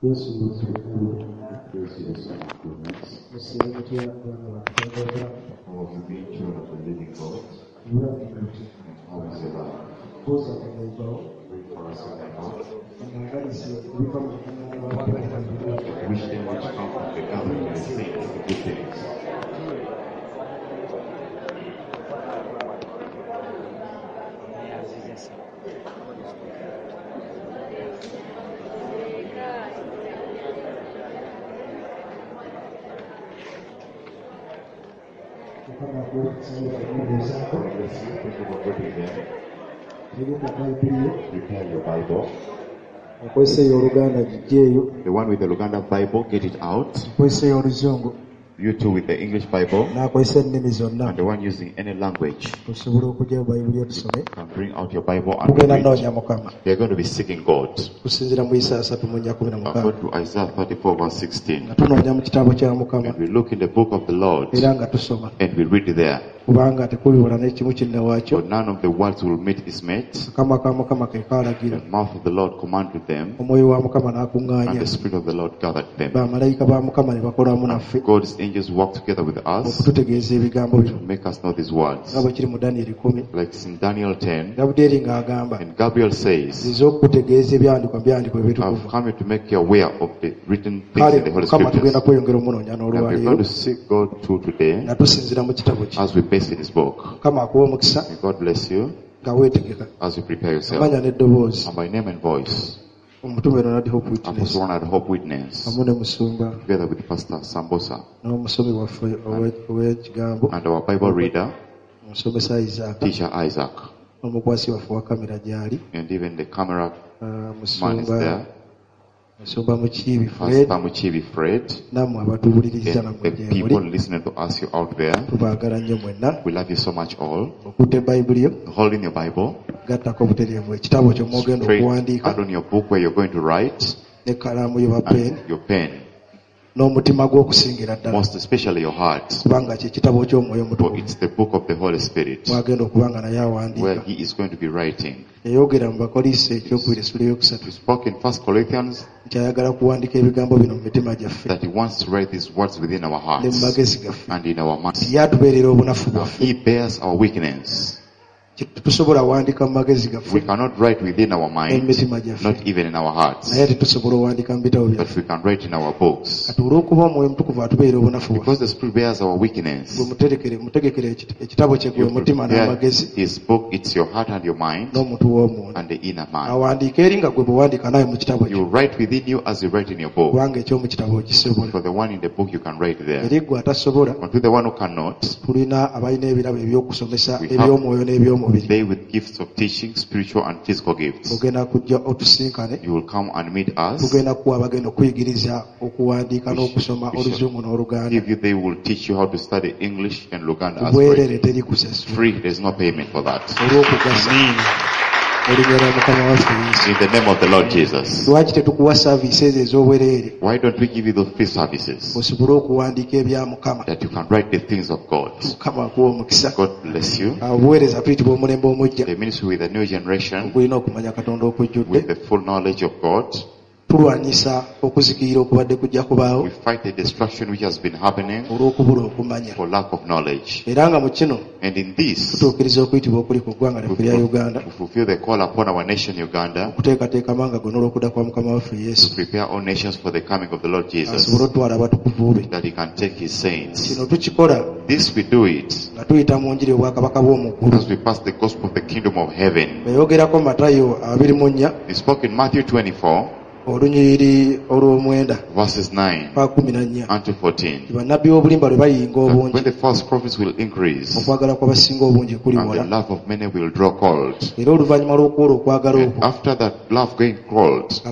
Yesu was recruited. The same idea of the nature of the living God. How is it like? Wait for us in the God. Wish them which come from the gathering of the saints, the good things. Prepare your Bible. The one with the Luganda Bible, get it out. You two with the English Bible. And the one using any language. Can bring out your Bible and read. They are going to be seeking God. Go to Isaiah 34 verse 16. And we look in the book of the Lord. And we read there. For none of the words will meet his mate. The mouth of the Lord commanded them. And the Spirit of the Lord gathered them. God's angels work together with us to make us know these words. Like it's in Daniel 10. And Gabriel says, I've come here to make you aware of the written things in the Holy Scriptures. And we're going to seek God too today as we base in his book. May God bless you as you prepare yourself. And by name and voice, Apostle Ronald Hope Witness, together with Pastor Sambosa, and our Bible reader, Teacher Isaac, and even the camera man is there. Pastor Muchibi Fred, and the people listening to us, you out there, we love you so much all. Hold in your Bible, straight out on your book where you're going to write, and your pen. Most especially your heart, for it's the book of the Holy Spirit where he is going to be writing. We spoke in 1 Corinthians that he wants to write these words within our hearts and in our minds. He bears our weakness. We cannot write within our minds, not even in our hearts, but we can write in our books. Because the Spirit bears our weakness, you prepare his book, it's your heart and your mind and the inner man. You write within you as you write in your book. For the one in the book you can write there. But to the one who cannot, they with gifts of teaching, spiritual and physical gifts. You will come and meet us. They will teach you how to study English and Luganda as free. There's no payment for that. In the name of the Lord Jesus. Why don't we give you those free services that you can write the things of God? God bless you. The ministry with the new generation with the full knowledge of God. We fight the destruction which has been happening for lack of knowledge. And in this, we fulfill the call upon our nation Uganda to prepare all nations for the coming of the Lord Jesus, that he can take his saints. This we do it as we pass the gospel of the kingdom of heaven. We spoke in Matthew 24 verses 9 unto 14. When the false prophets will increase and the love of many will draw cold, and after that love going cold,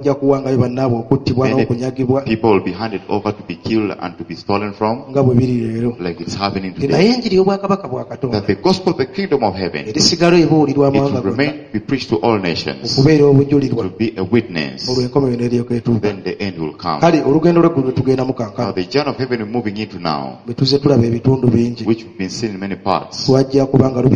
many people will be handed over to be killed and to be stolen from, like it's happening today. That the gospel of the kingdom of heaven, it will remain, be preached to all nations, to be a witness then the end will come. Now the journey of heaven we're moving into now, which we've been seeing in many parts, it came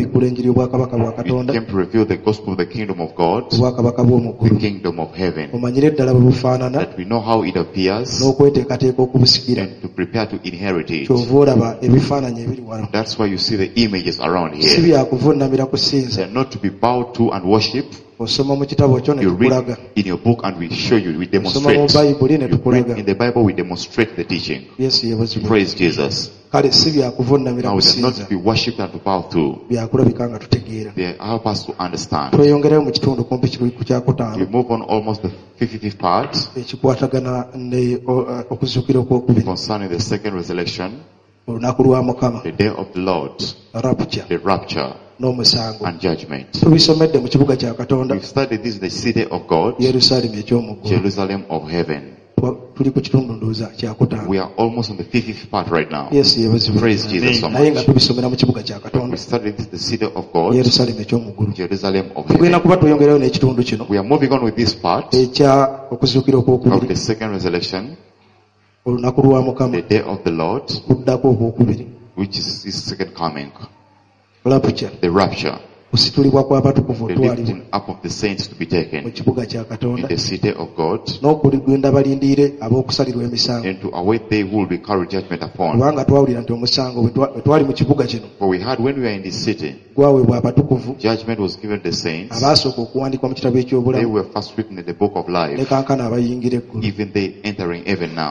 to reveal the gospel of the kingdom of God, the kingdom of heaven, that we know how it appears and to prepare to inherit it. That's why you see the images around here. They are not to be bowed to and worshipped. You read in your book and we show you, we demonstrate. You read in the Bible, we demonstrate the teaching. Praise Jesus. Now it is not to be worshipped and to bow to. They help us to understand. We move on almost the 50th part concerning the second resurrection, the day of the Lord, the rapture, and judgment. We've studied this in the city of God, Jerusalem of heaven. We are almost on the 50th part right now. Praise Jesus so much. We studied this in the city of God, Jerusalem of heaven. We are moving on with this part of the second resurrection, the day of the Lord, which is his second coming. The rapture, the lifting up of the saints to be taken in the city of God, and to await they who will be carried judgment upon. For we heard when we were in this city, judgment was given the saints. They were first written in the book of life, even they entering heaven now.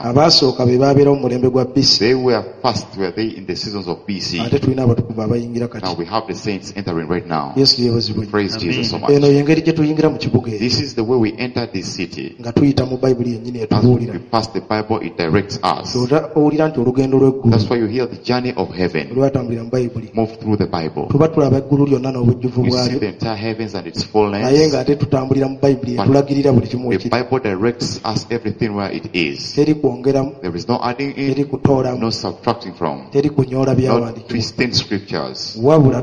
They were first, were they in the seasons of BC. Now we have the saints entering right now. Praise Jesus so much. This is the way we enter this city. As we pass the Bible, it directs us. That's why you hear the journey of heaven. Move through the Bible. You see the entire heavens and its fullness. But the Bible directs us everything where it is. There is no adding in, no subtracting from, no twisting scriptures.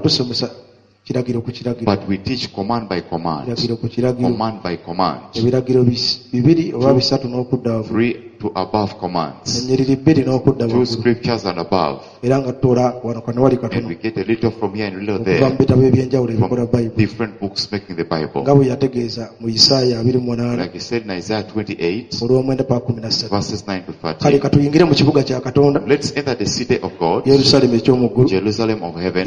But we teach command by command. Command by command. 3 to above commands. 2 scriptures and above. And we get a little from here and a little there. From different books making the Bible. Like he said in Isaiah 28, verses 9 to 13. Let's enter the city of God, Jerusalem of heaven,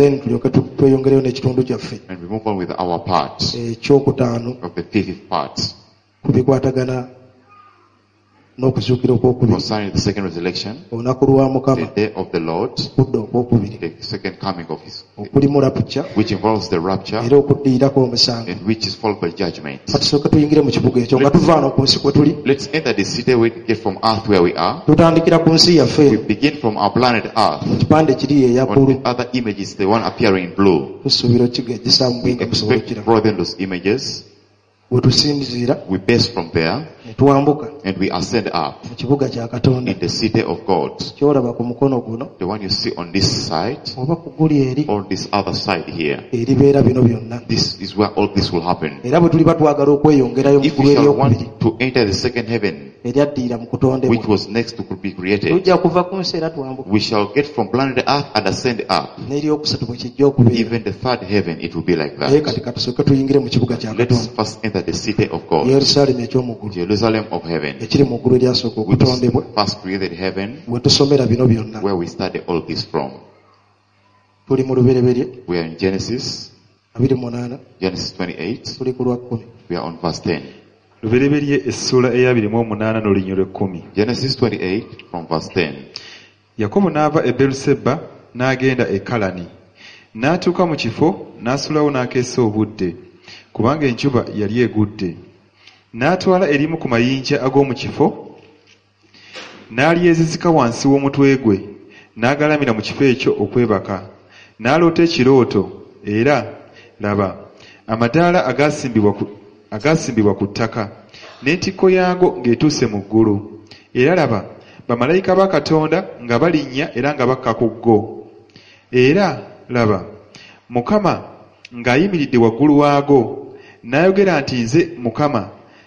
and we move on with our part of the 50th part. Concerning the second resurrection, the day of the Lord, the second coming of his, which involves the rapture, and which is followed by judgment. Let's enter the city we get from earth where we are. We begin from our planet Earth. On the other images, the one appearing in blue. We expect to broaden those images. We base from there and we ascend up in the city of God. The one you see on this side or this other side here. This is where all this will happen. If we shall want to enter the second heaven, which was next to be created, we shall get from planet Earth and ascend up. Even the third heaven, it will be like that. Let's first enter the city of God, Jerusalem of heaven, which is first created heaven, where we study all this from. We are in Genesis 28. We are on verse 10. Genesis 28 from verse 10. Yakobo n'ava e Beeruseba n'agenda e Kalani. N'atuuka mu kifo n'asulawo n'akeesa obudde, kubanga enjuba yali egudde. N'atwala erimu ku mayinja ag'omu kifo, n'alyezizika wansi w'omutwe gwe, n'agalamira mu kifo ekyo okwebaka. N'aloota ekirooto, era laba, amadaala agaasimbibwa ku ttaka, n'entikko yaago ng'etuuse mu ggulu. Era laba, bamalayika ba Katonda nga balinnya era nga bakka ku go. Era laba, Mukama ng'ayimiridde waggulu waago, n'ayogera nti, nze Mukama,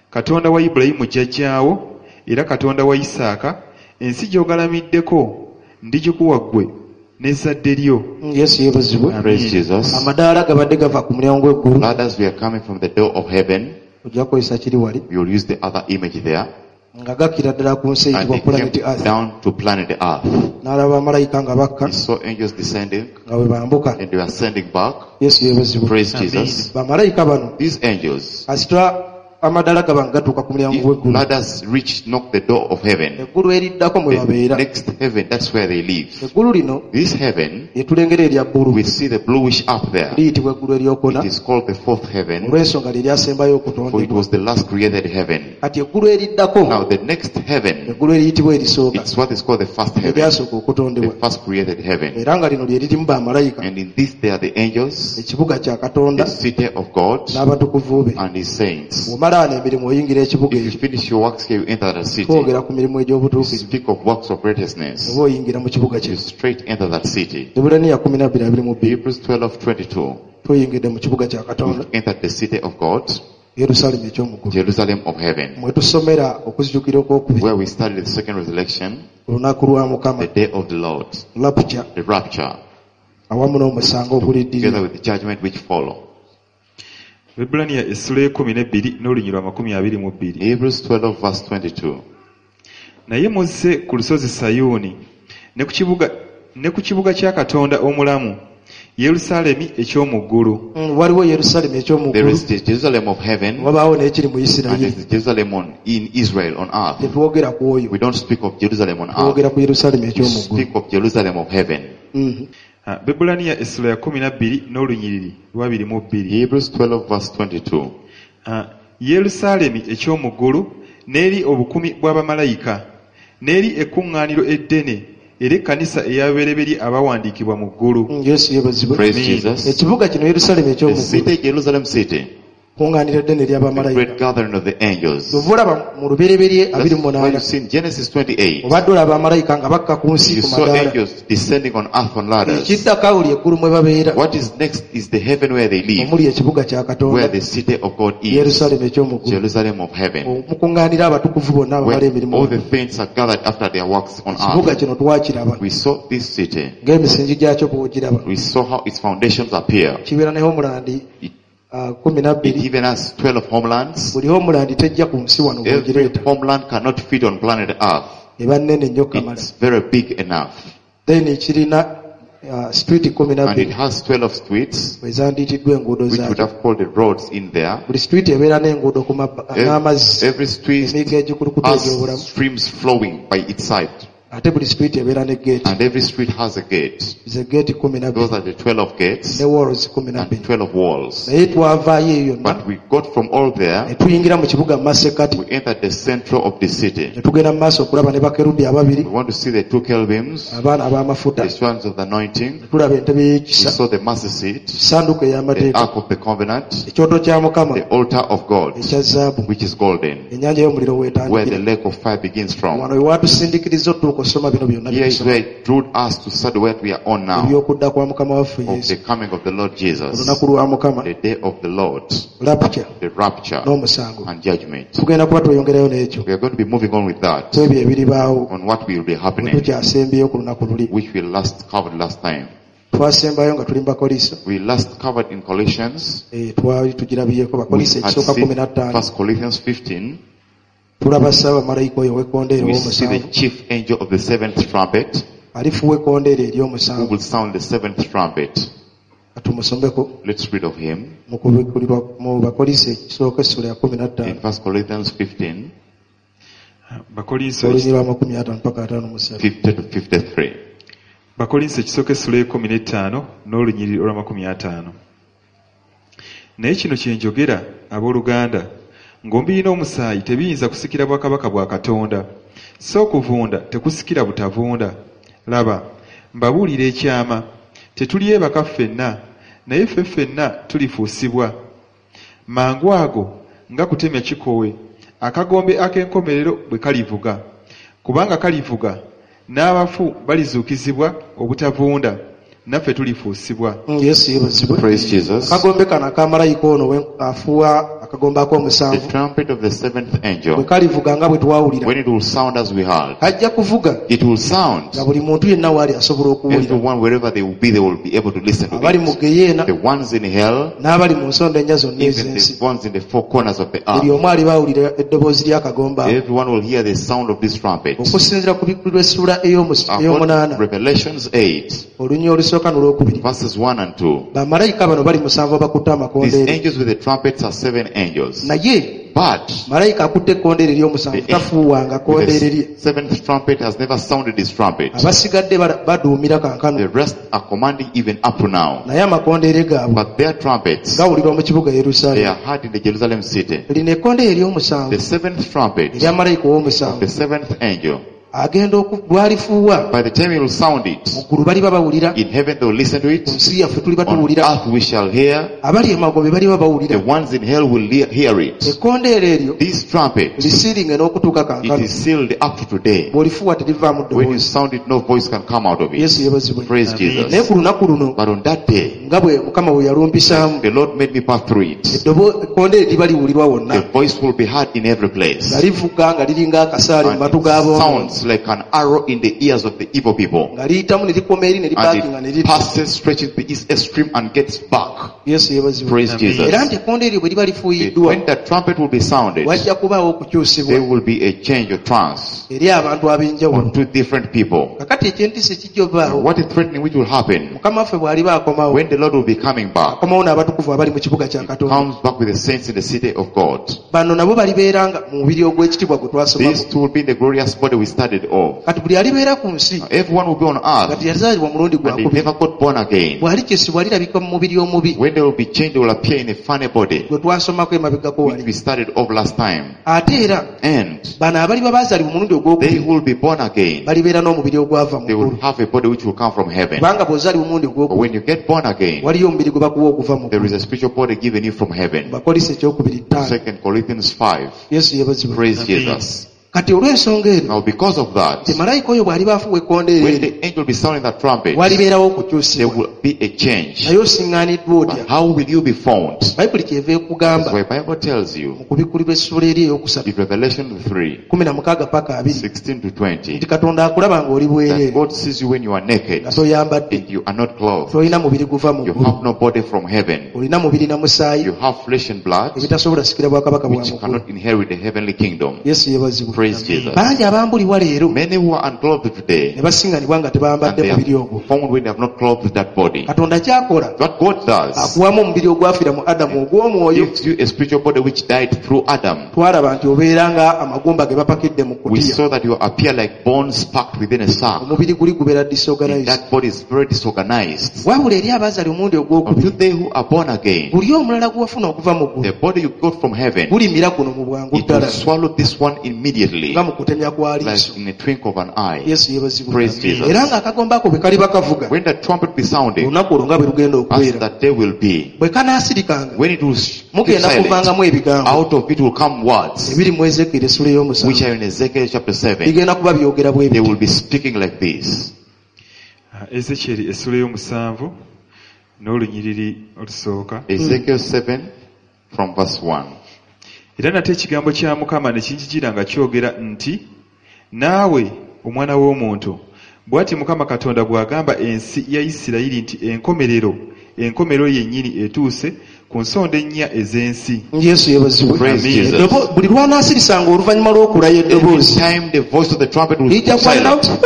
Katonda wa Ibulayimu jjajjaawo era Katonda wa Isaaka, ensi gy'ogalamiddeko ndigikuwa ggwe n'ezzadde lyo. Yesu yeebazibwe. Praise Jesus. Amadaala gabadde gava ku mulyango gw'eggulu. Ladders were coming from the door of heaven. Ojja kukozesa kiri wali. You will use the other image there. Nga gakira ddala ku nsi And eyitibwa they planet came Earth. down to planet Earth. N'alaba bamalayika nga bakka He saw angels descending nga bwe bambuka. and they were sending back. Yesu yeebazibwe. Praise Jesus. Bamalayika bano These angels, kasita amadaala gaba nga gatuuka ku mulyango if gw'eggulu. ladders knock the door of heaven, Eggulu eriddako mwe the babeera. next heaven, that's where they live. Eggulu lino This heaven, lye tulengera erya bbulu. we see the bluish up there. Liyitibwa eggulu eryokuna. It is called the fourth heaven, Olw'ensonga lye lyasembayo for it okutondebwa. was the last created heaven. Kati eggulu eriddako, Now the next heaven, eggulu eriyitibwa erisooka, it's what is called the first heaven, eryasooka the okutondebwa. first created heaven. Era nga lino lye lirimu bamalayika, And in this there are the angels, ekibuga kya Katonda the city of God, n'abatukuvu be. and his saints. Bw'omala wano emirimu oyingira ekibuga If you ekyo, finish your works here, you enter that city. twogera ku mirimu You egy'obutuukirivu. speak of works of righteousness. Oba oyingira mu kibuga You kye. straight enter that city. Ebbulaniya 12:22 Hebrews 12:22. tuyingidde mu kibuga kya Katonda, We've entered the city of God, Yerusaalemi eky'omuggulu. Jerusalem of heaven, Mwe tusomera okuzijukira okwokubiri where we studied the second resurrection, ku lunaku lwa Mukama, the day of the Lord, Rapture, the rapture, awamu n'omusango oguliddirira. together with the judgment which follow. Ebbulaniya essula 12 n'olunyiriri lwa 22. Hebrews 12:22. Naye muzze ku lusozi Sayuuni ne ku kibuga kya Katonda omulamu, Yerusaalemi ekyomu ggulu. Waliwo Yerusaalemi There ekyomuggulu, is the Jerusalem of heaven, wabaawo n'ekiri mu and Isirayiri. there is the Jerusalem in Israel on earth. Tetwogera ku oyo, We don't speak of Jerusalem on earth. twogera ku Yerusaalemi We ekyomuggulu. speak of Jerusalem of heaven. Ebbulaniya essula ya 12 n'olunyiriri lwa 22. Hebrews 12:22. Yerusaalemi ekyomu ggulu n'eri obukumi bw'abamalayika n'eri ekkuŋŋaaniro eddene era ekkanisa ey'ababereberye abawandiikibwa mu ggulu. Yesu yeebazibwe. Praise Jesus. Ekibuga kino Yerusaalemi The ekyomuggulu, city, Jerusalem city, kuŋŋaaniro ddene the ery'abamalayika. great gathering of the angels. Bw'ova olaba mu lubereberye That's why 28, you see in Genesis 28, obadde olaba abamalayika nga bakka ku nsi you ku saw madaala. angels descending on earth on ladders. Ekiddako awo lyeggulu mwe babeera, What is next is the heaven where they live, omuli ekibuga kya where Katonda, the city of God is, Yerusaalemi ekyomuggulu. Jerusalem of heaven, Mukuŋŋaanira abatukuvu bonna abamala where emirimu. all the saints are gathered after their works on Ekibuga earth. kino twakiraba We saw this city. ng'emisingi gyakyo bw'ogiraba. We saw how its foundations appear. Kibeera ne homulandi It 12. even has 12 homelands. Buli homulandi tejja ku nsi wano Every bw'ogireeta. homeland cannot fit on planet Earth. Eba nnene nnyo kamala. It's very big enough. Then kirina street And it 12 has 12 streets, ezandiitiddwa enguudo which would zaakyo. have called the roads in there. Buli street ebeera n'enguudo ku n'amazzi, Every street emigga egikulukuta has egy'obulamu. streams flowing by its side. Ate buli street ebeera ne gate. And every street has a gate. Ze gate 12 Those are the 12 gates ne walls and 12. 12 walls. Naye twavaayo eyo yonna But we got from all ne there, tuyingira mu kibuga mu masekati, we entered the central of the city. ne tugenda mu maaso okulaba ne bakerubi ababiri, We want to see the two cherubims, abaana ab'amafuta. the swans of the anointing. Tulaba entebe We y'ekisa, saw the mercy seat, essanduuko the ey'amateeka, ark of the covenant, ekyoto kya Mukama the altar of God, ekya zaabu, which is golden, ennyanja y'omuliro where the w'etandikira. lake of fire begins from. Wano we waatusindiikiriza otutuuka osoma bino byonna Here is by'tusoma. where it drew us to study where we are on now, Eby'okudda kwa Mukama waffe of Yesu, the coming of the Lord Jesus, olunaku lwa Mukama, the day of the Lord, rapture the rapture n'omusango. and judgment. Tugenda kuba tweyongerayo n'ekyo We are going to be moving on with that, ku ebyo ebiribaawo on what will be bwe happening, tukyasembeyo ku lunaku luli. which we last covered last time. Twasembayo nga tuli mu Bakolisa, We last covered in Colossians. twali tugirabyeko We Bakolisa had ekisooka seen 15. 1 Corinthians 15. Tulaba Ssaabamalayika oyo w'ekkondeere We see the ow'omusanvu, chief angel of the seventh trumpet, alifuwa ekkondeere who ery'omusanvu. will sound the seventh trumpet. Katumusomeko Let's read of him mu Bakolisa ekisooka essula ya in 15 1 Corinthians 15, Bakolinso olunyiri lwa 50 mpaka 53. 50 to 53. Bakolinso ekisooka essula ya 15 n'olunyiriri olwa 50. Naye kino kye njogera abooluganda, ng'omubiri n'omusaayi tebiyinza kusikira bwakabaka bwa Katonda, so okuvunda tekusikira butavunda. Laba, mbabuulira ekyama, tetulyebaka ffenna, naye ffe ffenna tulifuusibwa. Mangu ago nga kutemya kikowe, akagombe ak'enkomerero bwe kalivuga. Kubanga kalivuga, n'abafu balizuukizibwa obutavunda, naffe tulifuusibwa. Yesu yebazibwe. Praise Jesus. Akagombe kano akamalayika ono afuuwa akagombe ak'omusanvu. The trumpet of the seventh angel. Bwe kalivuga nga bwe twawulira. When it will sound as we heard. Ajja kuvuga. It will sound. Nga buli muntu yenna waali asobola okuwulira. Everyone wherever they will be able to listen to it. Abali mu Geyeena. The ones in hell. N'abali mu nsonda ennya zonna ez'ensi. Even the ones in the four corners of the earth. Buli omu ali baawulira eddoboozi ly'akagombe ako. Everyone will hear the sound of this trumpet. Okusinziira ku bikkulirwa essula ey'omunaana. Revelations 8. Olunya olusooka n'olwokubiri. Verses 1 and 2. Bamalayika bano bali musanvu abakutte amakondeere. These angels with the trumpets are 7 angels. Naye but malayika akutte ekkondeere ery'omusanvu tafuuwanga kkondeere lye. The seventh trumpet has never sounded his trumpet. Abasigadde baduumira kankano. The rest are commanding even up to now. Naye amakondeere gaabwe. But their trumpets. Gawulirwa mu kibuga Yerusaalemi. They are heard in the Jerusalem city. Lino ekkondeere ery'omusanvu. The seventh trumpet. Erya malayika ow'omusanvu. The seventh angel. Agenda bwalifuuwa. By the time he will sound it. Mu ggulu bali bawulira. In heaven they will listen to it. Ku nsi yaffe tuli On earth we shall hear. Abali emagombe bali bawulira. The ones in hell will hear it. Ekkondeere eryo. This trumpet. Lisiringe n'okutuuka kankano. It is sealed up to today. Bw'olifuuwa terivaamu ddoboozi. When you sound it, no voice can come out of it. Yesu yebazibwe. Praise Jesus. Naye ku lunaku luno. But on that day. Nga bwe Mukama bwe yalumpisaamu. The Lord made me pass through it. Ekkondeere liba liwulirwa wonna. The voice will be heard in every place. Nga livuga nga liringa akasaale mu matu g'aboomu. Sounds like an arrow in the ears of the evil people. Nga liyitamu ne likoma eri ne libaakinga ne it passes, stretches the east extreme and gets back. Yesu yebazibwe. Praise Jesus. Era nti ekkondeere bwe liba lifuuyiddwa. When the trumpet will be sounded, wajja kubaawo okukyusibwa. there will be a change of trance. Eri abantu ab'enjawulo. To different people. Kakati ekyentisa ekijja obaawo. What is threatening which will happen? Mukama waffe bw'aliba akomawo. When the Lord will be coming back. Akomawo n'abatukuvu abali mu kibuga kya Katonda. Comes back with the saints in the city of God. Bano nabo balibeeranga mu mubiri ogw'ekitiibwa gwe twasomako. These two will be in the glorious body we studied of. Kati buli alibeera ku nsi. Everyone will be on earth. Kati yazaalibwa mulundi gwakubiri. And they never got born again. Bw'alikesibwa lirabika mu mubiri omubi. When they will be changed, they will appear in a funny body. Gwe twasomako emabegako wali. Which we studied of last time. Ate era. And bano abaliba baazaalibwa mulundi ogwokubiri. they will be born again. Balibeera n'omubiri ogwava mu ggulu. They will have a body which will come from heaven. Kubanga bw'ozaalibwa mulundi ogwokubiri. When you get born again, waliyo omubiri gwe bakuwa okuva mu ggulu. there is a spiritual body given you from heaven. Bakolise ekyokubiri 2 Corinthians 5. Yesu yebazibwe. Praise Jesus. Kati olw'ensonga eno. Now because of that, malayika oyo bw'aliba afuuwa ekkondeere. when the angel will be sounding that trumpet, walibeerawo okukyusibwa. there will be a change. naye osiŋŋaaniddwa otya. But how will you be found? Bayibuli kyeva ekugamba. That's why Bible tells you. mu kubikkulirwa essula eri ey'okusatu. In Revelation 3. 16 paka 20. 16 to 20. nti Katonda akulaba ng'oli bwereere. That God sees you when you are naked. nga toyambadde. And you are not clothed. tolina mubiri guva mu You ggulu. have no body from heaven. olina mubiri na musaayi. You have flesh and blood. ebitasobola sikira bwakabaka bwa Which mu ggulu. cannot inherit the heavenly kingdom. Yesu yebazibwe. Praise Jesus. bangi abambulibwa leero. Many who are unclothed today. ne basiŋŋanibwa nga And tebambadde they mubiri are ogwo. found when they have not clothed that body. Katonda kyakola. What God does. akuwamu omubiri ogwafiira mu Adamu ogw'omwoyo. Gives you a spiritual body which died through Adam. twalaba nti obeera nga amagumba ge bapakidde mu We kutiya. saw that you appear like bones packed within a sack. omubiri guli gubeera And disorganized. that body is very disorganized. wabula eri abaazali omulundi But ogwokubiri. to they who are born again, buli omulala guwafuna okuva mu ggulu. the body you got from heaven, gulimira kuno mu bwangu it will ddala. swallow this one immediately, nga mu kutemya kwa liiso. like in a twinkle of an eye. Yesu yebazibwe. Praise Jesus. era ng'akagomba ako bwe kaliba kavuga. When the trumpet be sounding, olunaku olwo nga bwe lugenda as okubeera. that day will be, bwe kanaasirikanga. when it will keep mugenda silent, kuvangamu ebigambo. out of it will come words, ebiri mu Ezekiel essula ey'omusanvu. which are in Ezekiel chapter 7. bigenda kuba byogera bwe They biti. will be speaking like this. Ezekiel essula ey'omusanvu n'olunyiriri olusooka. Ezekiel 7 from verse 1. Era nate ekigambo kya Mukama ne kinjijira nga kyogera nti, naawe omwana w'omuntu, bw'ati Mukama Katonda bw'agamba ensi ya Isirayiri nti enkomerero yennyini etuuse ku nsonda ennya ez'ensi. Yesu yebazibwe. Praise Jesus. buli lwanaasirisanga oluvannyuma lw'okulayo Every eddoboozi. time the voice of the trumpet will lijja be silent, kuwalirawo.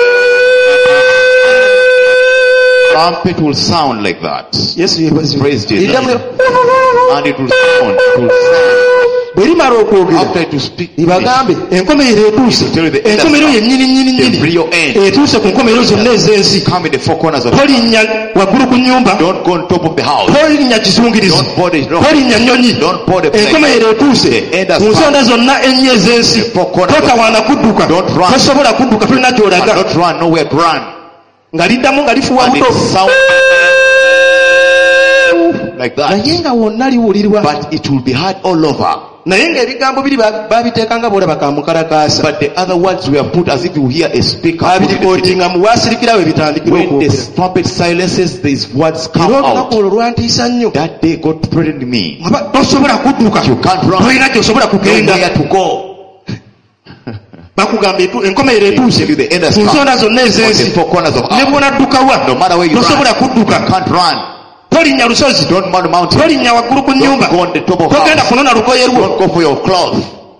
trumpet will sound like that. Yesu yebazibwe. Praise Jesus. Lijja mu- And it will sound. It will sound. bwe limala okwogera. After it will speak, libagambe enkomerero etuuse. enkomerero yennyini the real end. etuuse ku nkomerero zonna ez'ensi. Come in the four corners of the tolinnya waggulu ku nnyumba. Don't go on top of the house. tolinnya kizungirizi. Don't board it. tolinnya nnyonyi. Don't board the enkomerero etuuse The end has ku nsonda come. zonna ennya ez'ensi. The four corners of- totawaana kudduka. Don't run. tosobola kudduka tolina And gy'olaga. not run, nowhere to run. nga liddamu nga lifuwa And it buto. sounds like naye that. nga wonna liwulirwa. But it will be heard all over. naye ng'ebigambo biri babiteekanga boola bakamukalakaasa. But the other words were put as if you hear a speaker. Babirikoodinga mu waasirikira we bitandikira When okwogera. the trumpet silences, these words come Era out. olunaku olwo lwantiisa nnyo. That day God threatened me. Tosobola kudduka. You can't run. Tolina gy'osobola kugenda. Nowhere to go. Bakugamba enkomerero etuuse The end has ku come. nsonda zonna On the ez'ensi. four corners of Ne earth. bw'onadduka wa No matter where you tosobola run, you kudduka. can't run. Tolinnya lusozi, Don't mount a mountain. tolinnya waggulu ku Don't nnyumba, go on the top of togenda house. kunona lugoye lwo. Don't go for your cloth.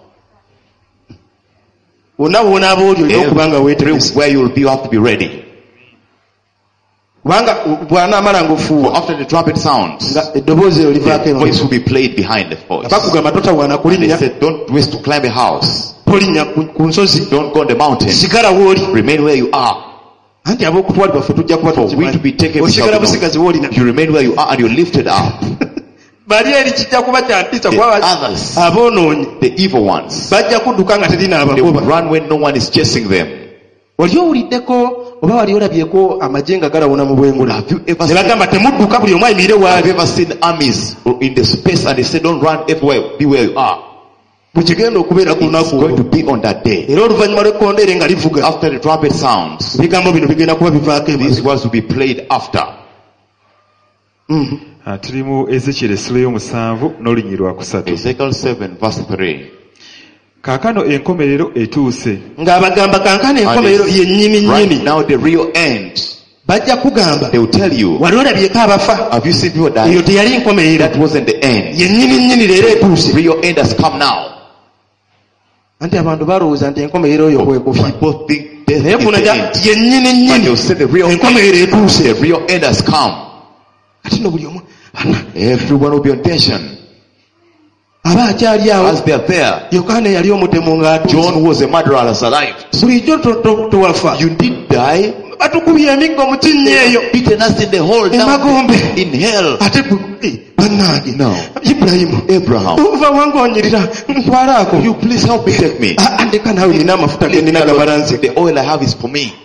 Wonna bw'onaaba oli olina okuba nga weetegese. Where you will be, you have to be ready. Kubanga bw'anaamala For ng'ofuuwa after the trumpet sounds, nga eddoboozi eyo livaako the voice emabega. will be played behind the voice. Bakugamba totawaana And they kulinnya, said, don't waste to climb a house. tolinnya ku nsozi, Don't go on the mountain. sigala w'oli. Remain where you are. Anti ab'okutwalibwa ffe tujja kuba For we to be taken, we osigala shall be busigazi known. w'olina. You remain where you are and you're lifted up. Bali eri kijja kuba kyantiisa The kuba others, aboonoonyi the evil ones, bajja kudduka nga terina they will abagoba. run when no one is chasing them. Oli owuliddeko oba wali olabyeko amagye nga galawuna mu bwengula Have you ever ne seen, bagamba temudduka buli omu ayimirire have you waali. ever seen armies in the space and they say don't run everywhere, be where you are? bwekigenda okubeera ku It's lunaku going to olwo. be on that day. Era oluvannyuma lw'ekkondeere nga livuga, After the trumpet sounds, ebigambo bino bigenda kuba bivaako these emabega. words will be played after. Tuli mu Ezekiel essula y'omusanvu n'olunyiriri lwa kusatu. Ezekiel 7 verse 3. Kaakano enkomerero etuuse. Ng'abagamba kankana enkomerero yennyini Right nnyini. now the real end. Bajja kugamba They will tell you, wali olabyeko abafa, have you seen people eyo die? teyali nkomerero, That wasn't the end. yennyini nnyini leero The etuuse. real end has come now. Anti abantu balowooza nti enkomerero eyo kwekufa. People think death Naye is kuno the end. yennyini But nnyini they'll say the real enkomerero end. etuuse. The real end has come. Kati no buli omu bana Everyone will be on tension. aba akyali awo. As they are there, Yokaana yali omutemu ng'atuuse. John was a murderer as alive. bulijjo towafa. You did die. batukubye emiggo mu kinnya eyo Beaten us in the hole down emagombe. in hell. Ate bannange No. Ibulayimu Abraham, ova wange onyirira ntwalaako. you please help me, take me. Andeka naawe nina amafuta ge nina gabalanze. The oil I have is for me.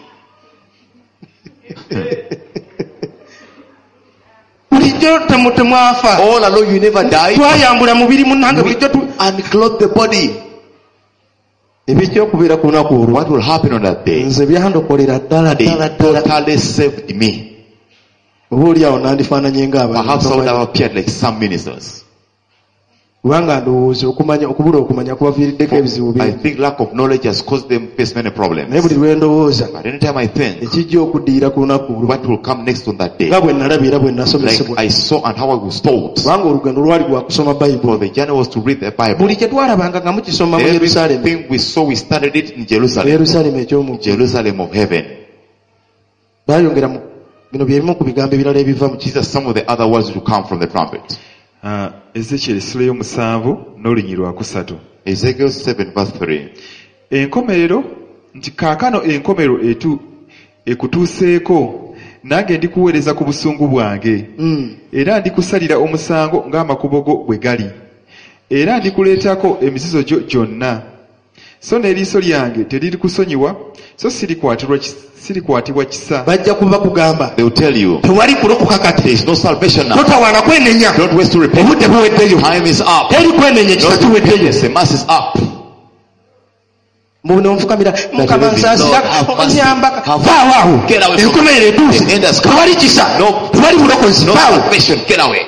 bulijjo temwafa. All along you never died. twayambula mubiri munange bulijjo And clothe the body. ebikyokubeera ku lunaku olwo What will happen on that day? nze byandokolera ddala They ddala ddala. totally saved me. oba oli awo nandifaananye Perhaps I would have ng'abantu appeared like some ministers. kubanga ndowooza okubula okumanya kubaviiriddeko ebizibu I bingi. think lack of knowledge has caused them to face many problems. naye buli lwe ndowooza But anytime I think ekijja okuddiira ku lunaku olwo what will come next on that day, nga bwe nalaba era bwe like nasomesebwa, I saw and how I was told, kubanga olugendo lwali lwa kusoma for bayibuli. the journey was to read the Bible. buli kye twalabanga nga mukisoma mu yerusaalemu. Everything we saw, we started it in Jerusalem. yerusaalemu ekyomu Jerusalem of heaven. bayongera mu bino bye bimu ku bigambo ebirala ebiva mu These are some of the other words to come from the trumpet. Ezekiel essula y'omusanvu n'olunyiriri lwa kusatu. Ezekiel 7 verse 3. Enkomerero nti kaakano enkomerero ekutuuseeko, nange ndikuweereza ku busungu bwange, era ndikusalira omusango ng'amakubo go bwe gali, era ndikuleetako emizizo gyo gyonna, so n'eriiso lyange teririkusonyiwa, so sirikwatibwa kisa. bajja kuba kugamba They will tell you, tewali kulokoka there kati, is no salvation now. totawaana kwenenya, Don't waste to repent. obudde buweddeyo, Time is up. teri kwenenya, ekisa Don't kiweddeyo. repent. The mass is up. mubune omufukamira mukama nsaasira Lord, have mercy. onyambaka Have vaawo awo Get away from enkomerero The end etuuse, has come. tewali kisa, No. tewali bulokozi, No vaawo. salvation. Get away.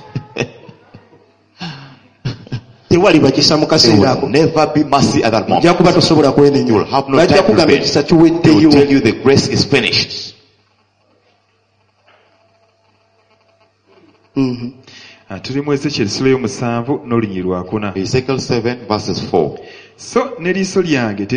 tewali bakisa mu There kaseera will ako. never be mercy at that moment. ojja kuba tosobola You will kwenenya, have no bajja time to kugamba repent. ekisa They will kiweddeyo. tell you the grace is finished. Tuli mu Ezekiel essula y'omusanvu n'olunyiriri lwa kuna. Ezekiel 7 verses 4. So n'eriiso lyange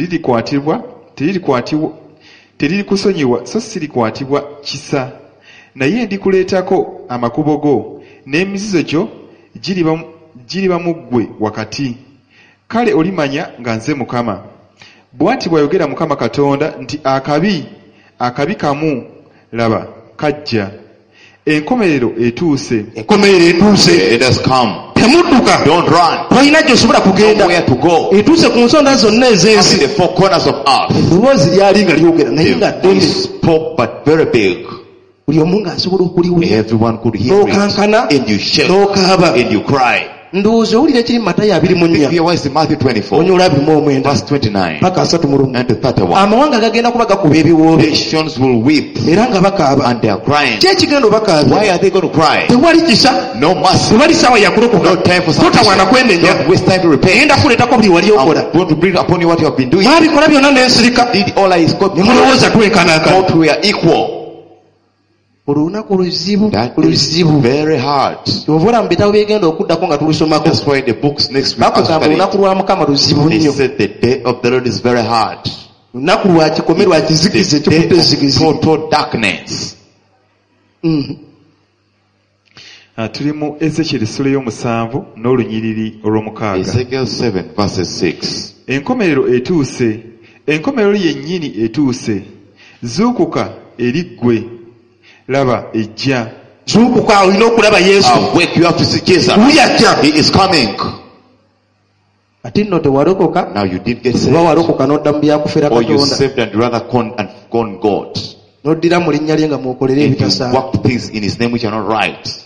teririkusonyiwa, so sirikwatibwa kisa, naye ndikuleetako amakubo go, n'emizizo gyo giriba mu ggwe wakati. Kale olimanya nga nze Mukama. Bw'ati bw'ayogera Mukama Katonda nti akabi kamu laba kajja, enkomerero etuuse. enkomerero etuuse, It has come. temudduka, Don't run. tolina gy'osobola kugenda, Nowhere to go. etuuse ku nsonda zonna In ez'ensi. the four corners of earth. eddoboozi lyali nga lyogera naye nga The ddene, voice spoke but very big. buli omu ng'asobola okuliwulira, Everyone could hear n'okankana it. And you shout. n'okaaba. And you cry. ndowooza owulira ekiri mu Matayo 24 Here is Matthew 24, onyola 29 verse 29 paka 31 and to 31. amawanga gagenda kuba gakuba ebiwoobe Nations will weep era nga bakaaba and they are crying. ki ekigenda obakaaba Why are they going to cry? tewali kisa No mercy. tewali saawa yakulokoka No time for totawaana salvation. kwenenya Don't waste time to repent. genda kuleetako buli wali okola I'm going to bring upon you what you have been doing. mwabikola byonna nensirika Did all I got ne mulowooza twenkanankana thought we are equal. olunaku luzibu That is luzibu very hard. ovola mu bitabo byegenda okuddako nga tulusomako That's why in the books next week, as bakugamba olunaku lwa mukama luzibu they nnyo said the day of the Lord is very hard. lunaku lwa kikome lwa kizikiza The day ekivudde ezigizi of total darkness. Tuli mu Ezekiel essula y'omusanvu n'olunyiriri olw'omukaaga. Ezekiel 7 verses 6. Enkomerero etuuse, enkomerero yennyini etuuse. Zuukuka eri ggwe, laba ejja. zuukuka olina okulaba yesu Awake, you have to see Jesus. uyajja He is coming. ate nno tewalokoka Now you did get oba saved. walokoka n'odda mu byakufera Or you katonda saved and rather gone God. n'oddira mu linnya lye nga mwokolera And you ebitasaana worked things in his name which are not right.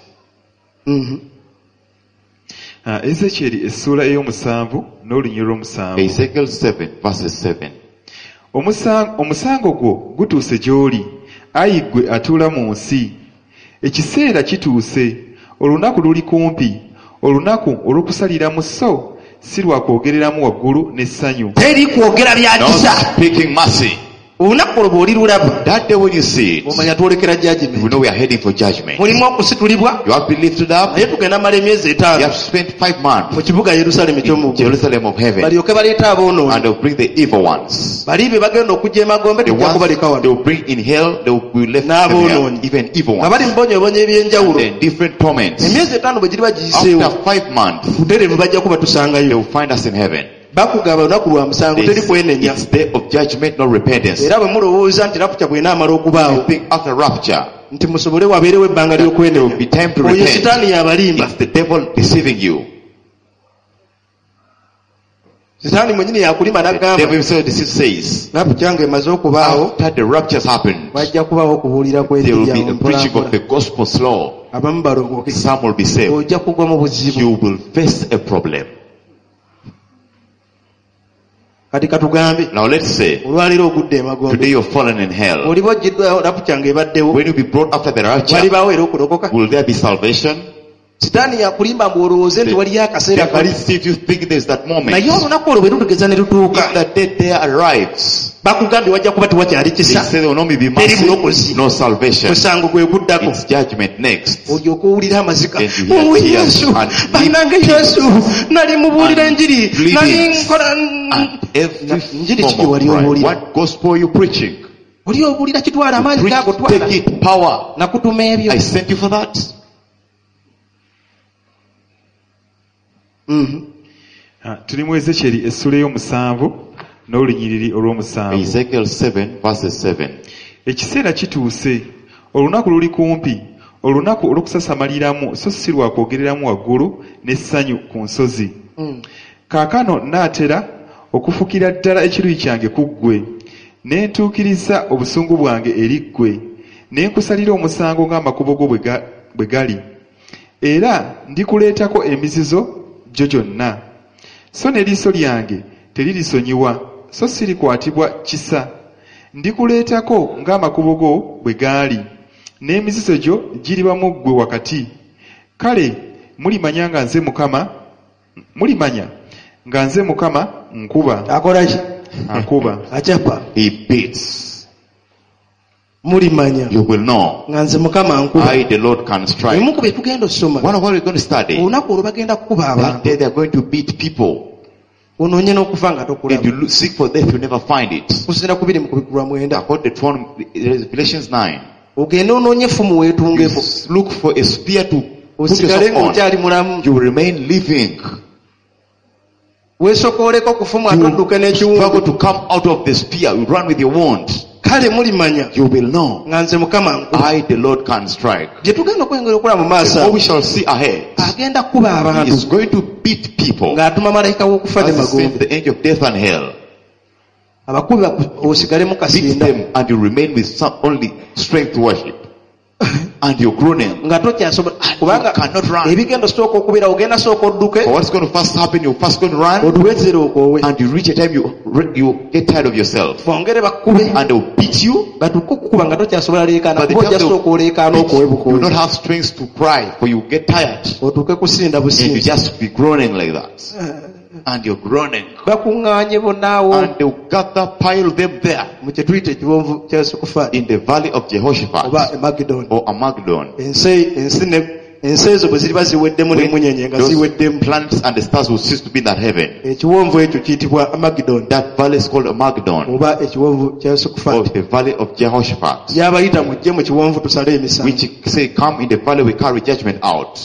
Ezekiel essula ey'omusanvu n'olunyiriri olw'omusanvu. Ezekiel 7 verses 7. Omusango gwo gutuuse gy'oli, ayi ggwe atuula mu nsi. Ekiseera kituuse, olunaku luli kumpi, olunaku olw'okusaliramu so si lwa kwogereramu waggulu n'essanyu. teri kwogera bya Not kisa speaking mercy. olunaku olwo bw'olirulaba That day when you see it, omanya twolekera you judgment know we are heading for judgment. mulimu okusitulibwa You have been lifted up. naye tugenda mala emyezi You 5 have spent 5 months mu kibuga Yerusalemu in ekyomuggulu Jerusalem of heaven. balyoke baleeta aboonoonyi And they'll bring the evil ones. bali be bagenda okujja emagombe The tujja ones kubaleka wano they'll bring in hell, they will be left N'aboonoonyi. there. Even evil nga bali ones. mu bonyoobonyo eby'enjawulo And then different torments. emyezi 5 bwe giriba giyiseewo After 5 months, butereevu bajja kuba they tusangayo will find us in heaven. bakugamba olunaku lwa musango teri kwenenya It's day of judgment, not repentance. era bwe mulowooza nti rapcha bw'enaamala okubaawo You think after rapture, nti musobole wabeerewo ebbanga there will ly'okwenenya be time to oyo repent. sitaani yabalimba It's the devil deceiving you. sitaani mwenyini yakulima The devil n'agamba himself says, rapcha nga emaze okubaawo after the rapture's happened, wajja kubaawo okubuulira there will be kwenjirya the preaching of the gospel slow. abamu balogoke Some will be saved. ojja kugwa mu buzibu You will face a problem. kati katugambe Now let's say, olwaleero ogudde emagombe today you're fallen in hell. oliba ojjiddwayo rapcha nga ebaddewo When you be brought after the rapture, walibaawo era okulokoka will there be salvation? sitaani yakulimba mbu olowooze nti waliyo akaseera Devil kali deceive you think there's that moment. naye olunaku olwo bwe lutugeza ne lutuuka If that day there arrives, bakugambye wajja kuba tewakyali they kisa say there will not be teri mercy, bulokozi no salvation. musango gwe guddako It's judgment next. olyoka owulira amazika Then you hear owe tears yesu and bannange weep. yesu nali mubuulira And enjiri pleadings. nali nkola And every njiri form kiki of wali pride. obuulira What gospel are you preaching? oli obuulira kitwala amaanyi gaago twala Take it, power. nakutuma ebyo I sent you for that. Tuli mu Ezekiel essula ey'omusanvu n'olunyiriri olw'omusanvu. Ezekiel 7 verses 7. Ekiseera kituuse, olunaku luli kumpi, olunaku olw'okusasamaliramu so si lwa kwogereramu waggulu n'essanyu ku nsozi. Kaakano naatera okufukira ddala ekiruyi kyange ku ggwe, ne ntuukiriza obusungu bwange eri ggwe, ne nkusalira omusango ng'amakubo go bwe gali, era ndikuleetako emizizo gyo gyonna. So n'eriiso lyange teririsonyiwa, so sirikwatibwa kisa. Ndikuleetako ng'amakubo go bwe gaali, n'emizizo gyo giriba mu ggwe wakati. Kale mulimanya nga nze Mukama, mulimanya nga nze Mukama nkuba. akolaki Akuba. acapa He beats. mulimanya You will know. nga nze mukama nkuba I, the Lord, can strike. ebimu ku bye tugenda osoma One of what we're going to study. olunaku olwo bagenda kukuba That abantu day they're going to beat people. onoonye n'okufa nga If tokulaba you seek for death, you never find it. kusinziira ku biri mu kubikulwa mwenda According to Revelations 9, ogende onoonye effumu weetungeko you look for a spear to put osigale yourself on. ng'okyali mulamu You will remain living. weesokooleko kufumu ate odduke You n'ekiwundu struggle to come out of the spear. You run with your wound. kale mulimanya You will know. nga nze mukama nkuba I, the Lord, can strike. gye tugenda okwengera okulaba mu maaso What awo we shall see ahead. agenda kuba He abantu is going to beat people. ng'atuma malayika w'okufa ne As he sends magombe the angel of death and hell. abakubi osigalemu Beat kasinda them and you remain with some only strength to worship. and you're groaning. Nga tokyasobola kubanga cannot run. ebigendo sooka okubeera ogenda sooka odduke. But what's going to first happen? You're first going to run. Oduwezera okoowe. And you reach a time you get tired of yourself. Bongere bakube. And they'll beat you. Batuko kukuba nga tokyasobola leekaana. But Ojja sooka oleekaana okoowe bukoowe. You don't have strength to cry, for you get tired. Otuuke kusinda And businda. you just be groaning like that. And you're groaning. Bakuŋŋaanye bonnaawo. And they'll gather, pile them there. Mu kye tuyita ekiwonvu kya Yesukufaati. In the valley of Jehoshaphat. Oba Magidon. Or Armageddon. Ensi ezo bwe ziriba ziweddemu n'emunyenye nga ziweddemu. Planets and the stars will cease to be in that heaven. Ekiwonvu ekyo kiyitibwa Armageddon. That valley is called Armageddon. Oba ekiwonvu kya Yesukufaati. Or the valley of Jehoshaphat. Yabayita mujje mu kiwonvu tusale emisango. Which say, come in the valley, we carry judgment out.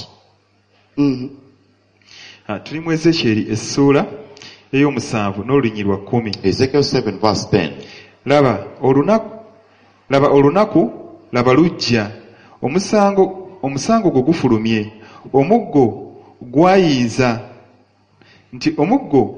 Tuli mu Ezekiel essuula ey'omusanvu n'olunyiriri lwa 10. Ezekiel 7 verse 10. Laba olunaku laba lujja, omusango gwo gufulumye, omuggo gwayiiza, nti omuggo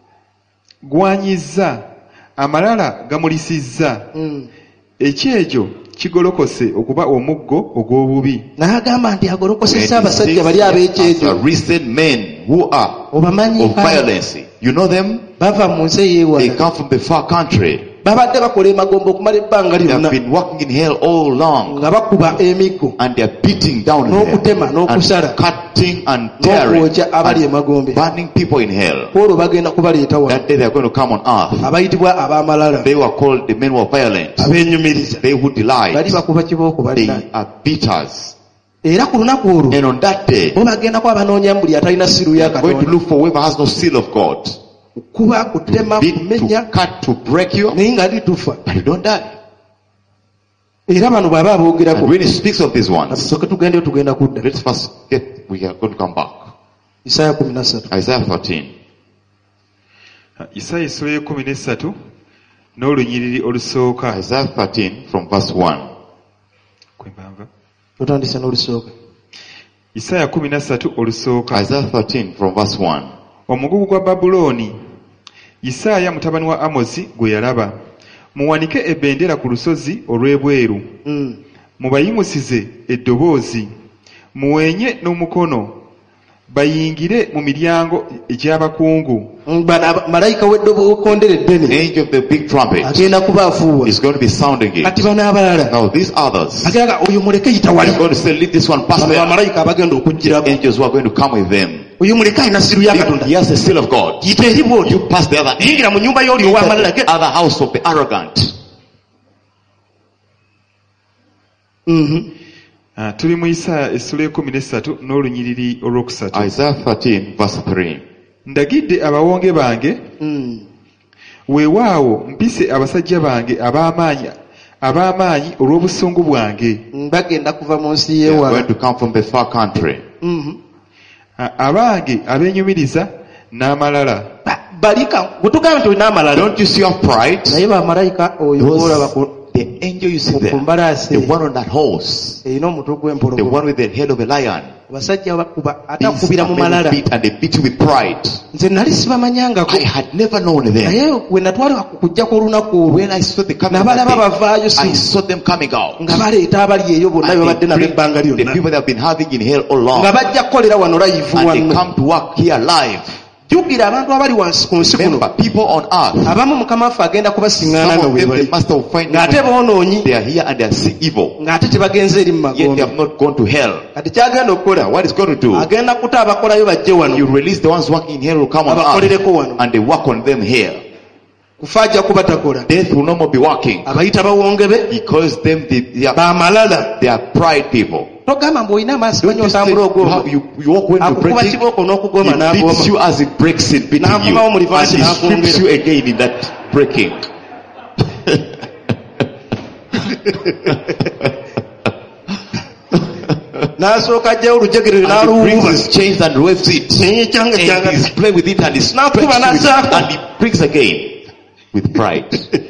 gwanyizza, amalala gamulisizza, ekyejo kigolokose okuba omuggo ogw'obubi. N'agamba nti agolokosezza abasajja bali ab'ekyejo. Recent men who are of violence. You know them? Bava mu nsi eyeewala. They come from the far country. Babadde bakola emagombo okumala ebbanga They have lyonna. been working in hell all along. Nga bakuba emiggo. And they are beating down n'okutema n'okusala. and cutting and tearing n'okwokya abali emagombe. burning people in hell. Olwo bagenda kubaleeta wano. That day they are going to come on earth. Abayitibwa ab'amalala. They were called the men who are violent. Abeenyumiriza. They who delight. Bali bakuba kibooko They balina. are beaters. Era ku lunaku olwo. And on that day, bo bagendako abanoonya buli atalina siru ya they are going to Katonda. look for whoever has no seal of God. Kuba kutema Beat, kumenya. to cut, to break you. Naye nga litufa. But you don't die. Era bano baba aboogerako. And when he speaks of these ones, Tusooke tugendeyo tugenda kudda. let's first we are going to come back. Isaaya 13. Isaiah 13. Isaaya essula y'e13 n'olunyiriri olusooka. Isaiah 13 from verse 1. Kwembanva. Tutandise n'olusooka. Isaaya 13 olusooka. Isaiah 13 from verse 1. Omugugu gwa Babulooni, Isaaya mutabani wa Amozi gwe yalaba. Muwanike ebendera ku lusozi olw'ebweru. Mubayimusize eddoboozi. Muwenye n'omukono. Bayingire mu miryango egy'abakungu. Malayika w'eddobokondera eddene. Angel of the big trumpet agenda kubaafuuwa. is going to be sounding it. Kati bano abalala. Now these others, Agenda oyo muleke yita wali. they're going to say, leave this one past Bano there. bamalayika abagenda okujjirako. Angels who are going to come with them. Oyo muleke alina siru ya Katonda. He has the seal of God. Yita eri bw'otyo. You pass the other. Yingira mu nnyumba y'oli ow'amalala. The other house of the arrogant. Tuli mu Isaaya essula y'e13 n'olunyiriri olwokusatu. Isaiah 13 verse 3. Ndagidde abawonge bange, weewaawo mpise abasajja bange ab'amaanyi olw'obusungu bwwange. Bagenda kuva mu nsi They are y'ewala. going to come from the far country. Abange abeenyumiriza n'amalala. Balika bwetugamba nti olina amalala. Don't you see your pride? Naye bamalayika oyo olaba ku The angel you see there, mbalaasi. the one on that horse, Erina omutwe the gw'empologoma. one with the head of a lion. Abasajja bakuba ate These akubira are mu men malala. who beat and they beat you with pride. Nze nali sibamanyangako. I had never known them. Naye we natwalibwa kujjako olunaku olwo. When I saw the coming Nabalaba bavaayo I si. saw them coming out. Nga baleeta abali eyo bonna And be badde nabo they ebbanga bring the lyonna. people that have been having in hell all along. Nga bajja kukolera wano live And they wano. come to work here live. Jjukira abantu abali wansi ku nsi kuno. Remember, people on earth, Abamu Mukama waffe agenda kubasiŋŋaana some nga of we them, the bali. master will find Ng'ate them. boonoonyi. They are here and they are evil. Ng'ate tebagenze eri mu Yet they magombe. have not gone to hell. Kati kyagenda okukola. What is going to do? Agenda kuta abakolayo bajje wano. You release the ones working in hell will come on earth. Abakolereko wano. And they work on them here. Kufa ajja kuba takola. Death will no more be working. Abayita bawongebe. Because them, they Bamalala. are pride people. Togamba mbu olina amaaso Don't banyo you say otambula ogomba. you walk when you break Akukuba it, kibooko n'okugoma he beats n'agoma. you as it breaks it, beating you. N'akomawo mu And livaasi he strips n'akwongera. you again in that breaking. N'asooka ajjayo olujegere And he brings n'aluwuuba. his chains and waves it. Naye kyanga And kyanga. he's playing with it and he's N'akuba n'azaako. and he brings again with pride.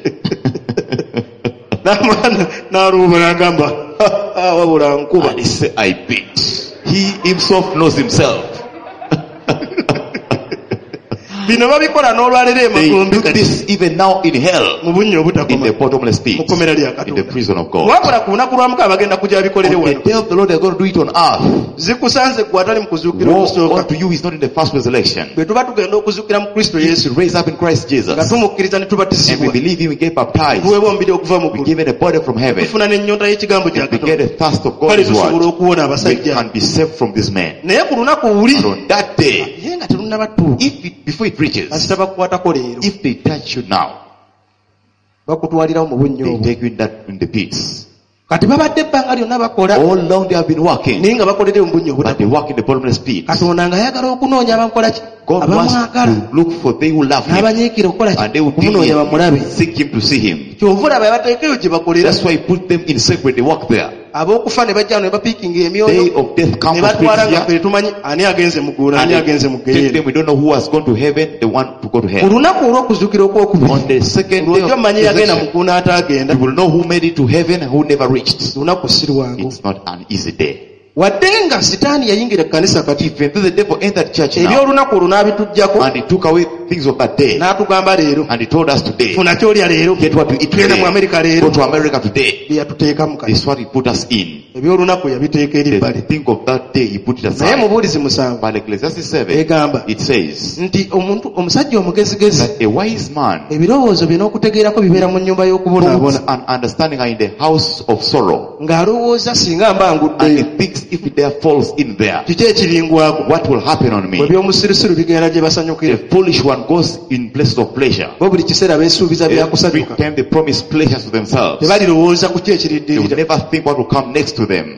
N'aluwuuba n'agamba wabula nkuba. And he said, I beat. He himself knows himself. bino babikola n'olwalero They emakombi do this even now in hell, mu bunnya in the obutakoma bottomless pit, mu kkomera lya in the Katonda. prison of God. wabula ku lunaku lwa Mukama bagenda kujja babikolere On the wano. day of the Lord, they're going to do it on earth. Zikusanze gwe atali mu kuzuukira Woe okusooka. unto you is not in the first resurrection. bwe tuba tugenda okuzuukira mu Kristo Yesu To raise up in Christ nga Jesus, tumukkiriza ne and we tubatizibwa believe Him, we get baptized, tuweebwa omubiri okuva mu we ggulu given a body from heaven, tufuna n'ennyonta y'ekigambo kya and we get Katonda a thirst of kale God's tusobola word. okuwona We abasajja. can be saved from this man. naye ku lunaku luli But on that day, ye nga terunnabatuuka before it reaches, kasita bakukwatako leero if they touch you now, bakutwalirawo mu bunnya they obwo. take you in the pits. kati babadde ebbanga lyonna bakola All along they have been working, naye nga bakolere mu bunnya but they obutakoma. work in the bottomless pit. Katonda ng'ayagala okunoonya abamukola ki God wants abamwagala to look for they who love Him, n'abanyiikira okukola ki and they will okumunoonya bamulabe. seek Him to see Him. kyova olaba bateekeyo gye bakolera That's why He put them in secret. They work there. ab'okufa ne bajja ne bapiikinga Day emyoyo of death comes ne to batwala nga here, ffe tumanyi ani agenze mu ggulu and ani agenze mu they take ggeyeere. them. We don't know who has gone to heaven. They want to go to ku hell. lunaku olw'okuzuukira okwokubiri On the second day lwojja of mmanyi yagenda mu resurrection, ggulu n'ataagenda. you will know who made it to heaven and who never reached. lunaku si lwangu It's not an easy day. wadde nga sitaani yayingira ekkanisa kati Even though the devil entered church now, ebyolunaku olwo n'abituggyako and he took away things of that day, n'atugamba leero and he told us today, funa kyolya leero get what to eat tugende mu today. Amerika Go leero to America today. bye yatuteekamu kati This is what he put us in. ebyolunaku yabiteeka eri bbali. Think of that day, he put it naye aside. mubuulizi musanvu But Ecclesiastes 7, egamba it says nti omusajja omugezigezi that a wise man ebirowoozo bye n'okutegeerako bibeera mu nnyumba puts y'okubonaabona an understanding in the house of sorrow, ng'alowooza singa mba and nguddeyo he thinks if there falls in there, kiki ekiringwako what will happen on bwe me? by'omusirusiru bigenda gye basanyukira. The foolish one goes in places of pleasure. bo buli kiseera beesuubiza Every byakusanyuka time they promise pleasures to themselves, tebalirowooza ku ki they will ekiriddirira. never think what will come next to them.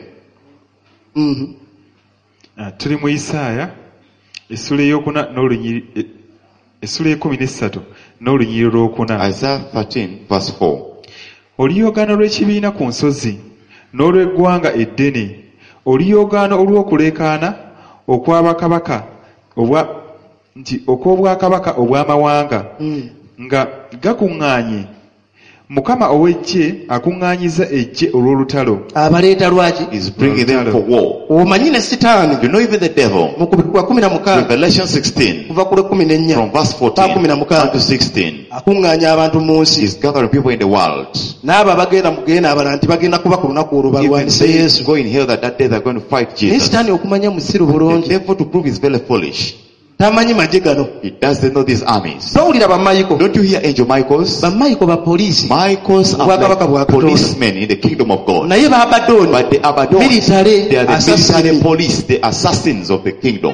Tuli mu Isaaya essula ey'okuna n'olunyiri essula e13 n'olunyiri lw'okuna. Isaiah 13 verse 4. Oluyoogaano lw'ekibiina ku nsozi n'olw'eggwanga eddene, oluyoogaano olw'okuleekaana okw'abakabaka nti okw'obwakabaka obw'amawanga nga gakuŋŋaanye. Mukama ow'eggye akuŋŋaanyiza eggye olw'olutalo. abaleeta lwaki Is bringing them for war. omanyi ne sitaani You know even the devil, mu kubikwa 16 Revelation 16, kuva ku lwe 14 from verse 14 to 16, akuŋŋaanya abantu mu nsi is gathering people in the world. n'abo abagenda mugenda abalala nti bagenda kuba ku lunaku olwo Even balwanise they Yesu. go in hell that day they're going to fight naye Jesus. sitaani okumanya musiru The bulungi devil, to prove is very foolish, tamanyi magye gano. he doesn't know these armies. towulira bamaayiko Don't you hear angel Michaels? bamaayiko bapoliisi Michaels are Bwakabaka bwa like Katonda. policemen in the kingdom of God. naye baabadooni But the Abaddon, military they are the military assassin. police, the assassins of the kingdom.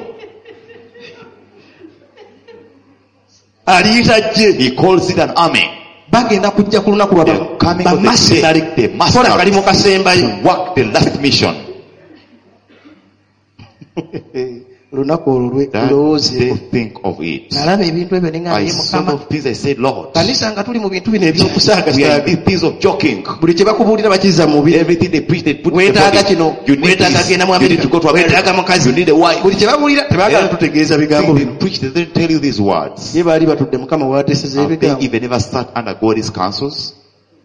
aliyita jje He calls it an army. bagenda kujja ku lunaku lwa They're coming on the bamasinali day, the kola kalimu kasembayo. to work the last mission. olunaku olwo That lulowooze they think of it. nalaba ebintu ebyo ninga I naye saw mukama of things I said, Lord, kanisa nga tuli mu bintu bino we are in ebyokusaagasaaga these things of joking. buli kye bakubuulira bakizza mu mubiri. Everything they preach, they put in the weetaaga body. kino You need weetaaga this. genda mu You need Amerika to go to America. weetaaga mukazi You need a wife. buli kye babuulira tebaagala tutegeeza bigambo They bino. preach, they don't tell you these words. ye baali batudde mukama waateeseza Have they ebigambo. even ever sat under God's counsels?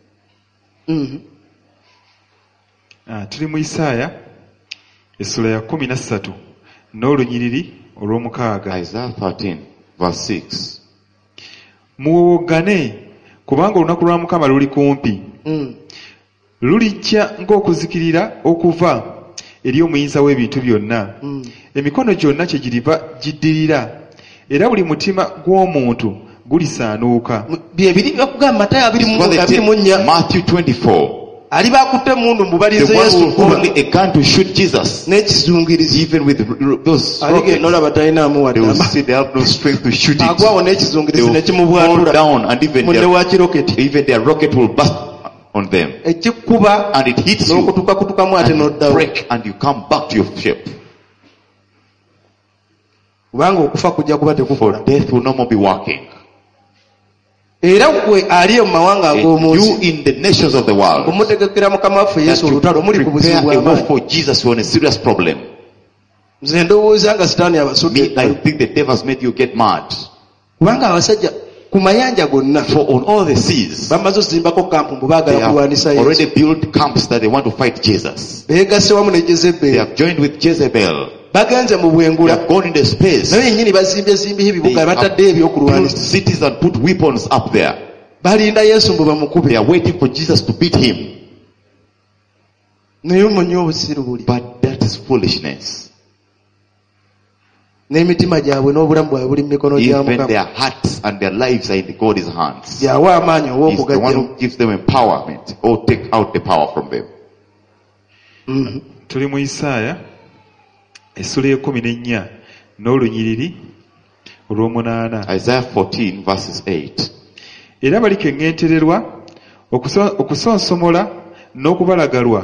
Tuli mu Isaaya essula ya 13 n'olunyiriri olw'omukaaga. Isaiah 13 verse 6. Muwowoggane kubanga olunaku lwa Mukama luli kumpi. Lulijja ng'okuzikirira okuva eri omuyinza w'ebintu byonna. Emikono gyonna kye giriva giddirira, era buli mutima gw'omuntu gulisaanuuka. bye biri byokugamba Matayo What they 24 tell- Matthew 24. aliba akutte emundu The mubalize one Yesu who kuba holding a gun to shoot Jesus, n'ekizungirizi even with those rockets, aligenda olaba talinaamu they will wadde see they have no strength to shoot it. agwawo They n'ekizungirizi will fall nekimubwatula down, and munne wa kiroketi even their rocket will burst on them, ekikuba and it hits you, n'okutukakutukamu ate and you n'oddawo break, and you come back to your ship. kubanga okufa kujja kuba For tekukola. death will no more be working. era gwe ali mu mawanga And ag'omu nsi you in the nations of the world, omutegekera mukama waffe that Yesu you olutalo muli ku buzibu prepare a war bw'amaanyi. for Jesus, you're on a serious problem. nze ndowooza nga sitaani Me, abasudde I think the devil has made you get mad. kubanga abasajja ku mayanja gonna For on all the seas, bamaze ozimbako kampu mbu they baagala have kulwanisa Yesu. already built camps that they want to fight Jesus. beegasse wamu ne They Jezeberi have joined with Jezebel. bagenze mu They bwengula have gone into space. naye nyinyi bazimbye ebibuga They batadde built ebyokulwanyisa cities and put weapons up there. balinda Yesu mbu bamukube They are waiting for Jesus to beat him. naye omanyi obusiru buli But that is foolishness. n'emitima gyabwe n'obulamu bwabwe buli mu mikono gya Even Mukama their hearts and their lives are in God's hands. yawa amaanyi He's the one ow'okugajjamu who gives them empowerment or take out the power from them. Tuli mu Isaaya essula 14 n'olunyiriri olw'omunaana. Isaiah 14 verses 8. Era balikeŋŋentererwa okusonsomola n'okubalagalwa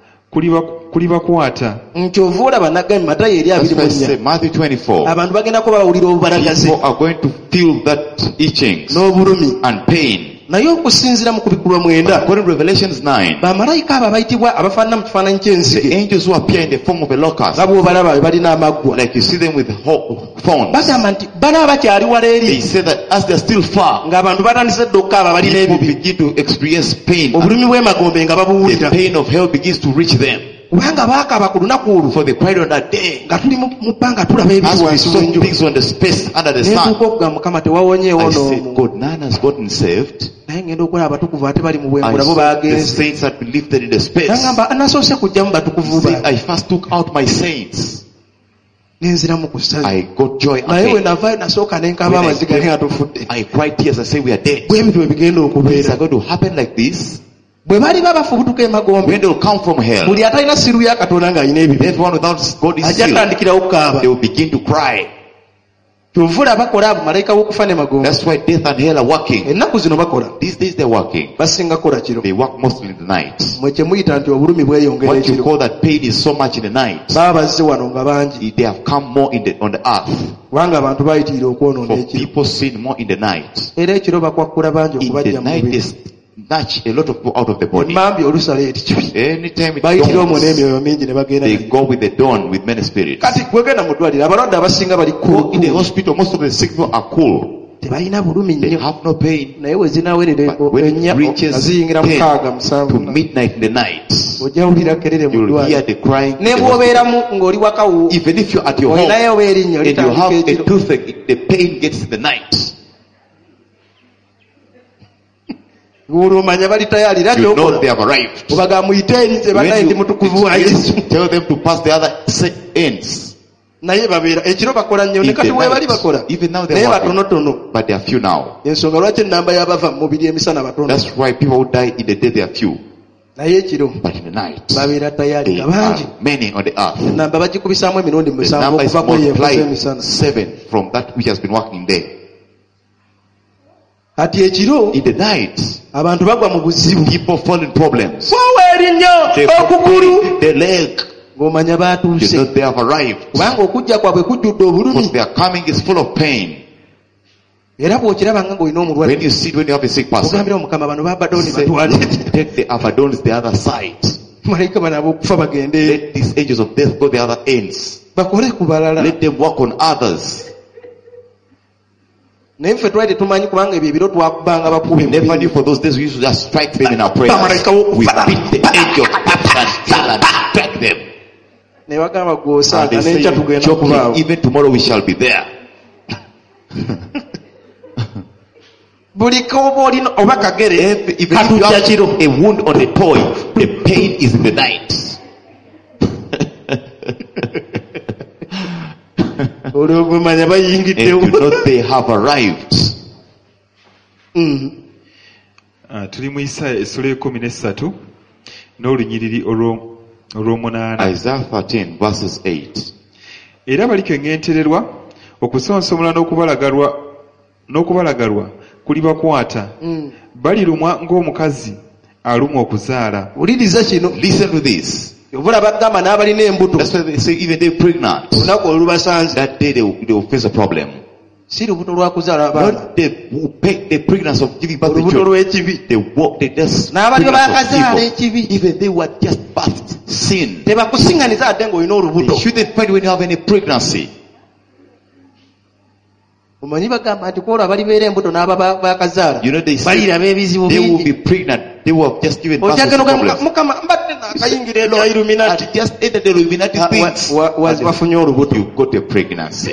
kulibakwata. nkyova olaba nagambye Matayo eri That's why I say 24 Matthew 24. abantu bagenda kuba bawulira obubalagaze People are going to feel that itchings n'obulumi and pain. naye okusinziira mu kubikulwa 9 According to Revelations 9, bamalayika abo abayitibwa abafaanana mu kifaananyi the ky'ensike angels who appear in the form of a locust, nga bw'obalaba be balina amaggwa like you see them with thorns, bagamba nti bana bakyali wala they eri say that as they're still far, ng'abantu batandise dde okukaaba balina people ebibi begin to experience pain. obulumi bw'emagombe nga The babuwulira pain of hell begins to reach them. kubanga baakaaba ku lunaku olwo For they cried on that day, nga tuli mu bbanga tulaba ebiri as we wansi saw w'enjuba things on the space under the neetuuka sun. okugamba Mukama tewawonyeewo I said, n'omu God, none has gotten saved. naye ngenda okulaba abatukuvu ate bali mu I bwengula bo saw the baagenze saints had been lifted in the space. nagamba nasoose kujjamu batukuvu Say, ba I first took out my saints. nenziramu ku ssanyu I got joy naye bwe again. navaayo nasooka nenkaaba When I amaziga came, naye nga tufudde I cried tears. I say, we are dead. bwe bityo bwe bigenda Things okubeera are going to happen like this. bwe baliba bafubutuka emagombe When they will come from hell, buli atalina siru ya katonda ng'alina ebibi everyone without God is ajja sealed. atandikirawo okukaaba They will begin to cry. kyovula bakola abo malayika w'okufa ne magombe That's why death and hell are working. ennaku zino bakola These days they're working. basinga kukola kiro They work mostly in the night. mwe kye muyita nti obulumi bweyongera What you ekiro call that pain is so much in the night. baba bazze wano nga bangi They have come more on the earth. kubanga abantu bayitiira okwonoona For ekiro people sin more in the night. era ekiro bakwakkula bangi In the okubajja mu night mubiri they snatch a lot of people out of the body. emambi olusala eti kibi Anytime it bayitira omwo dawns, n'emyoyo mingi ne bagenda they nayo. go with the dawn with many spirits. kati gwegenda mu ddwaliro abalwadde abasinga bali Go in the hospital, most of the sick people are cool. tebalina bulumi They nnyo have no pain. naye we zinawerera But when ennya it reaches nga ziyingira 10 mukaaga to musanvu midnight in the night, ojja wulira kerere mu you'll hear ddwaliro the crying. in ne the bw'obeeramu hospital. ng'oli wakawo Even if you're at your home olinayo oba erinnya and you litandika have a ekiro toothache, the pain gets in the night. olwomanya bali tayali era You know kyokola they have arrived. obaga muyite erinze banaye ndi mutukuvu wa yesu tell them to pass the other ends. naye babeera ekiro bakola nnyo ne In kati the weebali night. bakola Even now naye they're working. batonotono But they are few now. ensonga lwaki ennamba y'abava mu mubiri emisana batono That's why people who die in the day they are few. naye ekiro But in the night, babeera tayali they nga bangi are many on the earth. ennamba bagikubisaamu emirundi The musanvu number is okuva ku eyefuza multiplied emisana 7 from that which has been working there. kati ekiro In the night, abantu bagwa mu buzibu people fall in problems. foowa erinnyo They okugulu fall the leg. ng'omanya You baatuuse know they have arrived. kubanga okujja kwabwe kujjudde obulumi Because their coming is full of pain. era bw'okiraba nga ng'olina When omulwadde you see it, when you have a sick person, ogambira omukama bano babadoni say, batwale take the Abaddons the other side. malayika bano ab'okufa bagende Let these angels of death go the other ends. bakole ku balala Let them work on others. naye ffe twali tetumanyi kubanga ebyo ebiro twakubanga We never bakuba knew for those days we used to just strike them in our prayers. Bamalayika wo- We beat the angel of death and kill and strike them. ne bagamba And gw'osanga they say, n'enkya tugenda kubaawo joking, even tomorrow we shall be there. buli koba olina oba kagere Even if you katujja kiro have a wound on the toy, the pain is in the night. olwo gwemanya And bayingiddewo you know they have arrived. Tuli mu Isaaya essula 13 n'olunyiriri olw'omunaana. Isaiah 13 verses 8. Era balikeŋŋentererwa okusonsomola n'okubalagalwa kulibakwata. Balirumwa ng'omukazi alumwa okuzaala. wuliriza kino Listen to this. obula bagamba n'abalina embuto That's why they say even they're pregnant. olunaku olubasanze That day they will face a problem. si lubuto lwa kuzaala abaana Not the pregnancy of giving birth to olubuto children. lw'ekibi They just n'abaliyo pregnancy of bakazaala evil. ekibi Even they were just birthed sin. tebakusiŋŋaniza ate ng'olina olubuto They shouldn't find when you have any pregnancy. omanyi bagamba nti kwola balibeera embuto n'abakazaala You know, baliraba ebizibu they will bingi be pregnant. They will have just given birth to okyagenda problems. mukama mbadde nakayingira ebya Illuminati And just enter the Illuminati things. wafunye olubuto You got a pregnancy.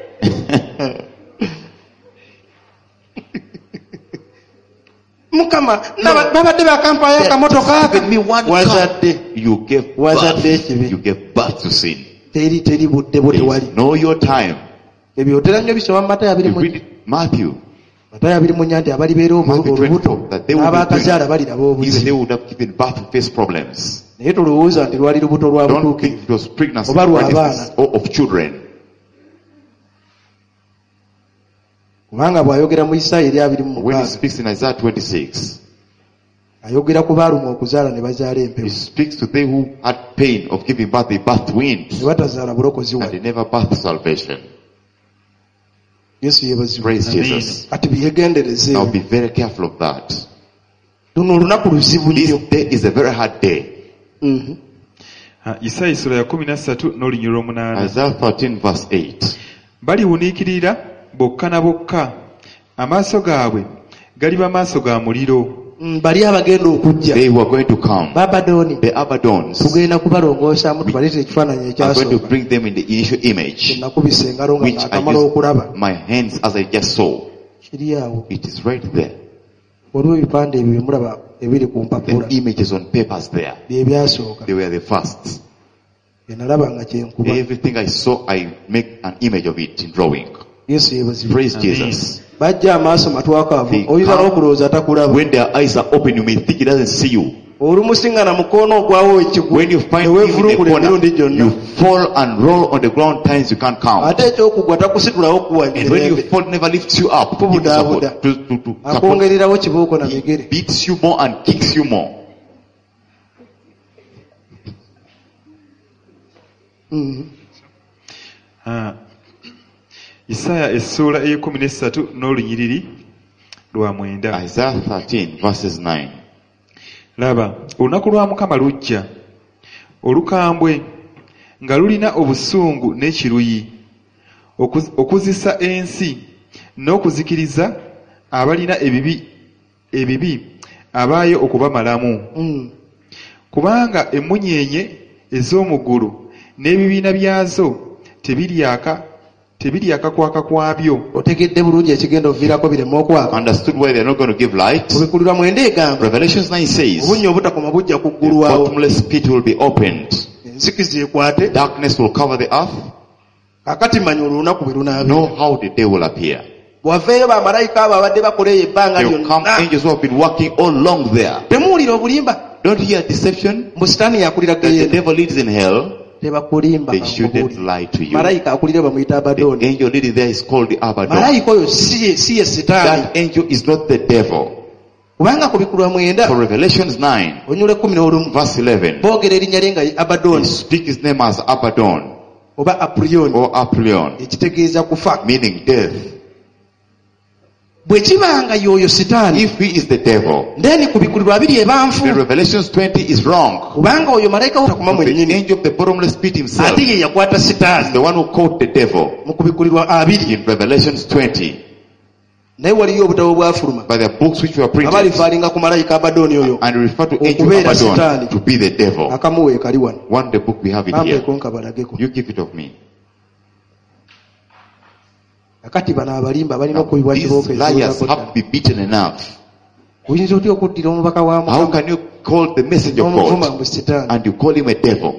mukama babadde bakampayo akamotoka Give me one wazadde car. You gave wazadde birth. ekibi You gave birth to sin. teri budde bwo tewali Know your time. ebyo otera nnyo bisoma mu Matayo You read it, Matthew. Matayo 24 nti abalibeera Matthew olubuto 24, that they will be n'abakazaala baliraba pregnant. Even they obuzibu would have given birth to face problems. naye tolowooza nti lwali lubuto lwa Don't butuukirivu think it was pregnancy Oba lwa righteousness abaana. or of children. kubanga bw'ayogera mu Isaaya eri When he 26 speaks in Isaiah 26, ayogera ku baaluma okuzaala ne bazaala he empewo speaks to they who had pain of giving birth, they birthed wind. ne batazaala bulokozi And wali they never birthed salvation. Yesu yeebazibwe Praise Jesus. kati byegendereze Now be very careful of that. luno olunaku luzibu This nnyo day is a very hard day. Isaaya sura ya 13 n'olunyiriro 8. Isaiah 13 verse 8. Baliwuniikirira bokka na bokka, amaaso gaabwe galiba maaso ga muliro. bali abagenda okujja They were going to come. Babadoni The Abadons tugenda kubalongoosamu tubaleeta ekifaananyi are going to ekyasooka bring them in the initial image, nakubisa engalo nga which I akamala okulaba used my hands as I just saw. kiri awo It is right there. waliwo ebipande ebyo byemulaba ebiri ku The mpapula images on papers there. bye byasooka They were the first. byenalaba nga kyenkuba Everything I saw, I make an image of it in drawing. yesu yeebazibwe Praise Amen. Jesus. bajja amaaso matwakaavu They oyinza come- n'okulowooza takulaba When their eyes are open, you may think he doesn't see you. olumusinga na mukono ogwawo ekigwo When you find him in neweevulukula the emirundi corner, gyonna you fall and roll on the ground times you can't count. ate ekyokugwa takusitulawo kuwa And when you mirembe fall, never lifts you up. Pubu Give you support. dabuda. To support. akwongererawo kibuuko na migere Beats you more and kicks you more. Isaaya essuula ey'ekumina n'olunyiriri lwa 9. Isaiah 13 verses 9. Laba, olunaku lwa Mukama lujja, olukambwe nga lulina obusungu n'ekiruyi, okuzisa ensi n'okuzikiriza abalina ebibi abaayo okubamalamu. Kubanga emmunyeenye ez'omu ggulu n'ebibiina byazo tebiryaka kwaka kwabyo. otegedde bulungi ekigenda oviirako bireme okwaka Understood why they're not going to give light? kubikulirwa mwenda egamba Revelations 9 says, obunnya obutakoma bujja the kuggulwawo bottomless pit will be opened. enzikiza ekwate Darkness will cover the earth. kakati manya olunaku bwe lunaabira Know how the day will appear. bwaveeyo bamalayika abo abadde bakola eyo ebbanga There will come lyonna angels who have been working all along there. temuwulira obulimba Don't hear deception mbu sitaani yakulira that the geyena devil leads in hell. tebakulimba They shouldn't lie to you. malayika akulira bamuyita The abadoni angel leading there is called the Abaddon. malayika oyo si ye sitaani That angel is not the devil. kubanga ku bikulwa mwenda For Revelations 9 onyula 11 verse 11, boogera erinnya lye nga they abadoni speak his name as Abaddon oba apurioni or Apollyon, ekitegeeza kufa meaning death. bwe kibanga y'oyo sitaani If he is the devil, then ku bikulirwa abiri ebanfu then Revelations 20 is wrong. kubanga oyo malayika wutakuma The mwennyini angel of the bottomless pit himself ate ye yakwata is sitaani the one who caught the devil mu kubikulirwa abiri in Revelations 20. naye waliyo obutabo bwafuluma By the books which were printed abalifaalinga ku malayika abadoni oyo and refer to angel okubeera Abaddon sitaani to be the devil. akamuwe kali wano One the book we have it here. bampeeko nkabalageko You give it of me. kakati bano abalimba balina okubibwa These kibooko liars ekiwulako have to be beaten enough. oyinza otya okuddira omubaka wa How mukama can you call the messenger of n'omuvuma God mbu sitaani and you call him a devil?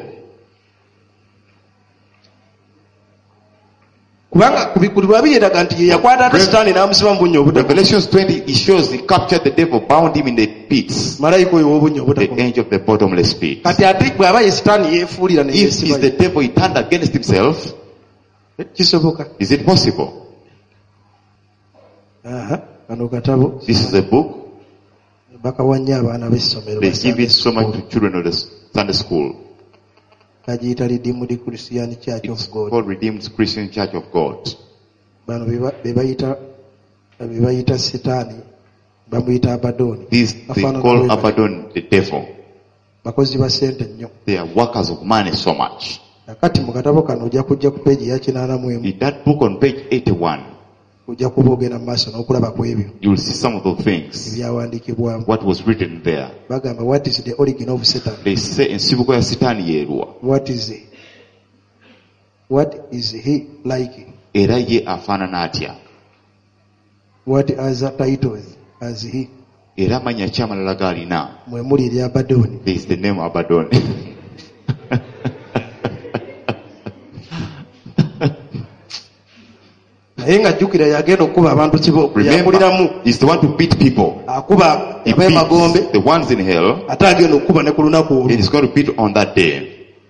kubanga ku bikulirwa abiri eraga nti ye yakwata ate sitaani n'amusiba mu bunnya obutakoma Revelations 20, it shows he captured the devil, bound him in the pits, malayika oyo w'obunnya the obutakoma angel of the bottomless pit. kati ate bw'aba ye sitaani yeefuulira ne If he's yeesiba the devil, he turned against himself. kisoboka Is it possible? kano katabo This is a book. bakawanya abaana b'essomero They give it so much to children of the Sunday school. kagiyita Redeemed Christian Church It's of God called Redeemed Christian Church of God. bano be bayita sitaani bamuyita abadoni This they Bafaanana call bwe bali. Abaddon the devil. bakozi ba sente nnyo They are workers of money so much. nakati mu katabo kano ojja kujja ku peegi ya 81 In that book on page 81, ojja kuba ogenda mu maaso n'okulaba ku ebyo you will see some of those things. ebyawandiikibwamu. What was written there. Bagamba what is the origin of Satan? They say ensibuko ya Sitaani yeerwa. What is he like? Era ye afaanana atya. What other titles has he? Era manya ki amalala g'alina. Mwe muli erya Abaddoni. There is the name Abaddon. naye nga jjukira yagenda okukuba abantu kiboko yakuliramu. He's the one to beat people. Akuba He ab'emagombe beats the ones in hell. ate agenda okukuba ne ku lunaku olwo. He is going to beat on that day.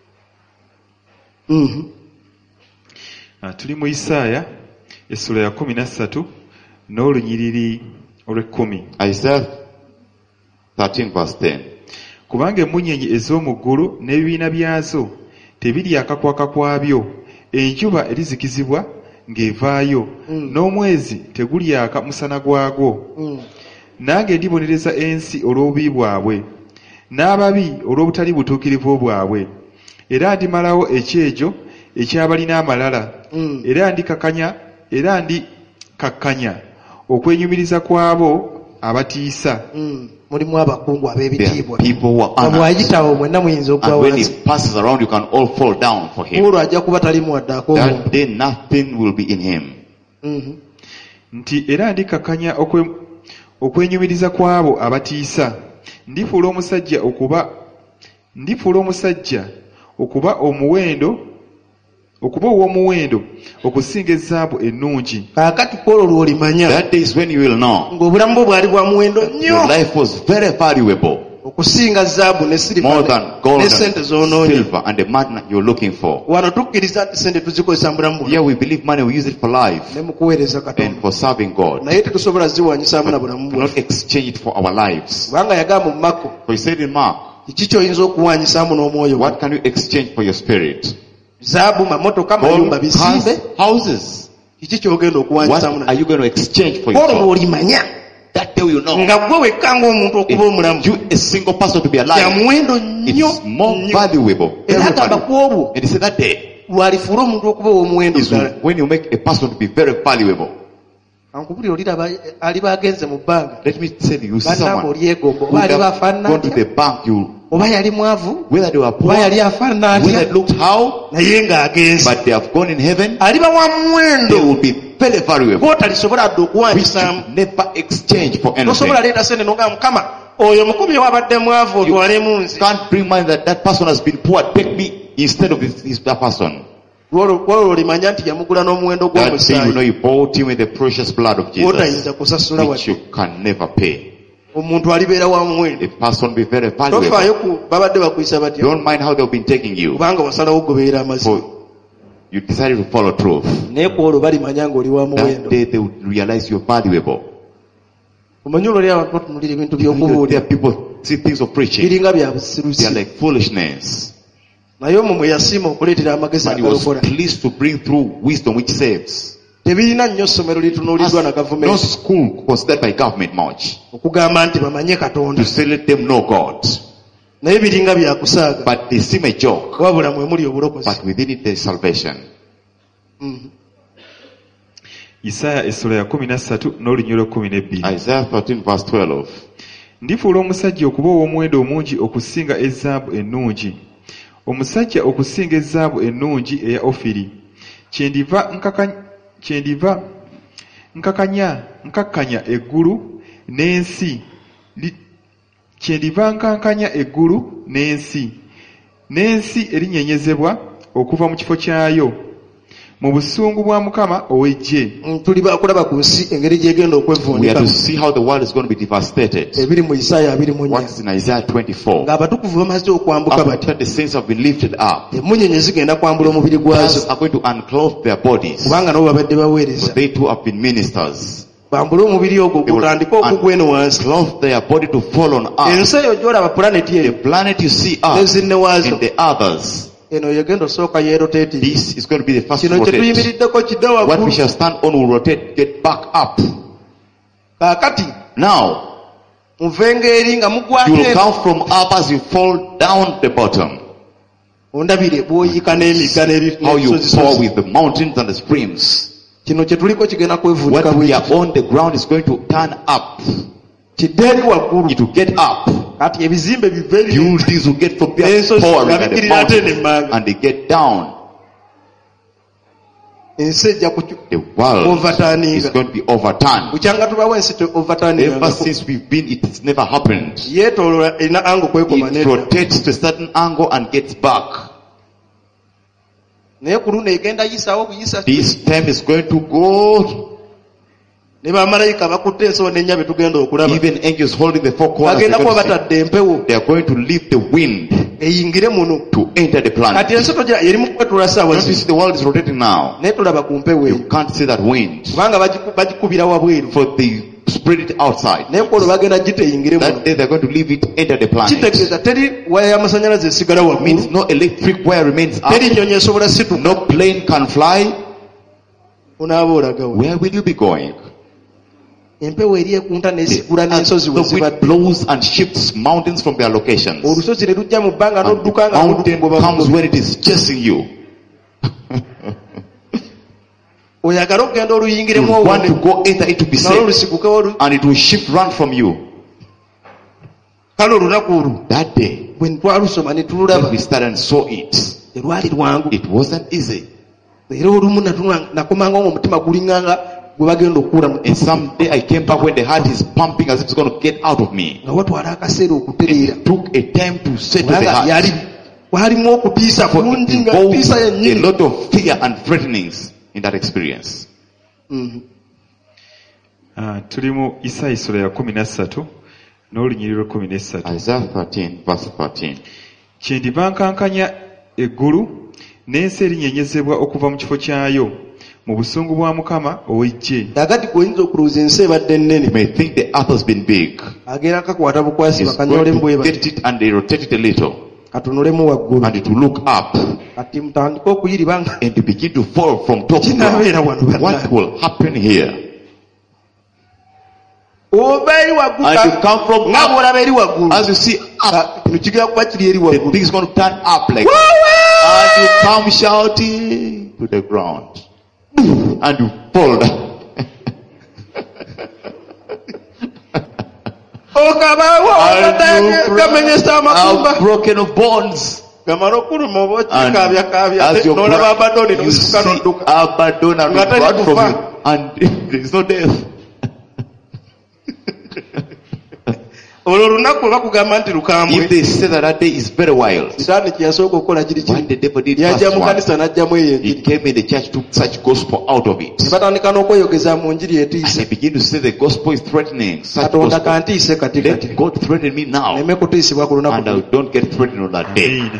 Tuli mu Isaaya essula ya 13 n'olunyiriri olw'ekkumi. Isaiah 13 verse 10. Kubanga emmunyenye ez'omu ggulu n'ebibiina byazo tebiryaka kwaka kwabyo, enjuba erizikizibwa ng'evaayo, n'omwezi tegulyaka musana gwagwo. Nange ndibonereza ensi olw'obubi bwabwe, n'ababi olw'obutali butuukirivu bwabwe, era ndimalawo ekyejo ekyabalina amalala, era ndikakkanya okwenyumiriza kw'abo abatiisa. Mulimu abakungu ab'ebitiibwa. People who are honored. Bw'ayitawo mwenna muyinza okugwa And when wansi. he passes around, you can all fall down for him. Olwo ajja kuba talimu waddaako That omuntu. day nothing will be in him. Nti era ndikakkanya okwenyumiriza kw'abo abatiisa, ndifuula omusajja okuba ow'omuwendo okusinga ezaabu ennungi. Kaakati kwolwo lw'olimanya That day is when you will know ng'obulamu bwo bwali bwa muwendo nnyo your life was very valuable, okusinga zaabu ne more siriva than gold ne sente and z'onoonye. silver and the money you're looking for. Wano tukkiriza nti sente tuzikozesa mu bulamu Here bwaffe we believe money, we use it for life ne mu kuweereza and Katonda, for serving God. naye tetusobola ziwanyisaamu na bulamu Do not bwaffe. exchange it for our lives. Kubanga yagamba mu Mako, For he said in Mark, kiki ky'oyinza okuwanyisaamu n'omwoyo gwo? what can you exchange for your spirit? Zaabu, mamotoka, mayumba, Gold, bisimbe. houses. Kiki ky'ogenda okuwanyisaamu What na? are you going to exchange for Olwo yourself? lw'olimanya That day you know. nga gwe wekka ng'omuntu okuba omulamu If you, a single person, to be kya alive, muwendo nnyo it's more nnyo. valuable. Very Era agamba valuable. ku obwo And he said that day lwalifuula omuntu okuba ow'omuwendo is ddala. when you make a person to be very valuable. Ankubulira oliraba aliba agenze mu bbanga Let me tell you, bannange someone olyegomba who oba aliba have afaanana gone to atya the bank, you, oba yali mwavu whether they were poor, oba yali afaanana whether atya it looked how, naye ng'agenze but they have gone in heaven, aliba wa they muwendo will be very valuable, gw'otalisobola adde which okuwanyisaamu. you never exchange for anything. tosobola leeta sente noga mukama oyo mukubi wabadde mwavu otwalemu nze. Can't bring money that person has been poor, take me instead of that person. Olwo olimanya nti yamugula n'omuwendo That day you know gw'omusaayi you bought him with the precious blood of Jesus, gw'otayinza kusasula which you wadde. can never pay. Omuntu alibeera wa muwendo. The person will be very valuable. tofaayo ku babadde bakuyisa batya Don't mind how they've been taking you, kubanga wasalawo gobeera amazima. for you decided to follow truth. naye ku olwo balimanya ng'oli wa That muwendo. day they would realize you're valuable. omanyi olwali abantu batunulira ebintu There by'okubuulira are people see things of preaching, biringa bya they busirusi, are like foolishness. naye omwo mwe yasiima okuleetera amagezi But he was agalokola. pleased to bring through wisdom which saves. Tebirina nnyo ssomero litunuuliddwa na No gavumenti school considered by government much okugamba nti bamanye Katonda, to say let them know God. naye biringa byakusaaga, But they seem a joke. wabula mwe muli obulokozi. But within it there is salvation. Isaaya essula ya 13 n'olunyiriro 12. Isaiah 13 verse 12. Ndifuula omusajja okuba ow'omuwendo omungi okusinga ezaabu ennungi, omusajja okusinga ezaabu ennungi eya Ofiri. Kyendiva nkakkanya eggulu n'ensi, kyendiva nkankanya eggulu n'ensi, n'ensi erinyenyezebwa okuva mu kifo kyayo, mu busungu bwa Mukama ow'eggye. Tuli bakulaba ku nsi engeri gyegenda We are okwevuunika to see how the world is going to be devastated. ebiri mu Isaaya 24 What's in Isaiah 24? ng'abatukuvu bamaze okwambuka bati After the saints have been lifted up, emunyenye zigenda kwambula omubiri others gwazo are going to unclothe their bodies. kubanga nabo babadde For baweereza. they too have been ministers. bambule omubiri ogwo They will gutandike okugwa eno wansi. unclothe their body to fall on earth. ensi eyo gyolaba pulaneti The eyo planet you see ne earth zinne waazo and the others, eno yegenda osooka yeeroteeti. this is going to be the first to kino kye rotate. tuyimiriddeko kidde What we waggulu. shall stand on will rotate, get back up. kaakati Now, muvenga eri nga you mugwako will eno. come from up as you fall down the bottom. ondabire bw'oyika n'emigga How you pour n'ebisozisozi. with the mountains and the streams. kino kye tuliko kigenda kwevuunika what we are on the ground is going to turn up. kiddeeri waggulu. It will get up. kati ebizimbe bive Buildings will get from there forward at the mountains, and they get down. ensi ejja The world is going to be overturned. bukyanga tubawo ensi overturning. Ever since we've been, it has never happened. yeetooloola erina ango kwekoma It rotates to a certain angle and gets back. naye ku luno egenda yisaawo kuyisa. This time is going to go. ne bamalayika bakutte ensolo n'ennya betugenda okulaba. Even angels holding the four corners, bagenda kuba batadde empewo they are going to leave the wind eyingire muno to enter the planet. kati ensi tojja yeri mu kwetula saawa Don't you see the world is rotating now? naye tulaba ku mpewo You can't see that wind, kubanga bagikubira wabweru for they spread it outside. naye kwolwo bagenda giteyingire muno. That day they're going to leave it enter the planet. kitegeeza teri waya y'amasannyalaze esigala waggulu. Means no electric wire remains up. teri nnyonyi esobola situka. No plane can fly. onaaba olagawo. Where will you be going? empewo eri ekunta n'esigula n'ensozi we The wind zibadde. blows and shifts mountains from their locations. olusozi ne lujja mu bbanga And n'odduka the nga mountain comes when it is chasing you. oyagala okugenda You oluyingiremu want to go enter it to be nalo safe, olusigukewo. and it will shift run from you. kale olunaku olwo That day, bwe twalusoma ne when tululaba we started and saw it, terwali lwangu. it wasn't easy. era olumu nakomanga nga omutima gulinganga gwe bagenda okuula mu And someday I came back when the heart is pumping as if it's going to get out of me. nga watwala akaseera okutereera. It took a time to settle the kubanga heart. walimu okutiisa For kungi it nga involved tiisa a yennyini. lot of fear and threatenings in that experience. Tuli mu Isaaya sura ya 13 n'olunyiriro 13. Isaiah 13 verse 13. Kyendiva nkankanya eggulu n'ensi erinyenyezebwa okuva mu kifo kyayo mu busungu bwa Mukama ow'eggye. agati gwenyinza okulowooza ensi ebadde ennene. You may think the earth has been big. agenda kakwata bukwasi It's bakanyolemu going to bwe get it and they rotate it a little, katunulemu waggulu. and it will look up kati mutandike okuyiriba nga and to begin to fall from top to kinaabeera wano ground. What bannange. will happen here? oba eri waggulu And you come from nga up. bw'olaba eri waggulu. As you see up, kino kigenda kuba kiri eri the waggulu. thing is going to turn up like that. And you come shouting to the ground. And you fall down. okabawo And gamenyesa you amakumba are broken of bones. gamala okuluma oba And okikabyakabya as your n'olaba abadoni you n'osituka see n'odduka. Abaddon and Nga tali run from kufa. you, and there is no death. olwo olunaku bwe bakugamba nti lukambwe. If they say that day is very wild, sitaani kye yasooka okukola kiri when the kiri. devil did yajja first mu one, kanisa n'ajjamu eyo he enjiri. came in the church, took such gospel out of it. ne batandika n'okweyogeza mu njiri And etiise. they begin to say the gospel is threatening. Such katonda gospel. kantiise kati kati. Let God threaten me now, neme kutiisibwa ku lunaku and I luno. don't get threatened on that day. Amen.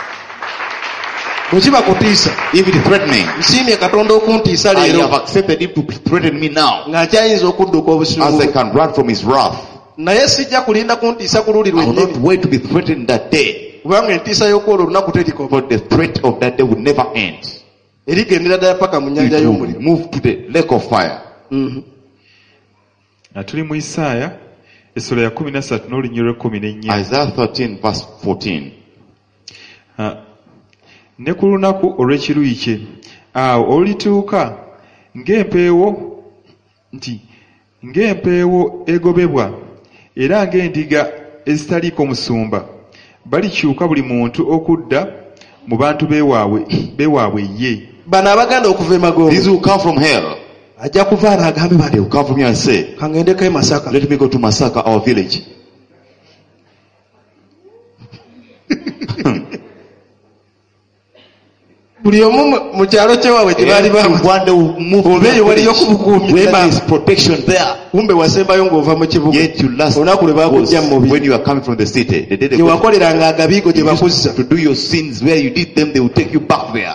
bwe kiba kutiisa. If it is threatening, nsiimye katonda okuntiisa I leero have accepted him to threaten me now, ng'akyayinza okudduka as obusungu. I can run from his wrath. naye sijja kulinda kuntiisa ku luli I will not lwennyini. wait to be threatened that day, kubanga entiisa y'okwolwo olunaku terikoma. for the threat of that day would never end. erigendera ddala paka mu It nnyanja will y'omuliro. move to the lake of fire. Tuli mu Isaaya essula ya 13 n'olunyiriro 14. Isaiah 13 verse 14. Ne ku lunaku olw'ekiruyi kye awo olituuka ng'empeewo egobebwa era ng'endiga ezitaliiko musumba balikyuka buli muntu okudda mu bantu beewaabwe ye. bano abaganda okuva emagombe. These who come from hell, ajja kuvaana agambe they bano will come from here and say, kangendeko e Masaka. let me go to Masaka, our village. buli omu mu kyalo kyewaabwe gye baali Everyone they will move to oba eyo waliyo the ku bukuumi village. There beba is protection there. kumbe wasembayo ng'ova mu kibuga. Yet you last olunaku lwe bakujja mu was mubiri when you are coming from the city. The day they gye go wakoleranga agabiigo gye you used bakuzza. to do your sins where you did them, they will take you back there.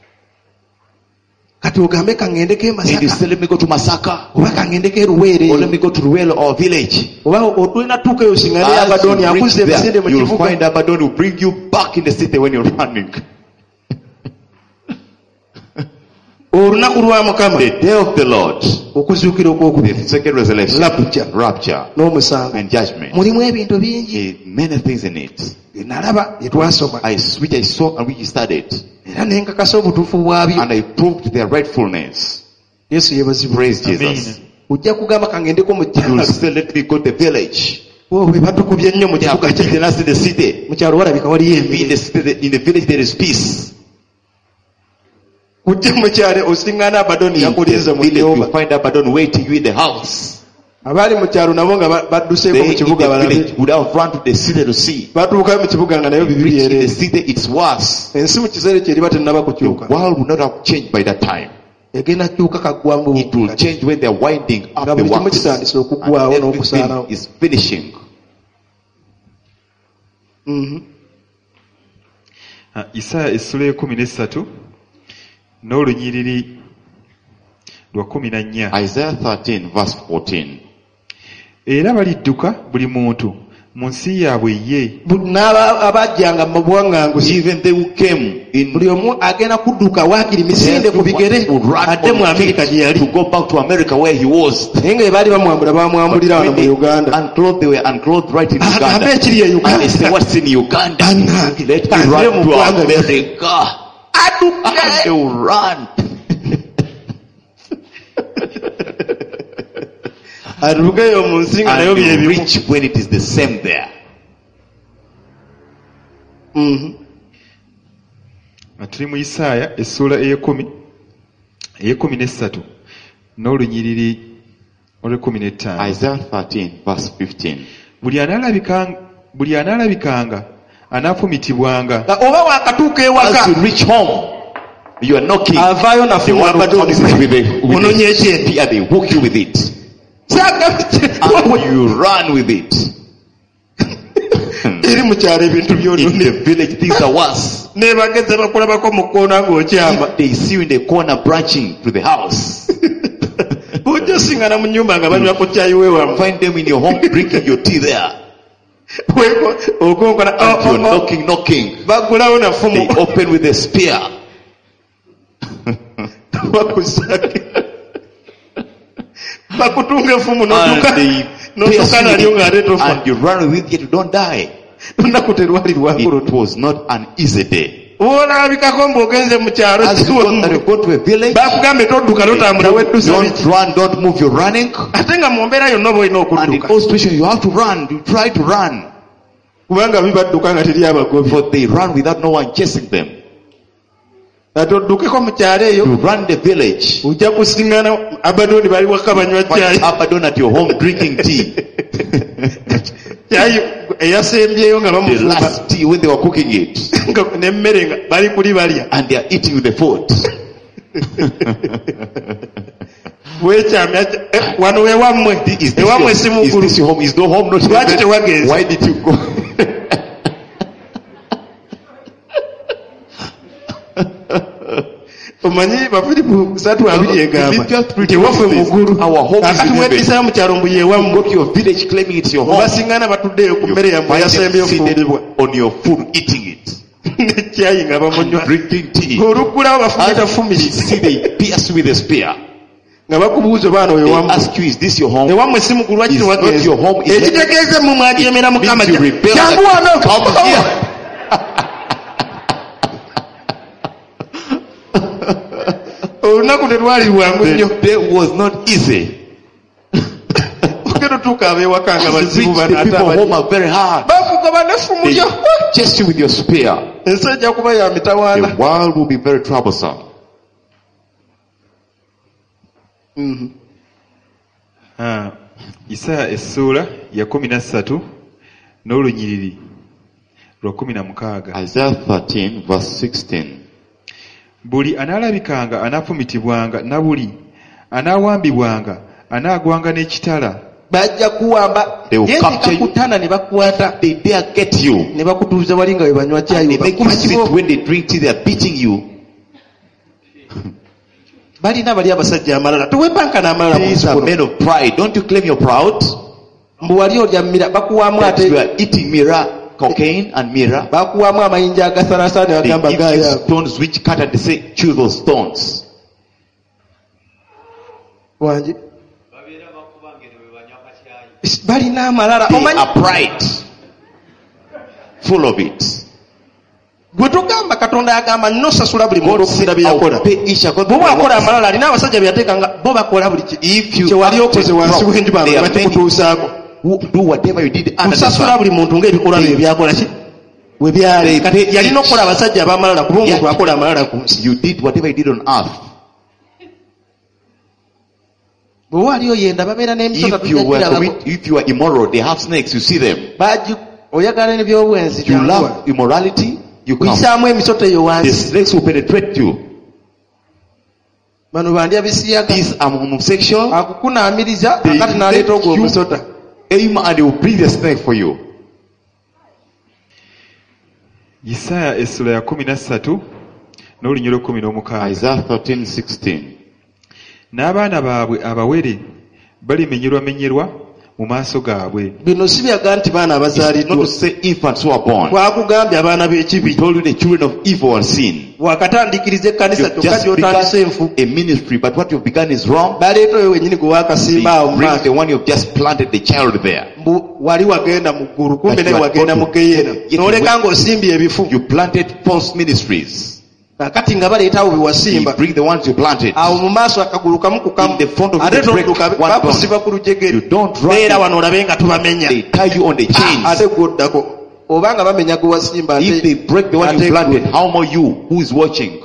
kati ogambe kangendeko e And you Masaka say, let me go to Masaka, oba kangendeko e Luweere or let me go to Ruel, our village. oba otulina tuuka eyo singane As Abadoni you reach akuzza emisinde there, mu you'll kibuga. find Abaddon will bring you back in the city when you're running. olunaku lwa Mukama. The day of the Lord, okuzuukira okwokubiri the second resurrection, rapture, n'omusango. and judgment. mulimu ebintu bingi Many things in it. bye nalaba bye twasoma Which I saw and which I studied. era ne nkakasa obutuufu bwabyo. And I proved their rightfulness. Yesu yebazibwe. Praise Jesus. Ujja kugamba kangendeko mu You will kyalo. say, let me go to the village. Wowe batukubye nnyo mu They have kibuga beaten us in the city. mu kyalo walabika waliyo In embi. the city, in the village there is peace. Ujja mu kyalo osingana Abadoni In yakulinze the mu village you nnyumba. find Abaddon waiting you in the house. Abali mu kyalo nabo nga badduseeko They mu in kibuga the village balabe. would have run to the city to see. Batuuka mu kibuga nga nayo bibiri In the ere. city it's worse. Ensi mu kiseera ekyo eriba tennaba The kukyuka. world will not have changed by that time. Egenda kyuka kaggwamu It will change when they are winding up nga the buli kimu works. kitandise And okuggwawo everything n'okusaanawo. is finishing. Isaya essula 13 n'olunyiriri lwa 14. Isaiah 13 verse 14. Era balidduka buli muntu mu nsi yaabwe ye. N'abajjanga mu buwaŋŋanguzi. Even they who came in Buli omu agenda kudduka waakiri misinde ku bigere would run adde mu on Amerika gye feet yali. to go back to America where he was. Naye nga bwe baali bamwambula bamwambulira wano When mu they Uganda. unclothed, they were unclothed right in Agambe Uganda. ekiri e And they Uganda. say, what's in Uganda? Bannange, Let me kanzire run mu to ggwanga America. And they will run. Adugeyo mu nsi nga nayo And bye you bimu. reach when it is the same there. Tuli mu Isaaya essula 13 n'olunyiriri olw'15. Isaiah 13 verse 15. Buli anaalabikanga anaafumitibwanga. Nga oba waakatuuka ewaka As you reach home, you are knocking. avaayo The nafuna one who comes Abadoni. with the Munonye ekyeru. spear, they hook you with it. Kyagambye And you run with it. eri mu kyalo ebintu In by'olunne. the village, things are worse. Ne bageze bakulabako mu kkoona ng'okyama. If they see you in the corner branching to the house, Bw'ojja osingana mu nnyumba nga banywa ku caayi weewamu. find them in your home drinking your tea there. Okonkola And you're knocking. bagulawo nafumu. They open with a spear. Bakusake. Bakutunga effumu And n'otuuka they n'otuuka nalyo ng'ate pierce you tofa. and you run with it yet you don't die. Olunaku terwali lwakulu. It was not an easy day. Olabikako ng'ogenze mu kyalo As you go to a village, bakugambe todduka totambula weddusa don't biki. run, don't move, you're running. Ate nga mu mbeera yonna oba olina And in okudduka. all situations, you have to run. You try to run. Kubanga bibadduka nga teri abagobi. But they run without no one chasing them. Ate oddukeko mu kyalo eyo You run the village. ojja kusingana Abadoni bali waka banywa Find caayi. Abaddon at your home drinking tea. Caayi eyasembyeyo nga The bamufuuka. last tea when they were cooking it. N'emmere nga bali kuli balya. And they are eating with the food. Weekyamya wano wewammwe. Ewammwe si Is mukulu. this your home? Is no home not Lwaki here? tewagenze? Why did you go? Omanyi bafiripu 3:2 egamba Philippians 3:2 nti waffe muggulu Our home is akati in heaven. mweddisayo mu kyalo mbu Go yewammwe to your village claiming it's your home. basingana batuddeyo ku mmere yammwe Find them yasembyeyo seated fuulibwa on your food eating it. nekyayi nga bamunywa Drinking tea. oluggulawo bafumita As you fumiri see they pierce with a spear. nga bakubuuza baana They wewammwe ask you, is this your home? ewammwe si mugulu lwaki Is not tewagenze your home, is ekitegeeza mmwe mwajeemera mukama Means you rebel. kyangu wano Come here. olunaku terwali lwangu nnyo The day was not easy. ogenda otuuka ab'ewaka nga To reach bazibu the people home banaata are very hard. bakugoba n'effumu They lyo chase you with your spear. ensi ejja kuba ya mitawaana. The world will be very troublesome. Isaya essula ya 13 n'olunyiriri lwa 16. Isaiah 13 verse 16. Buli anaalabikanga anaafumitibwanga na buli anaawambibwanga anaagwanga n'ekitala. Bajja kuwamba They will capture you. kakutana ne bakwata They dare get you. ne bakutuuza wali nga we banywa And cyayi they make you sit when they drink tea, they are beating you. balina bali abasajja amalala tewebankana amalala These are men of pride. Don't you claim you're proud? mbu wali olya mmira bakuwaamu That you ate are eating mirror, cocaine and mirror. bakuwaamu amayinja agasalaasa ne They bagamba give you gaaya stones which cut and they say, chew those stones. wange balina amalala They omanyi are pride. Full of it. gwe tugamba Katonda yagamba nno sasula buli muntu okusinda byeyakola bwe wakola amalala alina abasajja byeyateekanga bo bakola buli kyewali okoze wansi w'enjuba bakikutuusaako kusasula buli muntu ng'ebikolwa bye byakola ki we byali yalina okukola abasajja ab'amalala kuba omuntu akola amalala ku nsi bwe waliyo yenda babeera n'emisota if you are immoral, they have snakes, you see them. oyagala n'ebyobwenzi you love immorality, you come. The snakes will penetrate you. These are homosexual. Aim and they will breathe a snake for you. Isaiah essula ya 13 n'olunyiro 16. Isaiah 13:16. N'abaana baabwe abawere balimenyerwamenyerwa mu maaso gaabwe. Bino si byaga nti baana abazaaliddwa. Not to say infants who are born. Twakugambye abaana b'ekibi. We told you the children of evil and sin. Wakatandikiriza ekkanisa kyokka gy'otandise enfu. A ministry, but what you've begun is wrong. Baleeta oyo wenyini gwe waakasimba awo mu maaso. The one you've just planted the child there. Wali wagenda mu ggulu kumbe naye wagenda mu geyeena. N'oleka ng'osimbye ebifu. You planted false ministries. Kakati nga baleetawo bewasimba. Bring the ones you planted. Awo mu maaso akagulu kamu ku kamu. Ate todduka bakusiba ku lujegere. Beera wano olabe nga tubamenya. They tie you on the chains. Ate gwoddako. Obanga bamenya gwe wasimba ate. If they break the one you planted, how more you who is watching?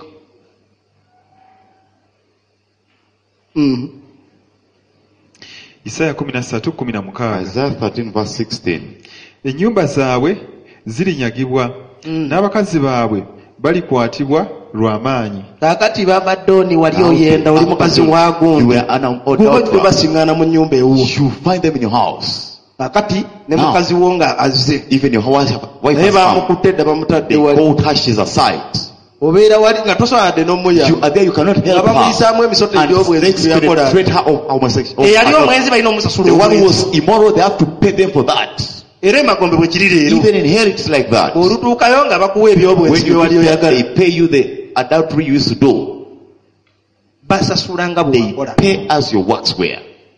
Isaiah 13:16. Isaiah 13:16. Ennyumba zaabwe zirinyagibwa n'abakazi baabwe balikwatibwa lw'amaanyi. Kakati Babadoni wali oyenda oli mukazi wa gundi. Gwe basingana mu nnyumba ewo. You find them in your house. Kakati ne mukazi wo nga azze. Even your wife has bamukute dda bamutadde wali. They hold hashes aside. Obeera wali nga tosobola n'omuya. You are there, you cannot help her. Abamuyisaamu emisoto egy'obwenzi yakola. Eyali omwenzi balina omusasula. The one who was immoral, they have to pay them for that. Era emagombe bwe kiri leero. Even in here it's like that. Olutuukayo nga bakuwa ebyobwenzi bye wali oyagala. They pay you the adultery you used to do. Basasula nga bwe wakola. They pay as your works were.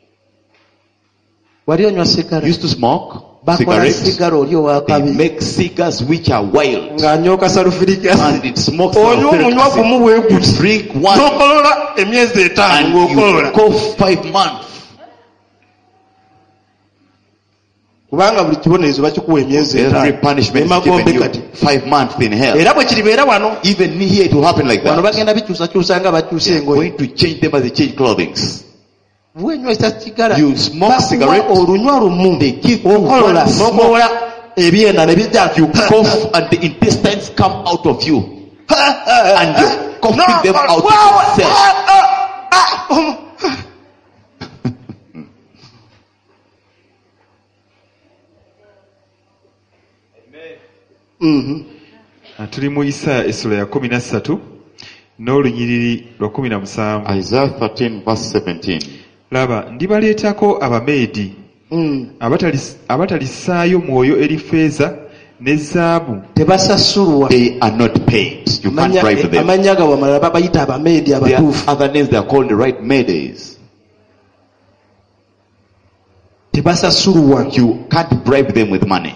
Wali onywa sigara. Used to smoke cigarettes. They make cigars which are wild. Ng'anyoka salufirika. And it smokes onywa omunywa gumu bwe guti. Drink one. N'okolola emyezi 5 ng'okolola. And you go 5 months. Kubanga buli kibonerezo bakikuwa emyezi 5. Every punishment is given you 5 months in hell. Era bwe kiribeera wano. Even here it will happen like that. Wano bagenda bikyusakyusa nga bakyusa engoye. Going to change them as they change clothing. You smoke cigarettes. Olunywa lumu. They give you okolola n'okolola ebyenda ne bijja. You cough and the intestines come out of you. And you're coughing them out of yourself. Tuli mu Isaiah essula ya 13 n'olunyiriri lwa 17. Isaiah 13:17. Laba ndibaleetako Abameedi abatalisaayo mwoyo eri ffeeza ne zaabu. Tebasasulwa. They are not paid. You can't bribe them. Amanya gawo amalala babayita Abameedi abatuufu. Other names they are called the right Medes. Tebasasulwa. You can't bribe them with money.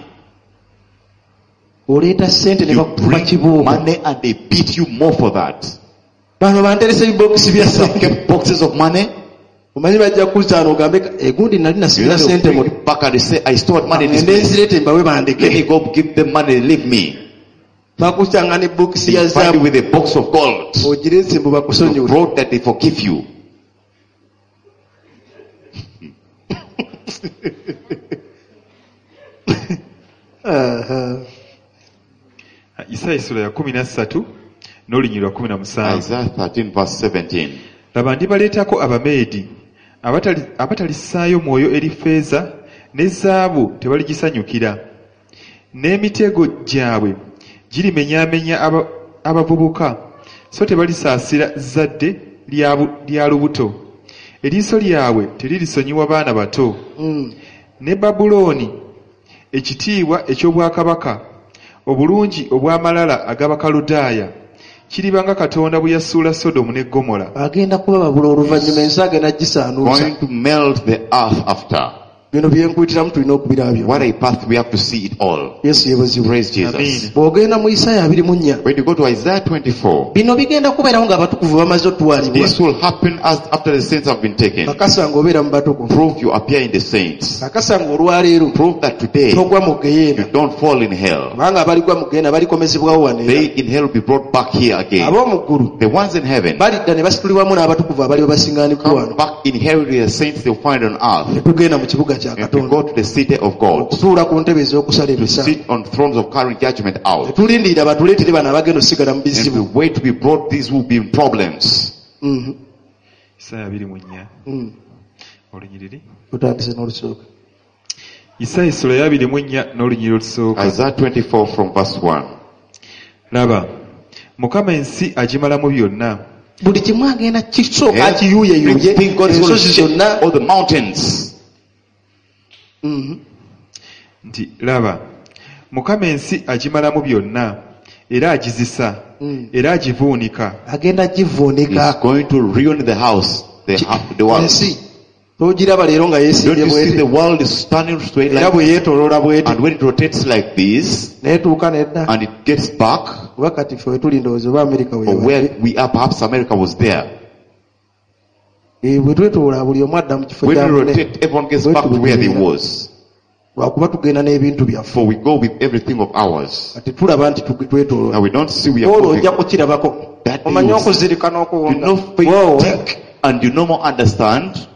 Oleeta sente ne bakuba kiboko. Money and they beat you more for that. Bano banteresa ebibokisi bya sente. Boxes of money. Omanyi bajja kuzaano ogambe egundi nali nasigala sente mu back and say I stored money in this place. Nzirete mbawe bandeke. Let me go give them money, leave me. Bakusanga ne box ya zahabu with a box of gold. Ogirese mbu bakusonyiwe. Wrote that they forgive you. Isaiah essula ya 13 n'olunyiriri lwa 17. Isaiah 13:17. Laba ndibaleetako Abameedi abatalisaayo mwoyo eri ffeeza ne zaabu tebaligisanyukira. N'emitego gyabwe girimenyaamenya abavubuka so tebalisaasira zadde lya lubuto. Eriiso lyabwe teririsonyiwa baana bato. Ne Babulooni ekitiibwa eky'obwakabaka obulungi obw'amalala ag'Abakaludaaya kiriba nga Katonda bwe yasuula Sodomu ne Gomora. Agenda kubababula oluvannyuma ensi agenda gisaanuusa. Going to melt the earth after. bino byenkuyitiramu tulina okubirabyo. What a path, we have to see it all. Yesu yebazibwe. Praise Jesus. Bw'ogenda mu Isaya 24. When you go to Isaiah 24, bino bigenda kubeerawo ng'abatukuvu bamaze otwalibwa. this will happen as after the saints have been taken. Kakasa ng'obeera mu batukuvu. Prove you appear in the saints. Kakasa ng'olwaleero. Prove that today togwa mu geyeena. you don't fall in hell. Kubanga abaligwa mu geyeena balikomezebwawo wano. They in hell will be brought back here again. Ab'omu ggulu. The ones in heaven balidda ne basitulibwamu n'abatukuvu abaliwo basingaanibwa wano. come back inherit the saints they will find on earth. ne tugenda mu kibuga kya And to go to the city of God. okutuula ku ntebe ez'okusala To emisango. sit on thrones of carrying judgment out. tulindirira batuleetere bano abagenda osigala mu And we bizibu. wait to be brought, these will be in problems. Isaya 24 olunyiriri. tutandise n'olusooka. Isaya essula ya 24 n'olunyiriri olusooka. Isaiah 24 from verse 1. Laba, Mukama ensi agimalamu byonna. buli kimu agenda kisooka akiyuuyeyuuye ensozi zonna. All the mountains. Nti laba, Mukama ensi agimalamu byonna era agizisa era agivuunika. agenda givuunika. He's going to ruin the house, the world. ensi togiraba leero nga Don't yeesimbye you see the bwete world is standing straight era like bwe this? yeetoloola bwete And when it rotates like this, neetuuka nedda. and it gets back, kuba kati ffe wetuli ndowooza oba Amerika or weebadde. where we are, perhaps America was there. bwe twetoola buli omu adda mu kifo When we kya munne. rotate, everyone gets back to where they was. lwakuba tugenda n'ebintu byaffe. For we go with everything of ours. kati tulaba nti twetoloola. Now we don't see we are olwo moving. ojja kukirabako. That omanyi is- okuzirika You n'okuwonga. know, Whoa. think, and you no more understand.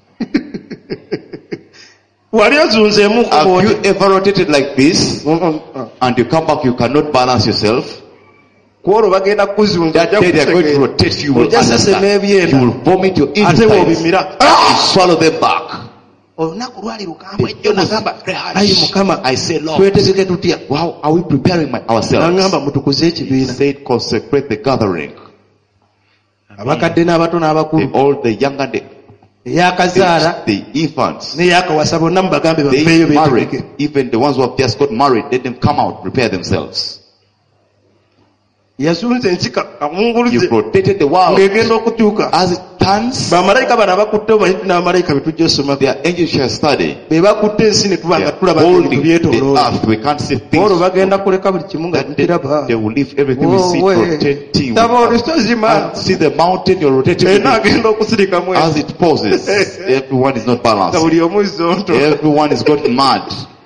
wali ozunzeemu Have you ever rotated like this, and you come back, you cannot balance yourself? kwolwo bagenda kukuzunza. That day they are going to rotate, you will ojja sesema understand. ebyenda. You will vomit your ate insides. w'obimira. You swallow them back. olunaku lwali lukambwe It ejjo was nagamba very harsh. ayi mukama I say, Lord, twetegeke tutya. how are we preparing ourselves? nagamba mutukuze He ekibiina. said, consecrate the gathering. abakadde n'abato n'abakulu. All the young and the eyakazaala the infants. n'eyakawasa bonna mubagambe They bafeeyo married. betegeke. Even the ones who have just got married, let them come out, prepare themselves. yasunze ensika You amunguluze rotated the world. ng'egenda okutuuka. As it turns, bamalayika bano abakutte omanyi n'abamalayika betujja osoma their angels shall study. be bakutte ensi ne tuba They nga are tulaba ebintu holding the byetoloola. earth. We can't see olwo things. bagenda kuleka buli kimu nga That they tukiraba. will leave everything we see rotating. taba olusozi And ma see the mountain, you're rotating with ena it. agenda okusirikamu As it pauses, everyone is not nga balanced. buli omu zonto. Everyone is got mad.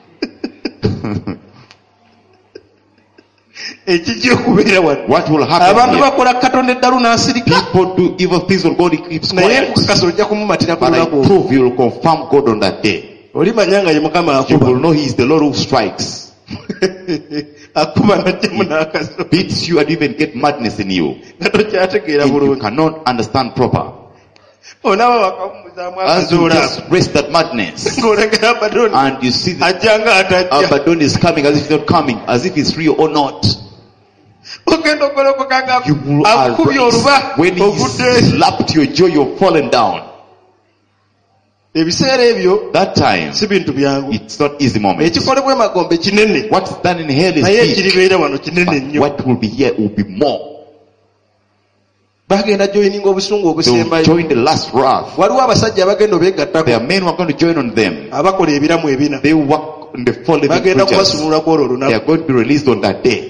ekijja okubeera wano What will happen abantu here? bakola katonda eddalu n'asirika People do evil things when God keeps naye quiet. nkukasa ojja kumumatira ku But I lunaku olwo. prove you will confirm God on that day. olimanya nga ye mukama You akuba will know He is the Lord who strikes, akuba najjemu n'akaso beats you, and even get madness in you. nga tokyategeera And you bulungi. cannot understand proper. onaaba wakawumuzaamu As you akazoola just rest that madness, ng'olengera abadoni and you see that ajja nga atajja. Abaddon is coming as if he's not coming, as if it's real or not. ogenda okolokoka nga You will akubye oluba arise. When he ogudde. slapped your jaw, you're fallen down. ebiseera ebyo That time, si bintu byangu. it's not easy moment. ekikolebwa emagombe kinene What's done in hell is naye big, ekiribeera wano kinene but nnyo. what will be here will be more. bagenda joininga obusungu They will obusembayo. join the last wrath. waliwo abasajja abagenda There obeegattako are men who are going to join on them. abakola ebiramu ebina. They will work on the four living bagenda creatures. kubasumulula kwolwo They olunaku. are going to be released on that day.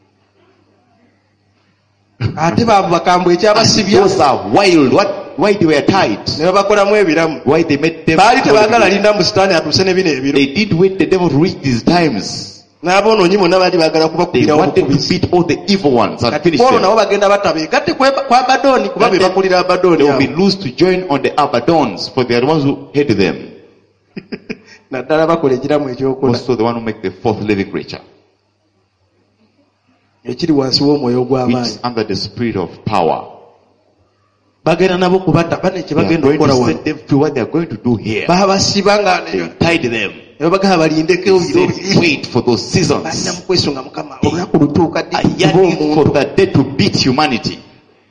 ate baabo bakambwe ekyabasibya Those are wild. Why they were tied? ne babakolamu ebiramu. Why they made them? baali tebaagala linda mu sitaani atuuse ne bino ebiro. They did wait the devil to reach these times. n'aboonoonyi bonna baali baagala They kubakubirawo wanted to bukubizi. beat all the evil ones and kati finish pawulo them. nabo bagenda batabeegatte kwa abadooni kuba be bakulira They abadooni will be abo. loose to join on the Abaddons, for they are the ones who hate them. naddala bakola ekiramu ekyokola Also the one who make the fourth living creature, ekiri wansi w'omwoyo which ogw'amaanyi. is under the spirit of power. bagenda nabo kubatta bane kye They are bagenda going okukola to wano. set them free. What they are going to do here? babasiba nga They tied them. ne bagamba balindeko They said, wait for those balina seasons. mu kwesunga mukama olunaku lutuuka Are ddi yearning for omuntu. that day to beat humanity.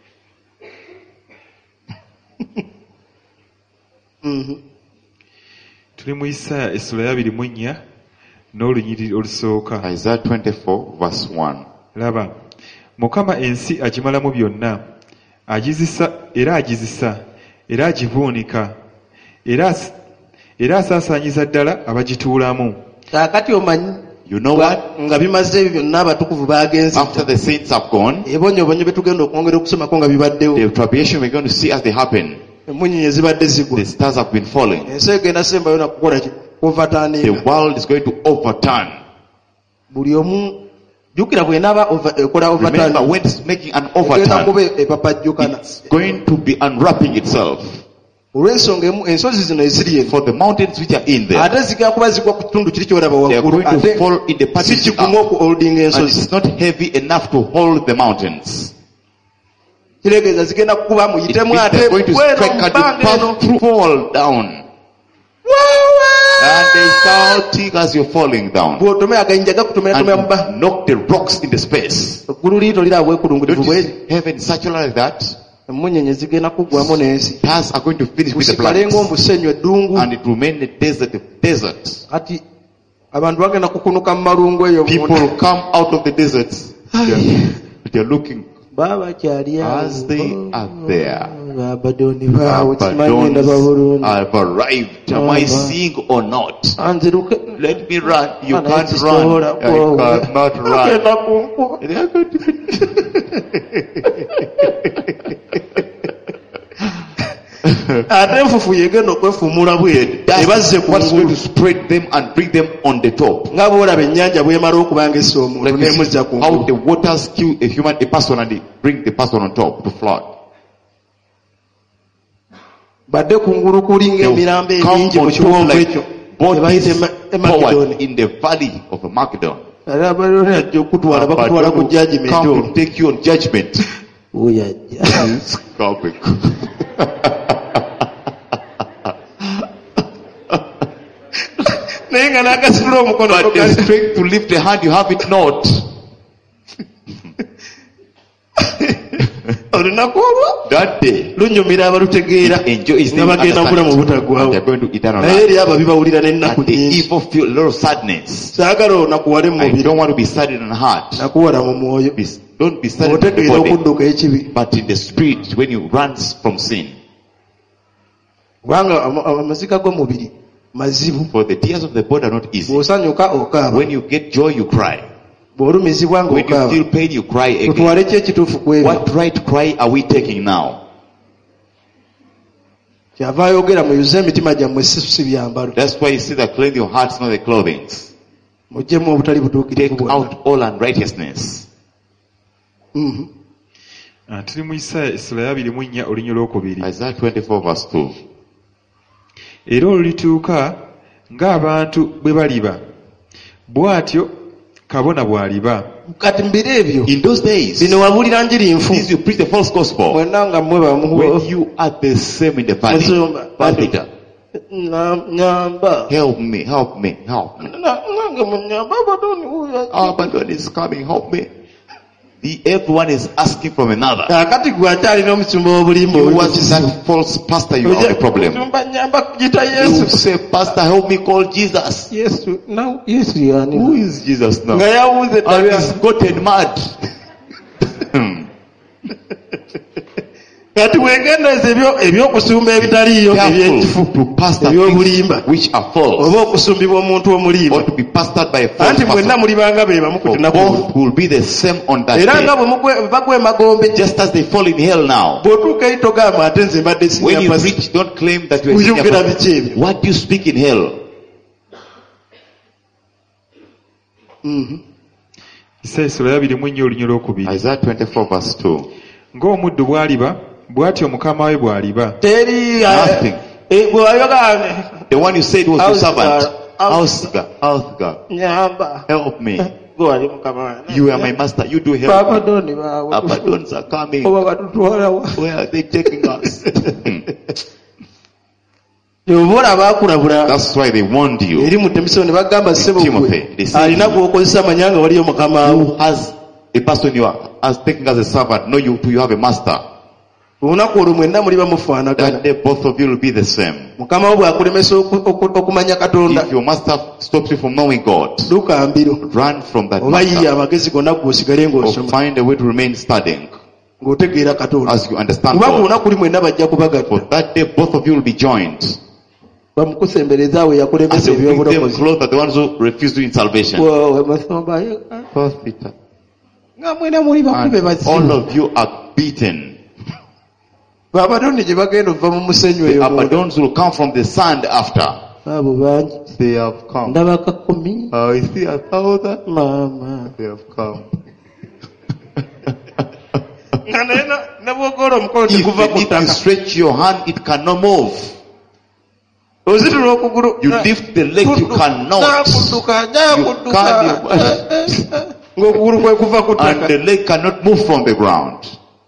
Tuli mu Isaya essula ya 24 n'olunyiriri olusooka. Isaiah 24 verse 1. Laba, Mukama ensi agimalamu byonna, agizisa era agivuunika, era asaasaanyiza ddala abagituulamu. Kaakati omanyi You know what? nga bimaze ebyo byonna abatukuvu baagenze. After the saints have gone, ebonyobonyo bye tugenda okwongera okusomako nga bibaddewo. the tribulation we're going to see as they happen. Emunyinyi zibadde zigwa. The stars have been falling. Ensi egenda sembayo na kukola ki? Overturning. The world is going to overturn. Buli omu jukira bw'enaaba ekola overturning. Remember, when it's making an Egenda overturn, kuba epapajjukana. it's going to be unwrapping itself. Olw'ensonga ensozi zino eziri eno. For the mountains which are in there, Ate zigenda kuba zigwa ku kitundu kiri ky'olaba they are waggulu. going to Ate fall in the si parties kigumu up. okuholdinga And ensozi. it's not heavy enough to hold the mountains. Kiregeeza zigenda kukuba It means muyitemu ate they're going to bw'eno strike and bbanga pass eno. through, fall down. And they shouting as you're falling down. Bw'otome agayinja gakutomeratomera mu bba. And knock the rocks into space. Eggulu liito liri awo ekulungirivu Don't you bweri. see heaven circular like that? Emmunyeenye zigenda kuggwamu n'ensi. Stars are going to finish with the Kusigale planets. ng'omusenyu eddungu. And it will remain a desert. Kati abantu bagenda kukunuka mu malungu eyo. People come out of the deserts. They're looking Baba bakyali as they are there. Abadoni baawe kimanyi ndaba bulungi. I've arrived. Am I seeing or not? Anziruke. Let me run. You can't run. I cannot run. Agenda kunkuba. They are going to... Ate enfufu yegenda okwefumula bweri. Ebazze ku What's going ngulu. to spread them and bring them on the top? Nga bw'olaba ennyanja bw'emala okubangisa omuntu Like this n'emuzza is ku how ngulu. the waters kill a person and they bring the person on top to flood. Badde ku ngulu kulinga They'll emirambo come emingi mu on kiwonvu top ekyo. like bodies Emagedoni. forward in the valley of Macedon. Ate Abadoni ajja okutwala bakutwala ku judgment Come olwo. to take you on judgment. Oyo ajja. Naye nga n'akasitula omukono But the strength to lift the hand, you have it not. olunaku olwo That day, lunyumira abalutegeera enjoy his nga name bagenda and mubulamu they're butaggwawo. going to eternal Naye life. eri abo bibawulira n'ennaku And the nnyingi. evil feel a lot of sadness. Saagala onakuwale mu I mubiri, don't want to be saddened in heart. nakuwala mu mwoyo. Don't be saddened in the Otegeera body, okudduka ekibi. but in the spirit when you run from sin. Kubanga amazika g'omubiri mazibu. For the tears of the body are not easy. Bw'osanyuka okaaba. When you get joy, you cry. Bw'olumizibwa When you ng'okaaba. feel pain, you cry again. Tutwale ki ekituufu ku ebyo? What right cry are we taking now? Kyava ayogera muyuze emitima gyammwe si byambalo. That's why you see that cleanse your hearts, not the clothing. Muggyemu obutali butuukirivu Take bwonna. out all unrighteousness. Tuli mu Isaya 24 olunya olwokubiri. Isaiah 24 verse 2. Era olulituuka ng'abantu bwe baliba, bw'atyo kabona bw'aliba. Kati mbira ebyo In those days, bino wabulira njiri nfu. since you preach the false gospel, Mwenna nga mmwe bamuwa. when you are the same in the valley, Musumba. Pastor, Nyamba. help me, help me, help me. Nange munyamba Abadoni wuyo. Oh, but God is coming, help me. Everyone is asking from another. Kakati gwe akyalina omusumba w'obulimba You was that false pastor, you have a problem. Musumba nyamba kuyita You Yesu. say, Pastor, help me call Jesus. Yesu yani. Who is Jesus now? Nga yawuze And tabya. he's gotten mad. Kati wegendeeza ebyokusumba ebitaliyo ebyekifu Careful to pastor ebyobulimba things which are false, oba okusumbibwa omuntu omulimba. or to be pastored by a false Anti mwenna pastor. mulibanga be bamu ku For lunaku. both will be the same on that Era nga day. bwe bagwa emagombe, Just as they fall in hell now. bw'otuuka eri togamba ate nze mbadde When you sinyapasi. preach, don't claim that you are Kuyogera senior biki pastor. ebyo? What do you speak in hell? Isaya 24 olunya olwokubiri. Isaiah 24 verse 2. Ng'omuddu bw'aliba, bw'atyo mukama we bw'aliba. Teri Nothing. bw'ayogera The one you said was your servant. Ausgar. Ausgar. nyamba Help me. gwe wali mukama wange. You are my master. You do help me. Abadoni baawe. Abadons are coming. Oba batutwala wa. Where are they taking us? Obola baakulabula That's why they warned you. eri mu Timoseewo ne bagamba ssebo Timothy, gwe they said alina to you, gw'okozesa amanya nga waliyo mukama Who we. has a person you are as taking as a servant? No, you have a master. Olunaku olwo mwenna muli bamufaanagana. That day both of you will be the same. Mukama we bw'akulemesa okumanya Katonda, If your master stops you from knowing God, dduka mbiro run from that oba yiye master. amagezi gonna gw'osigale Or ng'osoma find a way to remain studying ng'otegeera Katonda. as you understand Kuba ku God. lunaku luli mwenna bajja For kubagatta. that day both of you will be joined. bamukusembereza awe yakulembeza As they bring them ebyobulokozi. clothes are the ones who refuse to win salvation. First Peter. Nga mwena muli bakube And all bazimu. of you are beaten. Abatonde gye bagenda okuva mu musenyu The eyo. Abaddons will come from the sand after. Abo bangi. They have come. Ndaba kakumi. I see 1,000. Mama. They have come. Nga nabwogola omukono teguva If ku you ttaka. stretch your hand, it cannot move. Ozitula okugulu. You lift the leg, you cannot. Nakudduka. You can't. Ng'okugulu kwe kuva ku And ttaka. the leg cannot move from the ground.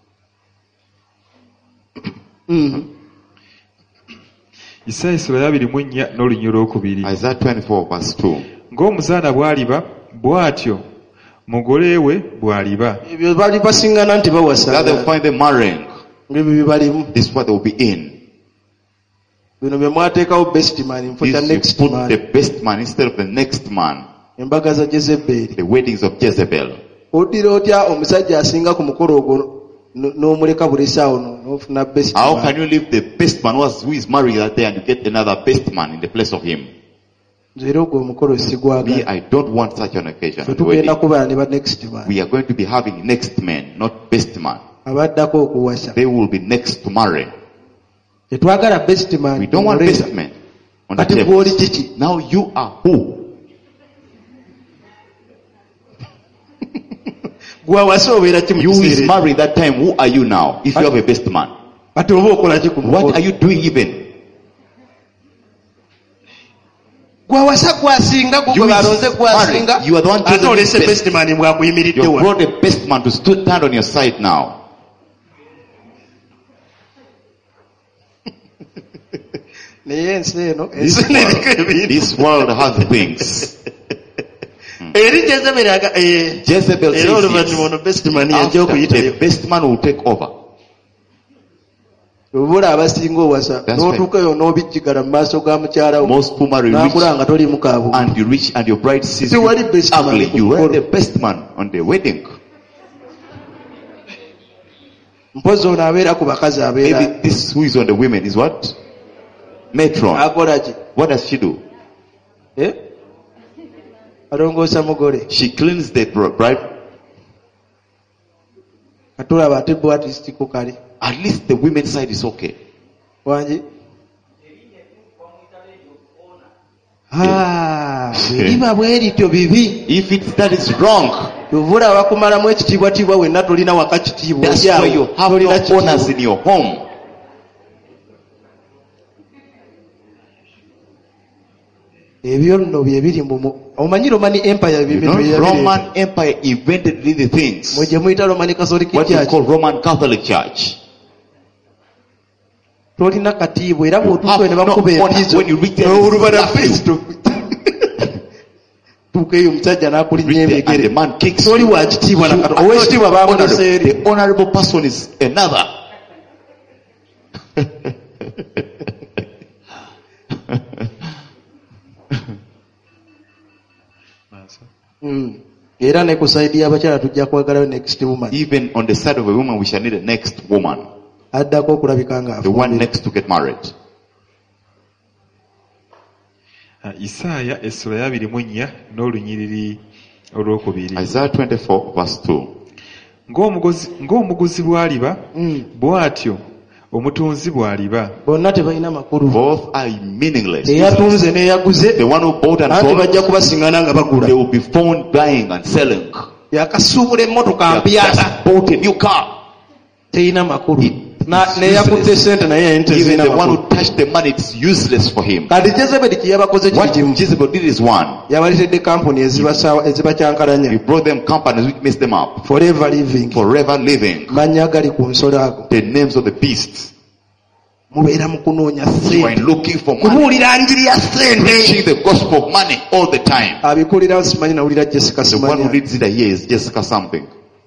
Isaaya essula 24 n'olunyiriri olwokubiri. Isaiah 24 verse 2. Ng'omuzaana bw'aliba bw'atyo mugole we bw'aliba. Ebyo bali basingana nti bawasa. That they'll find them marrying. Ng'ebyo bibalimu. This is what they will be in. Bino bye mwateekawo best man info This kya you next put man. the best man instead of the next man. Embaga za Jezebeli. The weddings of Jezebel. Odira otya omusajja asinga ku mukolo ogwo n'omuleka bulesaawo n'ofuna best How man. can you leave the best man who is married that day and you get another best man in the place of him? Nze era ogwo omukolo Me, sigwagala. I don't want such an occasion. Ffe at the wedding. tugenda kuba ne ba next man. We are going to be having next men, not best man. Abaddako okuwasa. They will be next to marry. Tetwagala best man. We don't want best men on the Kati table. gw'oli kiki? Now you are who? Gwawasa obeera ki mu You is kiseera ekyo? married that time. Who are you now? If you have a best man, Kati oba okola ki ku what mukolo? are you doing even? Gwawasa gwasinga gwe You is balonze gwasinga. married. You are the one Ate chosen to be olese best. best man bw'akuyimiridde You wano. brought a best man to stand on your side now. Naye ensi eno ensi eno eriko ebintu. This world has things. Eri Jezebeli Jezebel era oluvannyuma says ono best man this. yajja After, okuyitayo. the best man will take over. Obula abasinga owasa That's n'otuukayo n'obijjigala mu maaso ga mukyala wo Most who marry n'akula rich nga toli mukaabu. and you rich and your bride sees you Tewali best man ugly. ku You were mukolo. the best man on the wedding. Mpozi ono abeera ku bakazi abeera Maybe this who is on the women is what? Matron. akola ki? What does she do? Alongoosa mugole. She cleans the bride. Katulaba ate bwe atisitiko kale. At least the women's side is okay. Wangi? Bweriba bwerityo bibi. If that is wrong, Tuvula abakumalamu ekitiibwatiibwa wenna tolina waka kitiibwa. that's why you have Tolina no honors kitiibwa. in your home. Ebyo nno bye biri mu omanyi Roman Empire You bibintu know, bye Roman Empire invented these things. mwe gye muyita Roman Catholic What you Church. call Roman Catholic Church. Tolina katiibwa era You bw'otuuka have ne no bakuba honor. empizo When you reach there, n'olubala it's laughing. Kristo tuuka eyo omusajja n'akulinnya Reach there and the emigere man kicks toli you. wa kitiibwa You nakatono are not ow'ekitiibwa baamulesa eri. honorable. The honorable person is another. Era ne ku sayidi y'abakyala tujja kwagalayo next woman. Even on the side of a woman, we shall need a next woman. Addako okulabika nga The one afumbirwa. next to get married. Isaaya essula 24 n'olunyiriri olwokubiri. Isaiah 24 verse 2. Ng'omuguzi bw'aliba bw'atyo omutunzi bw'aliba. Bonna tebalina makulu. Both are meaningless. Eyatunze n'eyaguze The one who bought and anti sold, bajja kubasingana nga bagula. they will be found buying and selling. Yakasuubula emmotoka They have mpyata just bought a new car. terina makulu. It's N'eyakutte useless. sente naye ente Even zirina the one makulu. who touched the money, it's useless for him. Kati Jezebeli kye yabakoze What kiri kimu. Jezebel did is one. Yabaleetedde kampuni He ezibakyankalanya. brought them companies which messed them up. Forever living. Forever living. Mannya gali ku nsolo ago. The names of the beasts. Mubeera mu kunoonya You are ssente. looking for money. Kubuulira njiri ya ssente. Preaching the gospel of money all the time. Abikulira simanyi nawulira Jessica The one who Simanya. reads it here is Jessica something.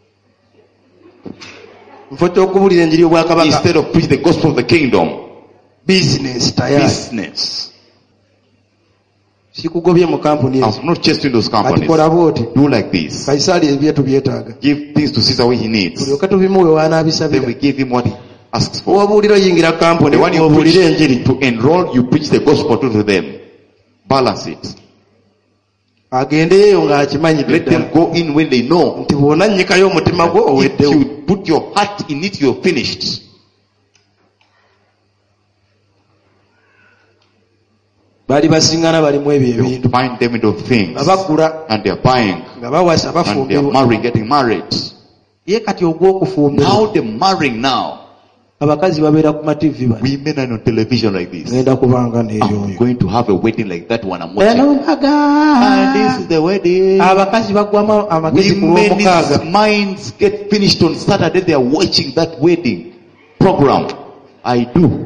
Nfo ky'okubuulira enjiri y'obwakabaka. Instead of preach the gospel of the kingdom, Business tayari. business. Sikugobye mu kampuni ezo. I'm not chasing those Kati companies. kola bw'oti. Do like this. Kaisaali ebye tubyetaaga. Give things to Caesar what he needs. Tulyoke tubimuwe Then we w'anaabisabira. give him what asks for. Obuulira yingira company, The one you obuulira enjiri. preach, to enroll, you preach the gospel to them. Balance it. Agendeyo ng'akimanyidde. Let them go in when they know. Nti bw'onannyikayo omutima gwo If oweddewo. you put your heart in it, you're finished. Bali basingana balimu ebyo You ebintu. find them into things. Abagula And they're buying. nga bawasa And they're bafumbirwa. marrying, getting married. Ye kati ogw'okufumbirwa. Now they're marrying now. Abakazi babeera ku mativi bano. Women are on television like this. Ngenda kubanga I'm n'eyoyo. going to have a wedding like that one I'm watching. Eno mbaga. And this is the wedding. Abakazi bagwamu amagezi ku lw'omukaaga. Women's minds get finished on Saturday. They are watching that wedding program. I do.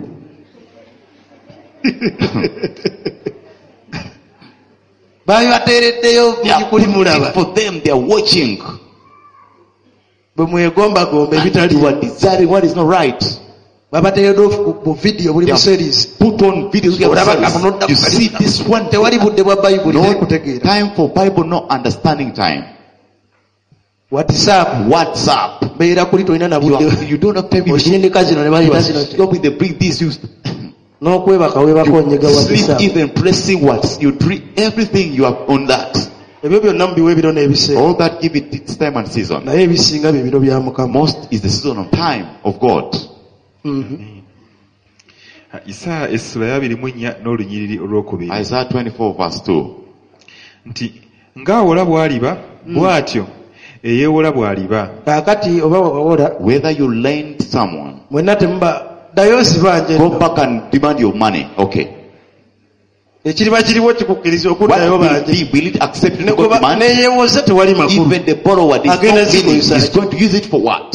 Babibateereddeyo They are kuli mulaba. putting for them. They are watching. Bwe mwegombagomba And ebitali. you are desiring what is not right. Babateereddeyo bu video buli They mu are series. put on videos. You see this one. Tewali budde bwa Bayibuli No kutegeera. time for Bible, no understanding time. WhatsApp WhatsApp. beera kuli tolina na budde. You don't have time. Osindika zino ne You balina are zino. stopping the bring this. You N'okwebaka weebaka onyega sleep WhatsApp. even pressing what you drink everything you are on that. Ebyo byonna mubiwa ebiro n'ebiseera. All that give it its time and season. Naye ebisinga bye biro bya Mukama. Most is the season of time of God. Isaaya essula ya 24 n'olunyiriri olwokubiri. Isaiah 24 verse 2. Nti ng'awola bw'aliba bw'atyo eyeewola bw'aliba. Kaakati oba wawola Whether you lend someone, mwenna temuba ddayo sibanje. go back and demand your money. Okay. Ekiriba kiriwo kikukkiriza okuddayo What will banje. it be? Will it accept it to Nekuba God demand? neyeewoza tewali makulu. Even the borrower is not Again, meaning. it's He's going to use it for what?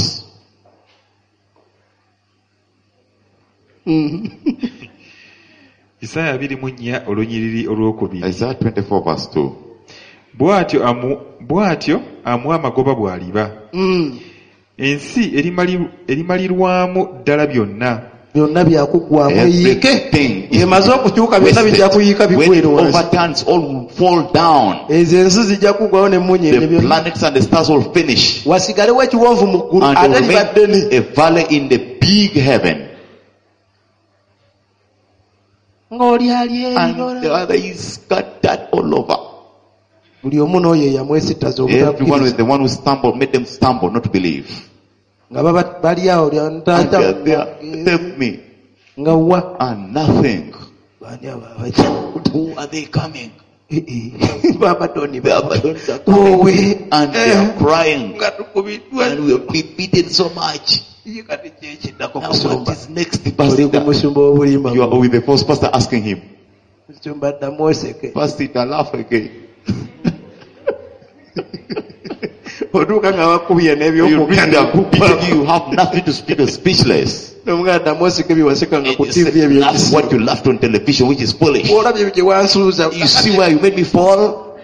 Isaaya 24 olunyiriri olwokubiri. Isaiah 24 verse 2. Bw'atyo amuwa amagoba bw'aliba. Ensi erimalirwamu ddala byonna. Byonna byakuggwamu eyiike. Everything is Emaze okukyuka byonna bijja kuyiika when bigwere it wansi. overturns, all will fall down. Ezo ensi zijja kuggwawo n'emmunyeenye The byonna. planets and the stars will finish. Wasigalewo ekiwonvu mu ggulu And ate there will libadde remain ni. a valley in the big heaven. Ng'oli ali And the eyo. other is scattered all over. Buli omu n'oyo eyamwesittaza Everyone obutakkiriza. was the one who stumbled, made them stumble, not to believe. Nga baba bali awo lya And they are there, ntaata. help me. Nga wa. And nothing. Baani abo abajja. Who are they coming? Baba Tony The baba. Abadons are coming. Wowe. And they are crying. Nga tukubiddwa. And we have been beaten so much. Ye kati kyekiddako Now musumba. what is next? Oli ku Pastor, musumba w'obulimba. you are with the first pastor asking him. Musumba ddamu oseke. Pastor, laugh again. Otuuka nga bakubye You read n'ebyokugenda the book, kukpa. you have nothing to speak, you're speechless. N'omuganda ddamu oseke bye wasekanga ku You TV say, ebyo laugh ebisibo. what you laughed on television, which is foolish. Olabye gye wansuuza. You see where you made me fall?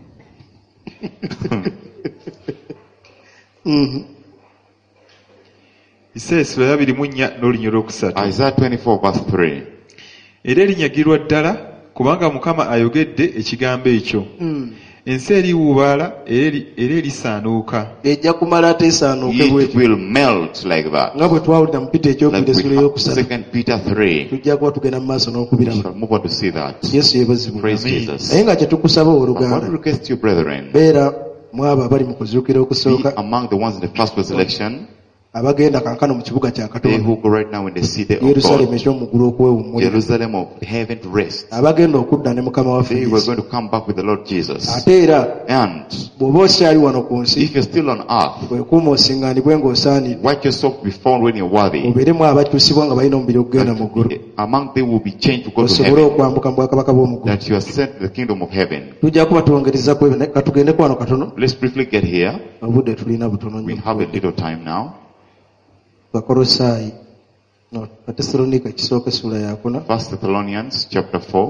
Isaaya essula ya 24 n'olunyiriri olwokusatu. Isaiah 24 verse 3. Era erinyagirwa ddala kubanga Mukama ayogedde ekigambo ekyo. Ensi eriwuubaala era erisaanuuka. Ejja kumala ate esaanuuke It bw'etyo. will melt like that. Nga bwe twawulira mu Peter Like ekyokubiri we essula have ey'okusatu. 2 Peter 3. Tujja kuba tugenda mu maaso We n'okubiraba. shall move on to see that. Yesu yeebazibwa. Praise Amen. Jesus. Naye nga kye tukusaba But what oluganda. we request you, brethren, Beera mu abo abali mu kuzuukira be okusooka. among the ones in the first resurrection, Abagenda kankano mu kibuga kya they Katonda. who go right now in the city of Yerusaalemi God, eky'omuggulu okwewummulira. Jerusalem of heaven to rest. Abagenda okudda ne Mukama waffe They were Yesu. going to come back with the Lord Jesus. Ate era And bw'oba okyali wano ku nsi, if you're still on earth, weekuuma osiŋŋaanibwe ng'osaanidde. watch yourself be found when you're worthy. Obeeremu abakyusibwa nga balina omubiri ogugenda mu ggulu. Among them will be changed to go to Osobole heaven. okwambuka mu bwakabaka bw'omu ggulu. That you are sent to the kingdom of heaven. Tujja kuba twongereza ku ebyo. Katugendeko wano katono. Let's briefly get here. Obudde tulina butono We nnyo. have a little time now. Bakolosaayi. No, Batesalonika ekisooka essula ya 4, 1 Thessalonians chapter 4.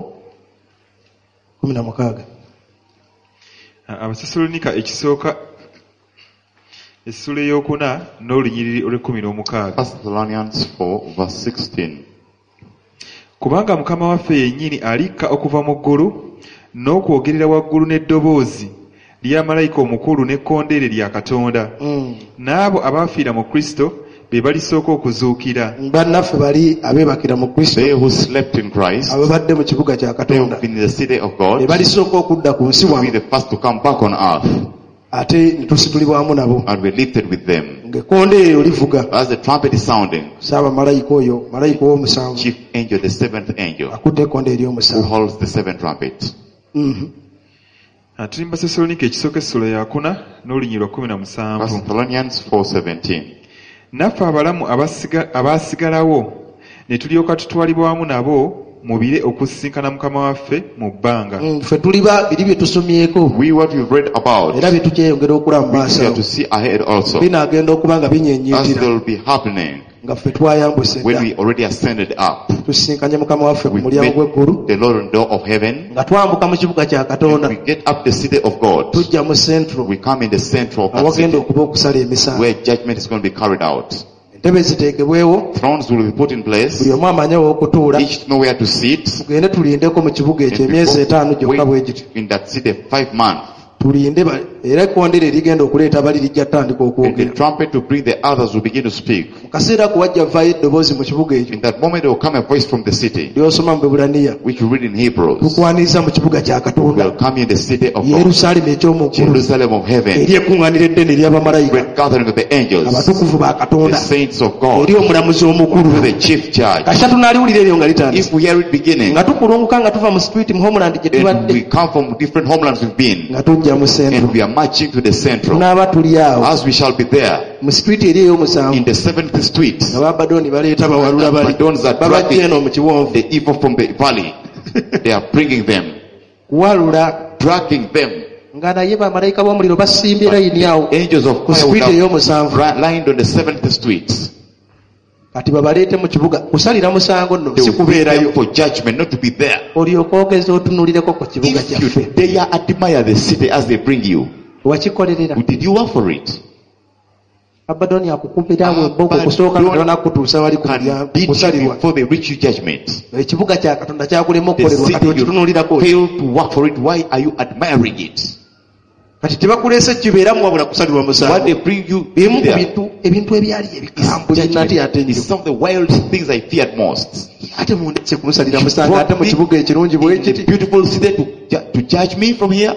16. Abasesalonika ekisooka essula ey'okuna n'olunyiriri olw'16. 1 Thessalonians 4 verse 16. Kubanga Mukama waffe yennyini alikka okuva mu ggulu n'okwogerera waggulu n'eddoboozi lya malayika omukulu n'ekkondeere lya Katonda. N'abo abaafiira mu Kristo be balisooka okuzuukira. Bannaffe bali abeebakira mu Kristo. They who slept in Christ. Ababadde mu kibuga kya They Katonda. have been in the city of God. Be balisooka okudda ku nsi Will be wano. the first to come back on earth. Ate ne tusitulibwamu nabo. And we lifted with them. Ng'ekkonde eryo livuga. As the trumpet is sounding, Saabamalayika oyo, malayika ow'omusanvu, chief angel, the seventh angel, akutte ekkonde who ery'omusanvu. holds the seven trumpets. Tuli mu Basessalonike ekisooka essula ya 4 n'olunyiriri lwa 17. 1 Thessalonians 4:17. Naffe abalamu abaasigalawo ne tulyoka tutwalibwa wamu nabo mu bire okusisinkana Mukama waffe mu bbanga. Ffe tuliba biri bye tusomyeko We what we've read about, era bye tukyeyongera okula mu we maaso have to see ahead also, binaagenda okuba nga as binyenyiitira they will be happening nga ffe twayambuse when dda we already ascended up. tusisinkanye Mukama waffe ku We mulyango met gw'eggulu the Lord on the door of heaven. nga twambuka mu kibuga kya Katonda We get up the city of God. tujja mu central We come in the central of that awagenda city okuba okusala emisango. where judgment is going to be carried out. Entebe ziteekebwewo, Thrones will be put in place, buli omu amanye w'okutuula. each know where to sit. Tugende tulindeko mu kibuga ekyo And emyezi we 5 gyokka bwe wait gityo. in that city 5 months. Tulinde era ekkondere erigenda okuleeta bali lijja kutandika And the okwogera. trumpet to bring the others will begin to speak. Mu kaseera ku wajja vaayo eddoboozi mu kibuga ekyo In that moment there will come a voice from the city, lyosoma mu Bebulaniya, which we read in Hebrews. tukwaniriza mu kibuga kya Katonda, Will come in the city of God, Yerusaalemi eky'omuggulu, Jerusalem of heaven, eri ekkuŋŋaaniro eddene ery'abamalayika, great gathering of the angels, abatukuvu ba the Katonda, saints of God, eri omulamuzi omukulu. the chief judge. Kasita tunaaliwulira eryo nga litandise, If we hear it beginning, nga tukulunguka nga tuva mu street mu homeland gye and tubadde, we come from different homelands we've been, nga tujja mu and central, we are marching to the central, tunaaba tuli awo as we shall be there mu street eri ey'omusanvu, in the 7th street. nga babadoni baleeta bawalula bali Badons are babajja eno mu dragging kiwonvu the evil from the valley. They are bringing them, kuwalula, dragging them. nga naye bamalayika b'omuliro basimbye layini awo Angels of ku fire street would have ey'omusanvu, lined on the 7th street. kati babaleete mu kibuga kusalira musango nno, They si will bring them kubeerayo, for judgment, not to be there. olyoka ogeza otunulireko ku kibuga If you kyaffe. dare admire the city as they bring you, Wakikolerera did you work for it? Abadoni akukumbira awo ebboko kusooka nga tonakutuusa wali ku Can mulyango beat you kusalirwa. before they reach you judgment. Ekibuga kya Katonda kyakulema The okukolerwa, kati city you okitunuulirako ki? fail to work for it. Why are you admiring it? Kati tebakuleese kibeeramu wabula kusalirwa What musango. they bring you Bimu ku there ebintu ebyali ebikambu nate ate is nnyo. some of the wild things I feared most. Ate mundese kumusalira musango ate mu kibuga ekirungi bwe In the kiti. beautiful city to judge me from here.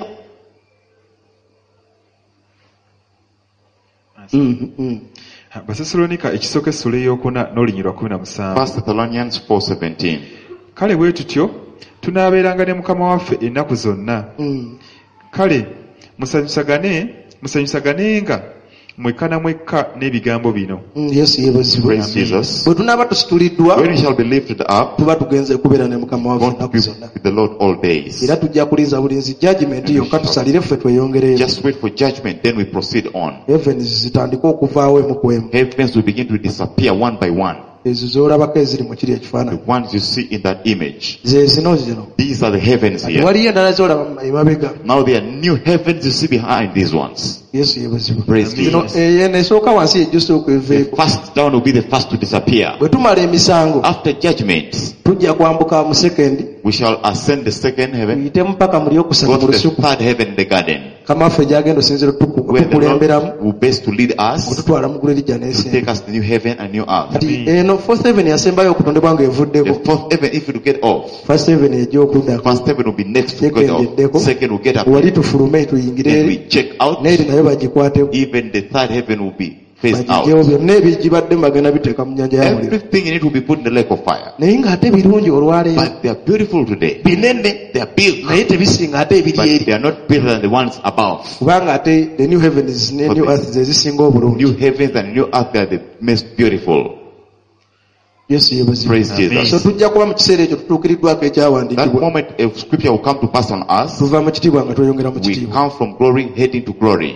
Basessaloniika ekisooka essula ey'okuna n'olunyiriri lwa 17. 1 Thessalonians 4:17. Kale bwe tutyo tunaabeeranga ne Mukama waffe ennaku zonna. Kale musanyusaganenga mwekka na mwekka n'ebigambo bino. Yesu yeebazibwe. Praise Jesus. Bwe tunaaba tusituliddwa When we shall be lifted up, tuba tugenze kubeera ne Mukama waffe we want to ennaku be zonna. with the Lord all days. Era tujja kulinza bulinzi judgment yokka tusalire ffe tweyongereyo. Just wait for judgment, then we proceed on. Heavens zitandike okuvaawo emu ku emu. Heavens will begin to disappear one by one. Ezo z'olabako eziri mu kiri The ekifaananyi. ones you see in that image. Ze zino. These are the heavens Kati here. waliyo endala z'olaba emabega. Now there are new heavens you see behind these ones. Yesu yeebazibwe. Praise Zino Jesus. esooka wansi ejjusa The okweveeko. first down will be the first to disappear. Bwe tumala emisango After judgment, tujja kwambuka mu sekendi we shall ascend the second heaven, tuyitemu paka mu lyokusatu go mu to the lusuku. third heaven in the garden, Kamaffe gyagenda osinzira where the tukulemberamu Lord will best to lead us, okututwala mu ggulu erijja to n'ensi. take us to new heaven and new earth. Kati eno fourth heaven yasembayo okutondebwa The ng'evuddeko. fourth heaven, if you get off, First heaven ejja okuddako. first heaven will be next to Second get off. eddeko. Second will get up. Wali tufulume tuyingire Then eri. we check out. N'eri nayo bagikwateko. Even the third heaven will be phased Bagigyewo out. byonna ebigibadde bagenda biteeka mu nnyanja y'omuliro. Everything in it will be put in the lake of fire. Naye ng'ate birungi olwaleero. But they are beautiful today. Binene They are big, naye tebisinga ate ebiri but eri. they are not bigger than the ones above. Kubanga ate the new heavens ne new earth ze zisinga obulungi. New heavens and new earth, they are the most beautiful. Yesu yeebazibwe. Praise Jesus. So tujja kuba mu kiseera ekyo tutuukiriddwako That ekyawandiikibwa. moment a scripture will come to pass on us. Tuva mu kitiibwa nga tweyongera mu We kitiibwa. come from glory heading to glory.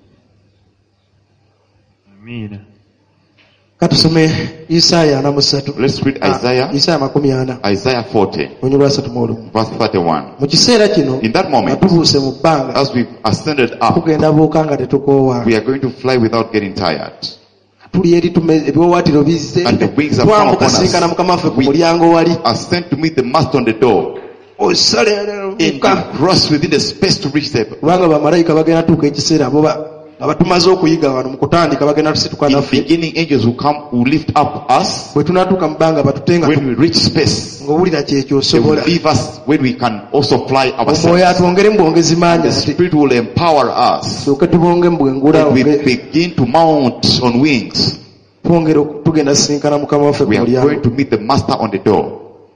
Amiina. Katusome Isaaya 43. Let's read Isaiah, Isaaya 40. Isaiah 40, Onyo lwa 31. verse 31. Mu kiseera kino In that nga moment, tubuuse mu bbanga as we've ascended up, tugenda buuka nga tetukoowa. we are going to fly without getting tired. Tuli eri ebiwawaatiro bizze. And the wings have come Twambuka upon us. sinkana Mukama waffe ku We- mulyango wali. Ascend to meet the master on the door, Osale and buuka. to cross within the space to reach them. Kubanga bamalayika bagenda tuuka ekiseera bo abatumaze okuyiga wano mu kutandika bagenda tusituka In the naffe beginning, angels will come, will lift up us. bwe tunatuuka mu bbanga batutenga When we reach space, ng'owulira kyekyo they will osobola leave us when we can also fly omwoyo ourselves. atwongere mu bwongezi maanyi The ati Spirit will empower us. tuuke tubonge mu bwengula When we begin to mount on wings, twongere tugenda sisinkana mukama waffe ku we are going mulyango to meet the Master on the door.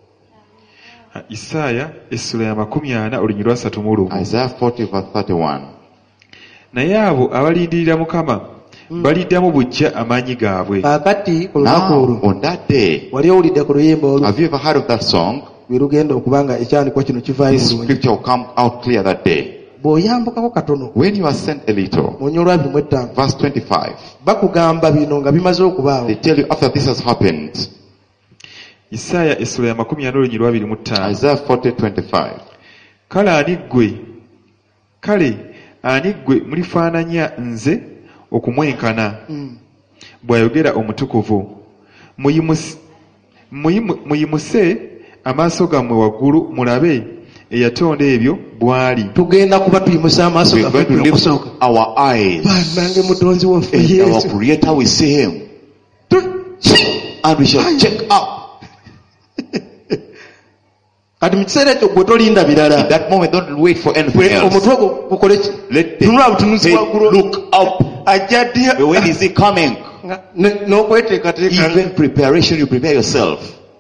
Isaaya essula ya 40 olunyiriri lwa 3. Isaiah 40 verse 31. Naye abo abalindirira Mukama baliddamu bujja amaanyi gaabwe. kaakati ku lunaku Now, olwo on that day, wali owulidde ku luyimba olwo have you ever heard of that song? lwe lugenda okuba nga ekyandikwa kino kivaayo This bulungi scripture will come out clear that day. bw'oyambukako katono When you ascend a little, mu nnya olwabiri ettaano verse 25, bakugamba bino nga bimaze okubaawo they tell you after this has happened. Isaaya essula ya 40 olunyiriri lwa 25. Isaiah 40:25. Kale ani ggwe mulifaananya nze okumwenkana, bw'ayogera omutukuvu. Muyimuse amaaso gammwe waggulu mulabe eyatonda ebyo bw'ali. tugenda kuba tuyimusa amaaso We are gaffe going to lift okusooka our eyes. nange mutonzi waffe And our yesu Creator will see Him. And we shall check up. kati mu kiseera ekyo gwe tolinda In birala that moment, don't wait for anything else. omutwe ogwo gukole ki Let the tunula butunuzi head waggulu look up. ajja ddi When is He coming? n'okweteekateeka Even preparation, you prepare yourself.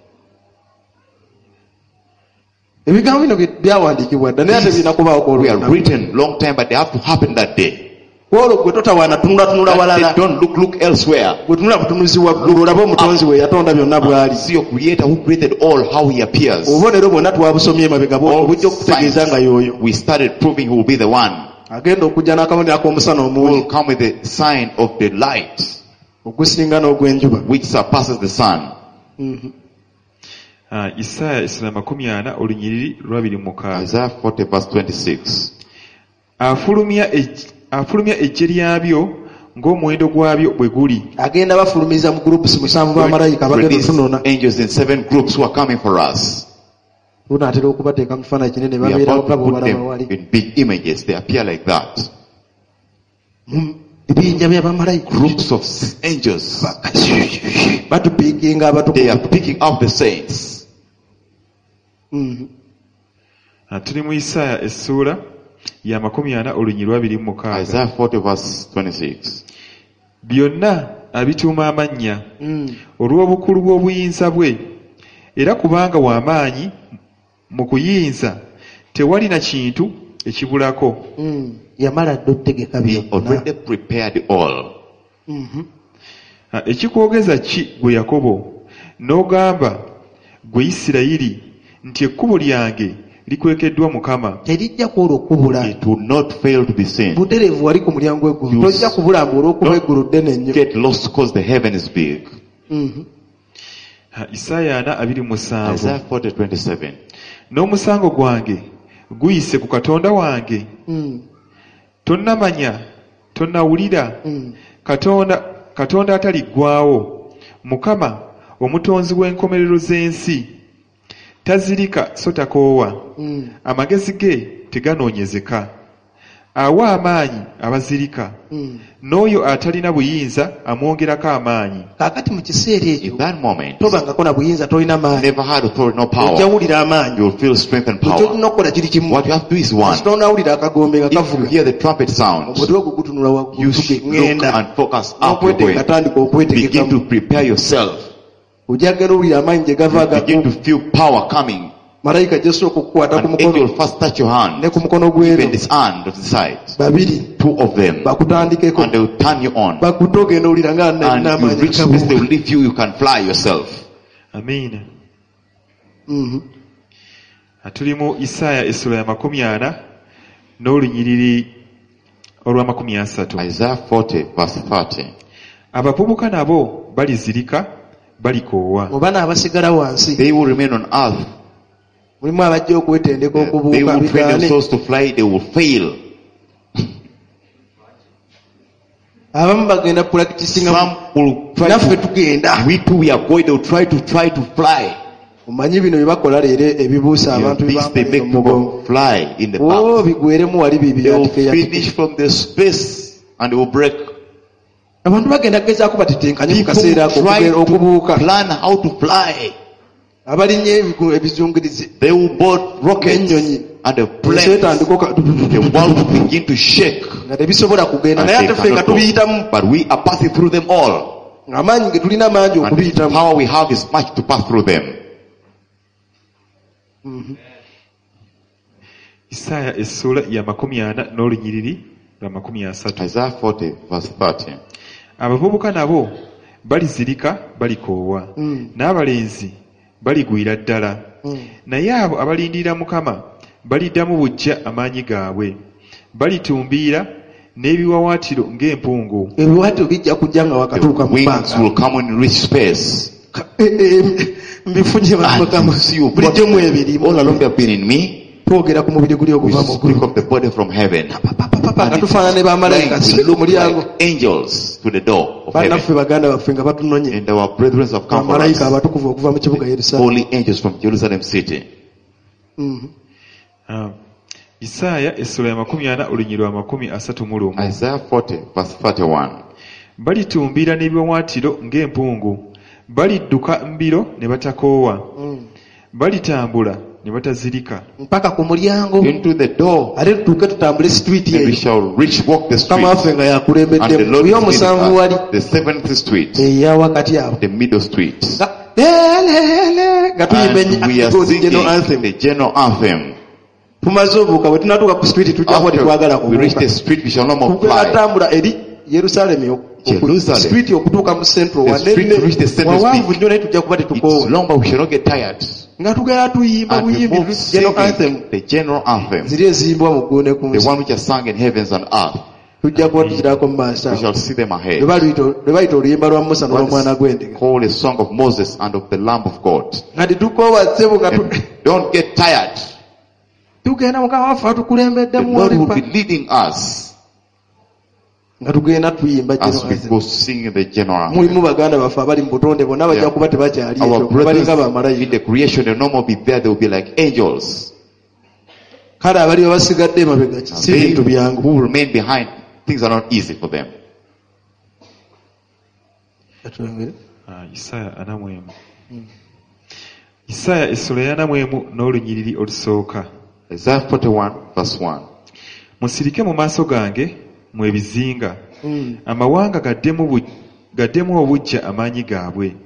ebigambo bino byawandiikibwa dda naye ate birina kubaawo We are kwolwo written long time, but they have to happen that day. kwolwo gwe totawaana tunula That walala day, don't look elsewhere. gwe tunula butunuzi waggulu olabe omutonzi we yatonda byonna bw'ali See your Creator who created all, how He appears. obubonero bwonna twabusomye emabega All bujja okukutegeeza nga y'oyo we started proving He will be the one. agenda okujja n'akabonero ak'omusana Who omuwulo will come with the sign of the light, ogusinga n'ogw'enjuba which surpasses the sun. Isaaya essula ya 40 olunyiriri lwa 26. Isaiah 40 verse 26. Afulumya eggye lyabyo ng'omuwendo gwabyo bwe guli. agenda bafulumiza mu groups 7 bamalayika bagenda Release otunona angels in 7 groups who are coming for us. lunaatera okubateeka mu kifaananyi kinene We are babeerawo about to pabo put balaba them wali in big images. They appear like that. ebiyinja by'abamalayika Groups of angels. batupiikinga They are abatukuvu picking up the saints. Tuli mu Isaaya essula ya 40 olunyiriri lwa 26. Isaiah 40 verse 26. Byonna abituuma amannya olw'obukulu bw'obuyinza bwe, era kubanga w'amaanyi mu kuyinza tewali na kintu ekibulako. yamala dde otegeka He byonna already prepared all. Ekikwogeza ki gwe Yakobo, n'ogamba gwe Isirayiri nti ekkubo lyange likwekeddwa Mukama? terijja kwolwo okubula It will not fail to be seen. butereevu wali ku mulyango eggulu You tojja kubulamba olw'okuba eggulu ddene nnyo Get lost because the heaven is big. Isaaya 40:7. Isaiah 40:27. N'omusango gwange guyise ku Katonda wange, tonnamanya tonnawulira, Katonda ataliggwaawo, Mukama omutonzi w'enkomerero z'ensi. Tazirika so takoowa, amagezi ge teganoonyezeka. Awa amaanyi abazirika, n'oyo atalina buyinza amwongerako amaanyi. kaakati mu kiseera ekyo In that moment, tobangako na buyinza tolina maanyi never had authority, no ojja power. wulira amaanyi You will feel strength and power. kyolina okukola kiri kimu What you have to do is one. tonawulira akagombe nga If you kavuga hear the trumpet sound, omutwe ogwo gutunula you waggulu should look ŋŋenda and focus up your n'okwetegeka way. tandika Begin okwetegekamu to prepare yourself. ojja genda owulira amaanyi gye gava Begin to feel power coming. malayika gyesooka okukwata ku An angel mukono will first touch your hand, ne ku mukono even gw'eno this hand of the side. babiri 2 of them. bakutandikeko And they will turn you on. bakutte ogenda owulira nga And nalina you amaanyi reach this, they will lift you, you can fly yourself. Amiina. Tuli mu Isaaya essula ya 40 n'olunyiriri olwa 30. Isaiah 40 verse 30. Abavubuka nabo balizirika, balikoowa. oba n'abasigala wansi They will remain on earth. mulimu abajja okwetendeka They okubuuka will train bigaane themselves to fly, they will fail. abamu bagenda pulakitisinga Some will try naffe to, tugenda we too we are going, they will try to fly. omanyi bino bye bakola leero ebibuusa abantu This they make bibamulira omugongo people fly in the o back. bigweremu wali They will bibiri finish from the space and it will break. Abantu bagenda gezaako batitenkanye mu kaseera okubuuka. Plan how to fly. Abalinye ebizungirizi. They will board rockets and the planes. The world will begin to shake. Nga tebisobola kugenda naye ate ffe nga tubiyitamu. But we are passing through them all. Amaanyi ge tulina mangi okubiyitamu. The power we have is much to pass through them. Isaya essula ya 40 n'olunyiriri lwa 30. Isaiah 40 verse 30. Abavubuka nabo balizirika balikoowa, n'abalenzi baligwira ddala, naye abo abalindira Mukama baliddamu bujja amaanyi gaabwe, balitumbiira n'ebiwawaatiro ng'empungu. Ebiwawaatiro bijja kujja nga wakatuuka mu bbanga. Wings will come in rich space. Mbifunye Mukama bulijjo mu ebirimu. All along they have been in me. Twogera ku mubiri guli okuva mu speak of the body from heaven. Nga tufaanana ne bamalayika mu mulyango. Angels to the door of heaven. Bannaffe baganda baffe nga batunonye. And our brethren have come for us. Bamalayika abatukuvu okuva mu kibuga Yerusalemu. Holy angels from Jerusalem city. Isaya essula ya 40 olunyiriri lwa 31. Isaiah 40 verse 31. Balitumbira n'ebiwawaatiro ng'empungu, balidduka mbiro ne batakoowa, balitambula ne batazirika mpaka ku mulyango into the door. Ate tutuuke tutambule street and we shall walk the street. Kama waffe nga yakulembedde mu y'omusanvu wali the 7th street, eya wakati awo, the middle street. Nga tuyimba we are singing the general anthem. Tumaze obuuka bwe tunatuuka ku street tujja kuba tetwagala we reach the street we shall not more fly. Tutambula eri Yerusalemu street okutuuka mu central wawanvu nnyo naye tujja kuba tetukoowa. It's long but we shall not get tired. Nga tugenda tuyimba buyimbi the general anthem, ziri ezimbwa mu ggulu ne ku nsi. the one which is sung in heavens and earth. Tujja kuba tukirako mu maaso. We shall see them ahead. Lwe bayita oluyimba lwa Musa n'olw'omwana gw'endiga. Call a song of Moses and of the Lamb of God. Nga tetukoowa ssebo nga don't get tired. Tugenda Mukama waffe atukulembedde mu Lord will be leading us nga tugenda tuyimba as we go singing the general anthem. Mulimu baganda baffe abali mu butonde bonna bajja kuba tebakyali ekyo balinga bamalayika. In the creation they will no more be there, they will be like angels. Kale abali basigadde emabega si bintu byangu. Who remain behind, things are not easy for them. Isaya 41. Isaya essula ya 41 n'olunyiriri olusooka. Isaiah 41 verse 1. Musirike mu maaso gange mu ebizinga, amawanga gaddemu obujja amaanyi gaabwe,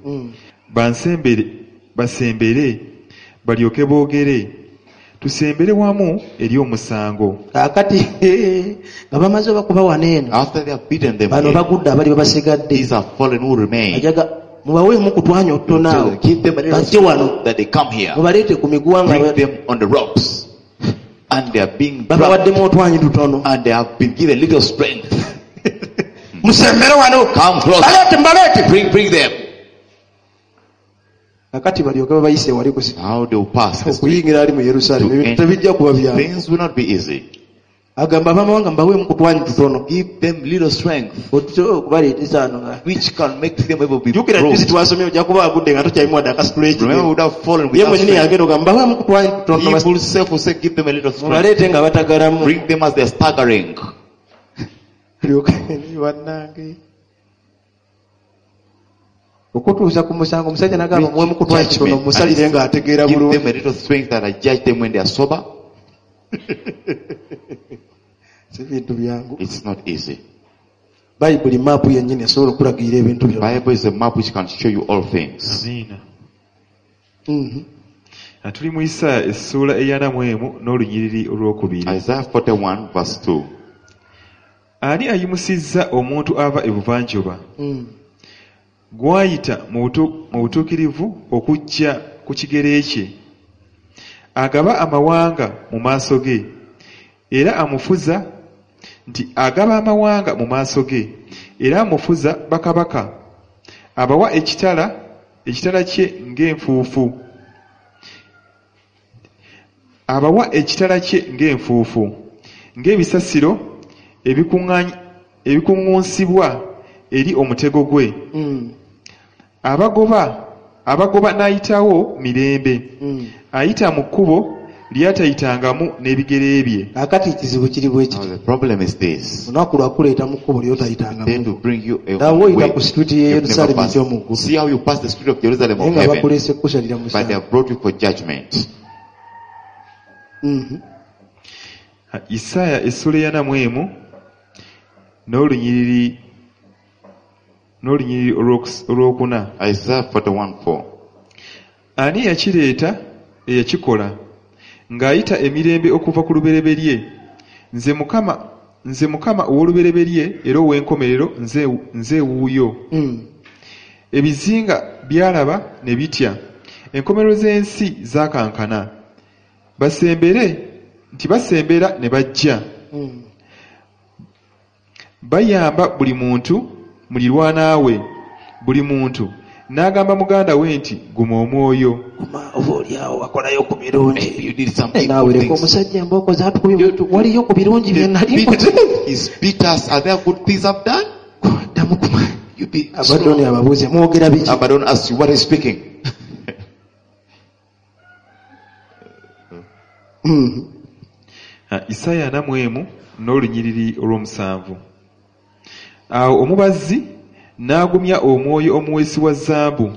basembere balyoke boogere, tusembere wamu eri omusango. Kaakati nga bamaze bakuba waneeno, after they have beaten them, bano bagudde abali babasigadde, these are fallen who remain. Ajaga mubaweemu ku twanya otutonaawo, bajje wano mubaleete ku miguwanga, bring them on the rocks. And they are being babawaddemu otwanyi tutono, and they have been given little strength. Musembere wano, come close, mbalete, bring them. Kakati balyoke babayise wali ku how they will pass okuyingira ali mu Yerusalemu, ebintu tebijja kuba byangu. Things will not be easy. Agamba abamawanga mbaweemu ku twanyi tutono, give them little strength okubaleetesa ano which can make them able to be jukira tuzi twasomye ojja kuba agudde nga tokyalimu wadde akasitula ekyo. Remember, would have fallen with ye mwenyini yagenda ogamba mbaweemu ku twanyi tutono, he himself will say give them a little strength, mubaleete nga batagalamu, bring them as they are staggering. Wannange okutuusa ku musango omusajja nagamba muweemu ku twanyi tutono musalire nga ategeera bulungi. Give them a little strength that I judge them when they are sober. It's not easy. Bible map yennyini esobola okulagirira ebintu byonna. Bible is a map which can show you all things. Tuli mu Isaya essula eya 41 n'olunyiriri olwokubiri. Isaiah 41 verse 2. Ani ayimusizza omuntu ava ebuvanjuba, gwayita mu butuukirivu okujja ku kigere kye, agaba amawanga mu maaso ge, era amufuza nti agaba amawanga mu maaso ge, era amufuza bakabaka, abawa ekitala kye ng'enfuufu, abawa ekitala kye ng'enfuufu, ng'ebisasiro ebikuŋŋunsibwa eri omutego gwe. Abagoba n'ayitawo mirembe, ayita mu kkubo lyatayitangamu n'ebigere bye. Akati kizibu kiri bwe kiti. The problem is this. Onaku lwakuleeta mu kkubo lyotayitangamu. Then to bring you a way. See how you pass the street of Jerusalem of heaven. But they have brought you for judgment. Isaya essula ya 41 n'olunyiriri olwokuna. Isaiah 41:4. Ani yakireeta eyakikola ng'ayita emirembe okuva ku lubereberye? Nze Mukama ow'olubereberye era ow'enkomerero, nze wuuyo. Ebizinga byalaba ne bitya, enkomerero z'ensi zaakankana. Basembera ne bajja. Bayamba buli muntu mulirwanaawe, buli muntu n'agamba muganda we nti guma omwoyo. Obaoliawo wakolayo ku birungi. Naawe leka omusajja embooko zaatukubye waliyo ku birungi bye nali. His beaters, are there good things I've done? Abadoni ababuuze mwogera biki? Abadon asks you what is speaking. Isaya 41 n'olunyiriri olw'omusanvu. Awo omubazzi n'agumya omwoyo omuweesi wa zaabu,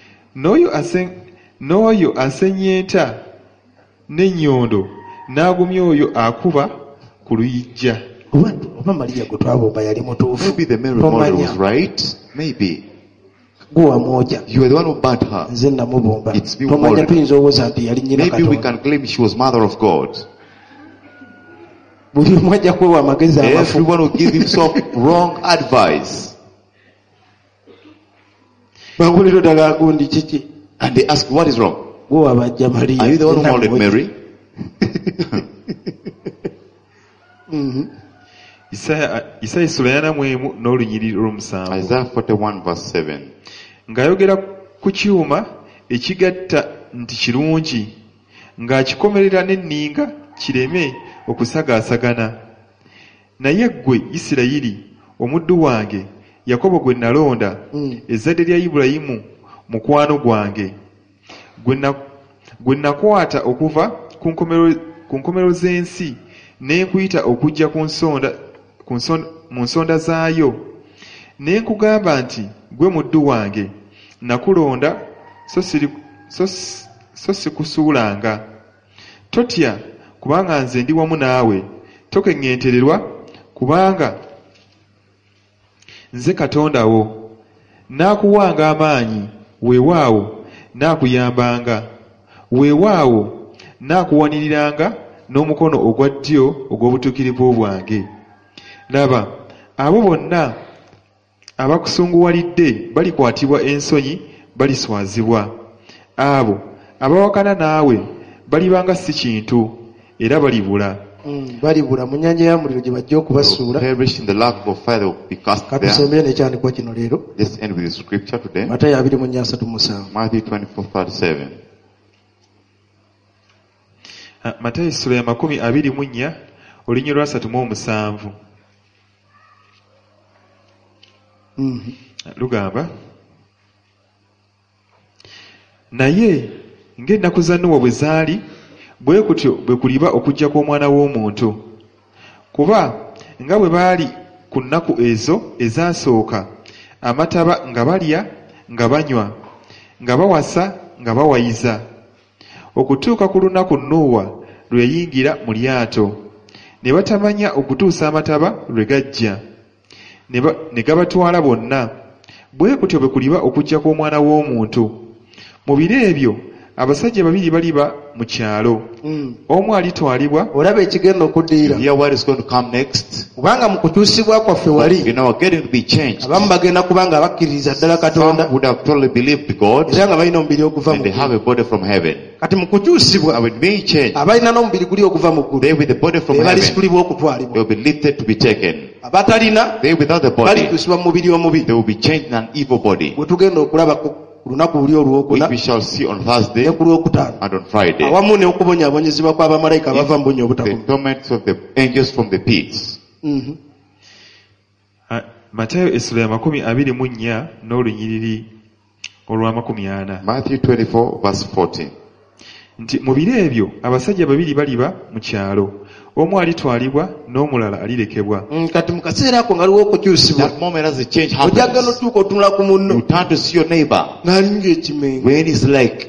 n'oyo asenyeeta n'ennyondo n'agumya oyo akuba ku luyijja. Oba Maria gwe twabomba yali mutuufu. Maybe the Mary model was right. Maybe. Gwa mwoja. You were the one who burnt her. Nze namubomba. Tomanya tuyinza owooza nti yali nnyina Katonda. Maybe we can claim she was mother of God. Buli mmoja kwewa amagezi amafu. Everyone will give himself wrong advice. Banguliro ddala gundi kiki? And they ask, what is wrong? Gwe wabajja Maria. Are you the one who molded Mary? Isaya essula ya 41 n'olunyiriri olw'omusanvu. Isaiah 41:7. Ng'ayogera ku kyuma ekigatta nti kirungi, ng'akikomerera n'enninga kireme okusagaasagana. Naye ggwe Isirayiri, omuddu wange, Yakobo gwe nalonda, ezzadde lya Ibulayimu mukwano gwange, gwe nakwata okuva ku nkomerero z'ensi, ne nkuyita okujja mu nsonda zaayo, ne nkugamba nti gwe muddu wange, nakulonda so sikusuulanga. Totya, kubanga nze ndi wamu naawe, tokeŋŋentererwa, kubanga nze Katonda wo. Naakuwanga amaanyi, weewaawo naakuyambanga, weewaawo naakuwaniriranga n'omukono ogwa ddyo ogw'obutuukirivu bwange. Laba, abo bonna abakusunguwalidde balikwatibwa ensonyi, baliswazibwa. Abo abawakana naawe balibanga si kintu, era balibula. Balibula mu nnyanja y'omuliro gye bajja okubasuula. Katusembere n'ekyandikwa kino leero. Matayo 24:37. Matthew 24:37. Matayo essula ya 24 olunyiriri lwa 37. Lugamba, naye ng'ennaku za Nuuwa bwe zaali, bwe kutyo bwe kuliba okujja kw'Omwana w'Omuntu. Kuba nga bwe baali ku nnaku ezo ezaasooka, amataba nga balya, nga banywa, nga bawasa, nga bawayiza, okutuuka ku lunaku Nuuwa lwe yayingira mu lyato, ne batamanya okutuusa amataba lwe gajja, ne gabatwala bonna. Bwe kutyo bwe kuliba okujja kw'Omwana w'Omuntu. Mu biro ebyo abasajja babiri baliba mu kyalo, omu alitwalibwa. Olaba ekigenda okuddiira. Kubanga mu kukyusibwa kwaffe wali, abamu bagenda kubanga bakkiririza ddala Katonda, era nga balina omubiri oguva mu ggulu. Kati mu kukyusibwa, abalina n'omubiri guli oguva mu ggulu balisitulibwa okutwalibwa. Abatalina balikyusibwa mu mubiri omubi. Bwe tugenda okulaba lunaku luli olwokuna ne ku lwokutaano awamu n'okubonyaabonyezebwa kw'abamalayika abava mu bunnya obutakoma. Matayo essula ya 24 n'olunyiriri olwa 40. Matthew 24:40. nti mu biro ebyo abasajja babiri baliba mu kyalo, omu alitwalibwa n'omulala alirekebwa. Kati mu kaseera ako ngaliwo okukyusibwa. That moment as the change happens, Ojja genda otuuka otunula ku munno. you turn to see your neighbor. Ng'alinga ekimengo. When it's like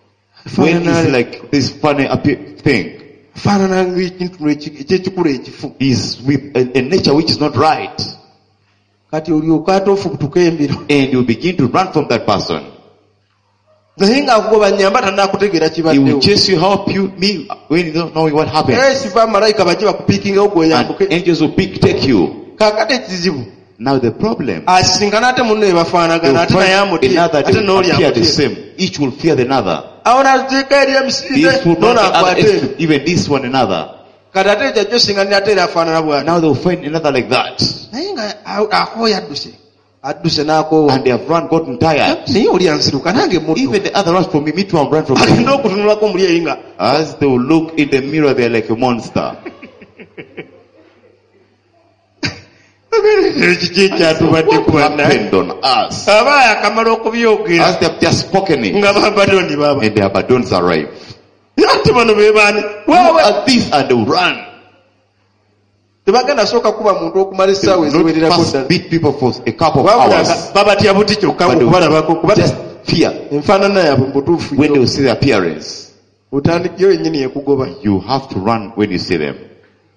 this funny thing. Faanana ng'ekintu ekyekikula ekifu. Is with a nature which is not right. Kati olyoka tofubutuka embiro. And you begin to run from that person. Naye ng'akugoba nnyamba tanaakutegeera He will kibaddewo. chase you, help you, me, when you don't know what happened. Siva malayika bajje bakupiikingawo gwe And yambuke. angels will take you. Kaakati ekizibu. Now the problem, Asisinkana ate munno ebafaanagana ate naye amutye another ate they will n'oli appear the amutye. same. Each will fear the another. Awo n'ateeka eri This emisinde will not n'ono the other akwate. extreme, even this one another. Kati ate ejjajja osinganira ate era afaanana bw'ati. Now they will find another like that. Naye nga akooya adduse n'akoowa. And they have run, gotten tired. Naye oli ansiruka nange muddu. Even the other runs from me too, I'm run from them. Agenda okutunulako muli eyi nga. As they will look in the mirror, they're like a monster. Ekiki ekyatubadde ku What banna. happened on us? Aba akamala okubyogera. As they have just spoken it, Nga babadoni baba. and the Abaddons arrive. Ate bano be baani. Who Waawe. are these? And they will run. Tebagenda sooka kuba muntu okumala They essaawa will eziwererako not first ddala. beat people for a couple of Wabula hours. babatya buti kyokka But they will okubalabako kuba just fear enfaanana yaabwe mu butuufu when they will see the appearance. otandikyo yennyini ekugoba. You have to run when you see them.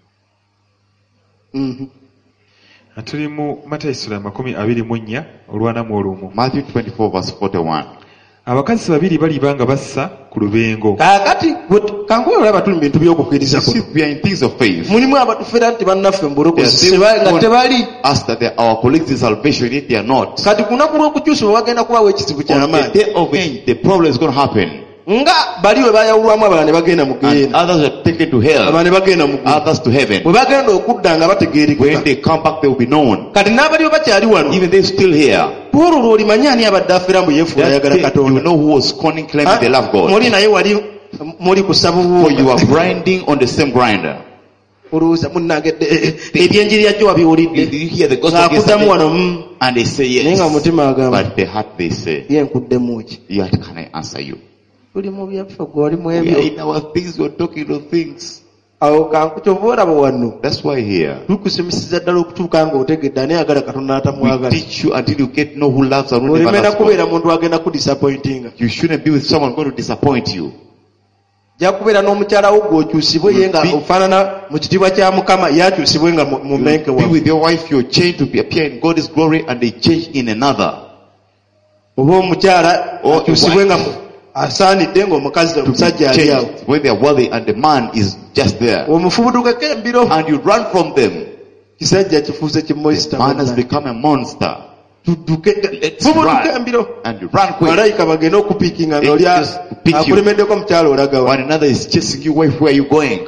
Tuli mu Matayo Sura 24 olwana mu olumu. Matthew 24 verse 41. Abakazi babiri baliba nga bassa ku lubengo. Kaakati kankuwe olaba tuli mu bintu by'okukkiriza See, kuno. we are in things of faith. Mulimu abatufera nti bannaffe mu bulokozi They are nga tebali. us that they are our colleagues in salvation, yet they are not. Kati ku lunaku lw'okukyusibwa bagenda kubawo ekizibu On the ky'amaanyi. day of change, the problem is going to happen. Nga bali we bayawulwamu abalala ne bagenda mu And geena. others are taken to hell, Abalala ne bagenda mu ggulu. others to heaven. Bwe bagenda okudda nga When bategeerekeka. they come back, they will be known. Kati n'abali we bakyali wano. Even they still here. Olwo lw'olimanya ani abadde afera mbu yeefuula That ayagala day, you Katonda. know who was scorning, claiming they love God. Muli naye wali muli kusaba For you bubuuga. are grinding on the same grinder. Olowooza munnagedde ebyenjiri yajjo Did wabiwulidde. you hear the gospel Ng'akuddamu wano yesterday? And they say naye nga yes. mutima agamba But the heart they say, ye nkuddemu ki. yet can I answer you? Tuli mu byaffe gwe oli mu We are ebyo. in our things, we're talking of things. Awo kankukyova olaba wano. That's why here, Tukusimisiza ddala okutuuka ng'otegedde ani ayagala Katonda we n'atamwagala. teach you until you get know who loves and who never Olimena loves kubeera God. muntu agenda kudisappointinga. You shouldn't be with someone going to disappoint you. Jja kubeera n'omukyala wo gw'okyusibwe ye nga ofaanana mu kitiibwa kya Mukama ye akyusibwe nga mu menke Be wa. with your wife, you're changed to be appear in God's glory, and they change in another. Oba omukyala Or a akyusibwe nga wife. asaanidde ng'omukazi To be omusajja ali awo. changed when they are worthy and the man is just there. Omufubudukeko embiro. And you run from them. Kisajja kifuuse kimmoisita. Man has become a monster. Let's Fubuduka run. embiro. And you run quick. Malayika bagenda okupiikinga ng'oli Just pick you. akulemeddeko omukyala olaga wa. One another is chasing you, wife, where are you going?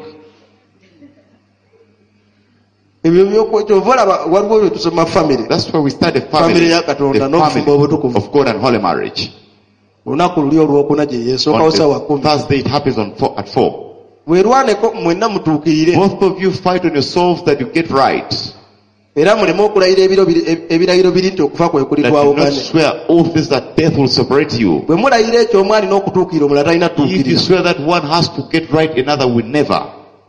Ebyo kyova olaba waliwo bye tusoma family. That's why we start a Family family. ya Katonda The n'okufumba family obutukuvu. of God and holy marriage. Olunaku luli olwokuna gye yeesookawo On saawa the 10. Thursday it happens at 4. Weerwaneko mwenna mutuukirire. Both of you fight on yourselves that you get right. Era muleme okulayira ebirayiro biri nti okufa kwe That you not kulitwawukane. swear oaths that death will separate you. Bwe mulayira ekyo omwali n'okutuukirira omulala talina If you tuukirira. swear that one has to get right, another will never.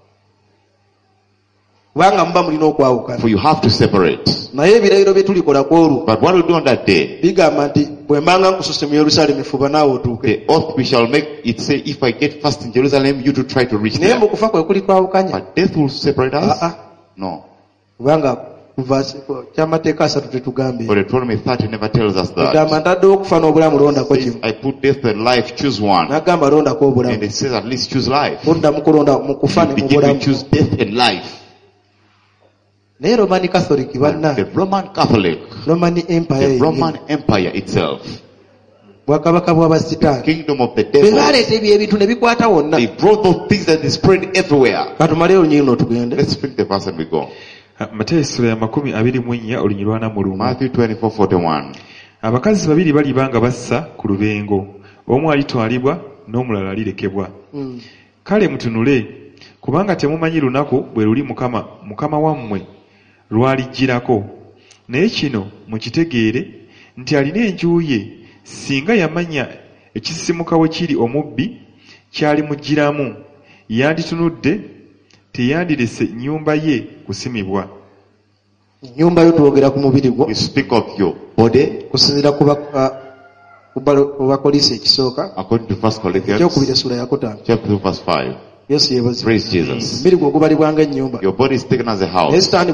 Kubanga muba mulina okwawukana. For you have to separate. Naye ebirayiro bye tulikola ku olwo But what we do on that day, bigamba nti bwe mbanga nkususe mu Yerusaalemi fuba naawe otuuke. the oath we shall make, it say, if I get first in Jerusalem, you to try to reach Naye there. mu kufa kwe kulitwawukanya. But death will separate us? No. Kubanga kuva kyamateeka 3 tetugambe. But Deuteronomy 30 never tells us Egamba that. ntaddewo okufa n'obulamu londako If kimu. I put death and life, choose one. N'agamba londako And obulamu. it says at least choose life. Odda mu kulonda mu kufa ne You mu begin to bulamu. choose death and life. Naye Roman Catholic But banna. the Roman Catholic, Roman Empire the Roman Empire itself, bwakabaka bw'abasitaani. kingdom of the Bwe devil, baleeta ebyo ebintu ne bikwata wonna. they brought those things that they spread everywhere. Katumale olunyiri n'otugende. Let's pick the verse and we go. Matayo Sura 24 olunyirwana mu lumu. Matthew 24:41. Abakazi babiri baliba nga bassa ku lubengo. Omu alitwalibwa n'omulala alirekebwa. Kale mutunule kubanga temumanyi lunaku bwe luli mukama wammwe lwalijjirako. Naye kino mukitegeere nti alina enju ye singa yamanya ekisisimuka we kiri omubbi kyali mugiramu yanditunudde teyandirese nnyumba ye kusimibwa. Nyumba yo tuwogera ku mubiri gwo. We speak of your body. Kusinzira kubakolisa ekisooka. According to 1 Corinthians chapter 2 verse 5. Yes, praise Jesus. Your body is taken as a house. It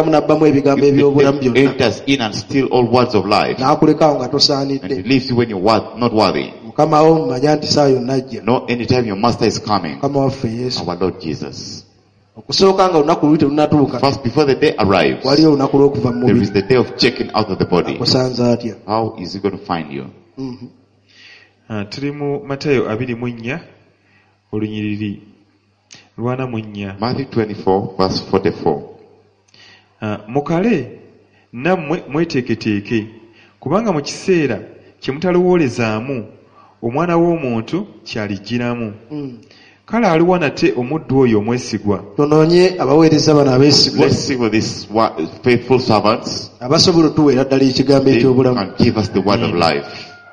enters in and steals all words of life. And it leaves you when you're not worthy. No, anytime your master is coming. Our Lord Jesus. First, before the day arrives, there is the day of checking out of the body. How is he going to find you? Tuli mu Matayo 24 olunyiriri lwana mu 4. Matthew 24 verse 44. Mukale nammwe mweteeketeeke kubanga mu kiseera kye mutalowoolezaamu omwana w'omuntu kyalijjiramu. Kale aliwa nate omuddu oyo omwesigwa. Tunoonye abaweereza bano abeesigwa. Let's see with these faithful servants. Abasobola otuweera ddala ekigambo eky'obulamu. And give us the word of life.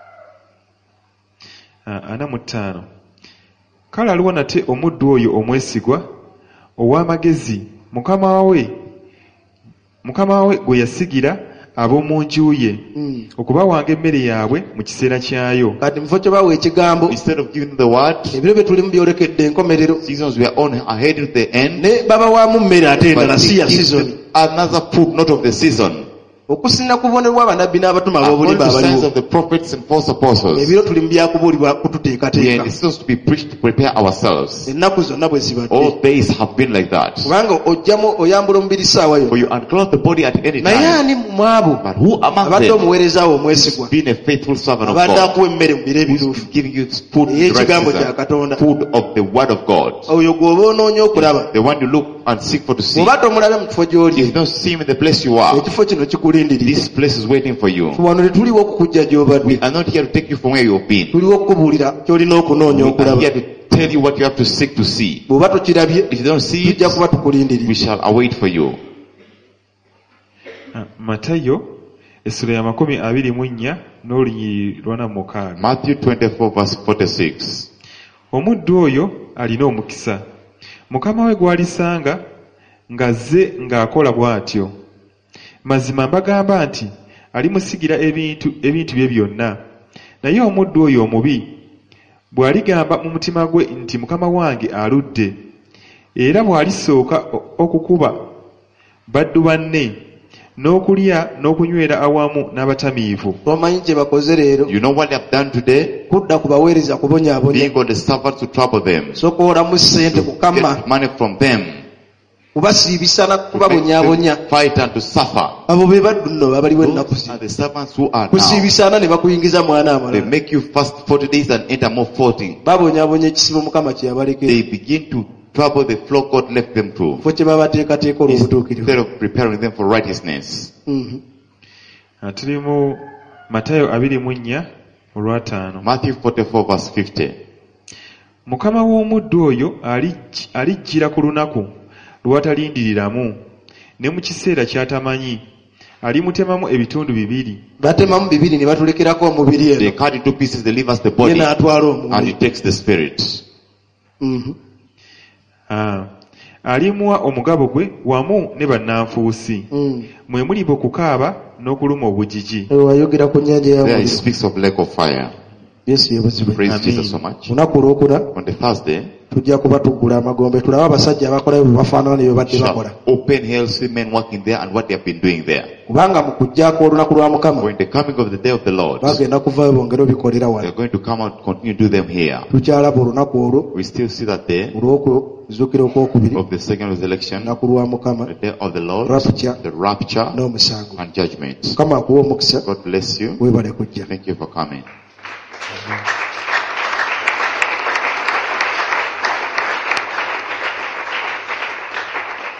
45. Kale aliwa nate omuddu oyo omwesigwa ow'amagezi mukama we gwe yasigira ab'omu nju ye okubawanga emmere yaabwe mu kiseera kyayo. Kati mufo kye bawa ekigambo, instead of giving the word, ebiro bye tulimu byolekedde enkomerero. Seasons we are on ahead of the end. Ne babawaamu mmere ate endala si ya season. Another food not of the season. Okusinna kubonerwa abannabbi n'abatume ab'obulimba abaliwo. Of the prophets and false apostles. Ebiro tulimu byakubuulibwa kututeekateeka. It is to be preached to prepare ourselves. Ennaku zonna bwe zibadde. All days have been like that. Kubanga ojjamu oyambula omubiri ssaawa yo. For you unclothe the body at any time. Naye ani mu abo but who among them abadde omuweereza wo omwesigwa being a faithful servant of God, abadde akuwa emmere mu biro ebituufu, giving you food, ekigambo kya Katonda, food of the word of God, oyo gw'oba onoonya okulaba, the one you look and seek for to see. Bw'oba tomulabe mu kifo gy'oli, if you don't see him in the place you are, ekifo kino kikulindirira. This place is waiting for you. Wano tetuliwo okukujja gy'obadde. We are not here to take you from where you have been. Tuliwo okubuulira ky'olina okunoonya okulaba. We are here to tell you what you have to seek to see. Bw'oba tokirabye, if you don't see it, tujja kuba tukulindirira. We shall await for you. Matayo essula ya 24 n'olunyiriri lwa 6. Matthew 24 verse 46. Omuddu oyo alina omukisa mukama we gw'alisanga ng'azze ng'akola bw'atyo. Mazima mbagamba nti alimusigira ebintu bye byonna. Naye omuddu oyo omubi bw'aligamba mu mutima gwe nti mukama wange aludde, era bw'alisooka okukuba baddu banne n'okulya n'okunywera awamu n'abatamiivu. Omanyi kye bakoze leero? You know what they have done today? Kudda kubaweereza kubonyaabonya. Being on the servants to trouble them. Sokooramu ssente kukama. Get money from them. Kubasiibisa na kubabonyaabonya. Fight and to suffer. Abo be baddu nno babaliwo ennaku zino. The servants who are now. Kusiibisana ne bakuyingiza mwana amalala. They make you fast 40 days and enter more 40. Babonyaabonya ekisibo Mukama kye yabalekera. They begin to trouble the flock God left them to. Fo kye babateekateeka olw'obutuukirivu. Instead of preparing them for righteousness. Tuli mu Matayo 24 olwa 5. Matthew 44 verse 50. Mukama w'omuddu oyo alijjira ku lunaku lw'atalindiriramu ne mu kiseera ky'atamanyi, alimutemamu ebitundu 2. Batemamu 2 ne batulekerako omubiri eno. They cut into pieces, they leave us the body, and he takes the spirit. Alimuwa omugabo gwe wamu ne bannanfuusi. Mwe muliba okukaaba n'okuluma obujiji. Ayogera ku nnyanja ya There he speaks of lake of fire. Yesu yebazibwe. Praise Jesus so much. Lunaku olwokuna, on the Thursday, tujja kuba tuggula amagombe tulabe abasajja abakola bye bafaanana ne bye badde bakola. Open hell, see men working there and what they have been doing there. Kubanga mu kujjaako olunaku lwa Mukama, when the coming of the day of the Lord, bagenda kuvaayo bongere obikolera wano. They are going to come out, continue to do them here. Tukyalaba olunaku olwo. We still see that day. Olw'okuzuukira okwokubiri. Of the second resurrection. Olunaku lwa Mukama. The day of the Lord. The rapture. N'omusango. And judgment. Mukama akuwe omukisa. God bless you. Weebale kujja. Thank you for coming. Amen.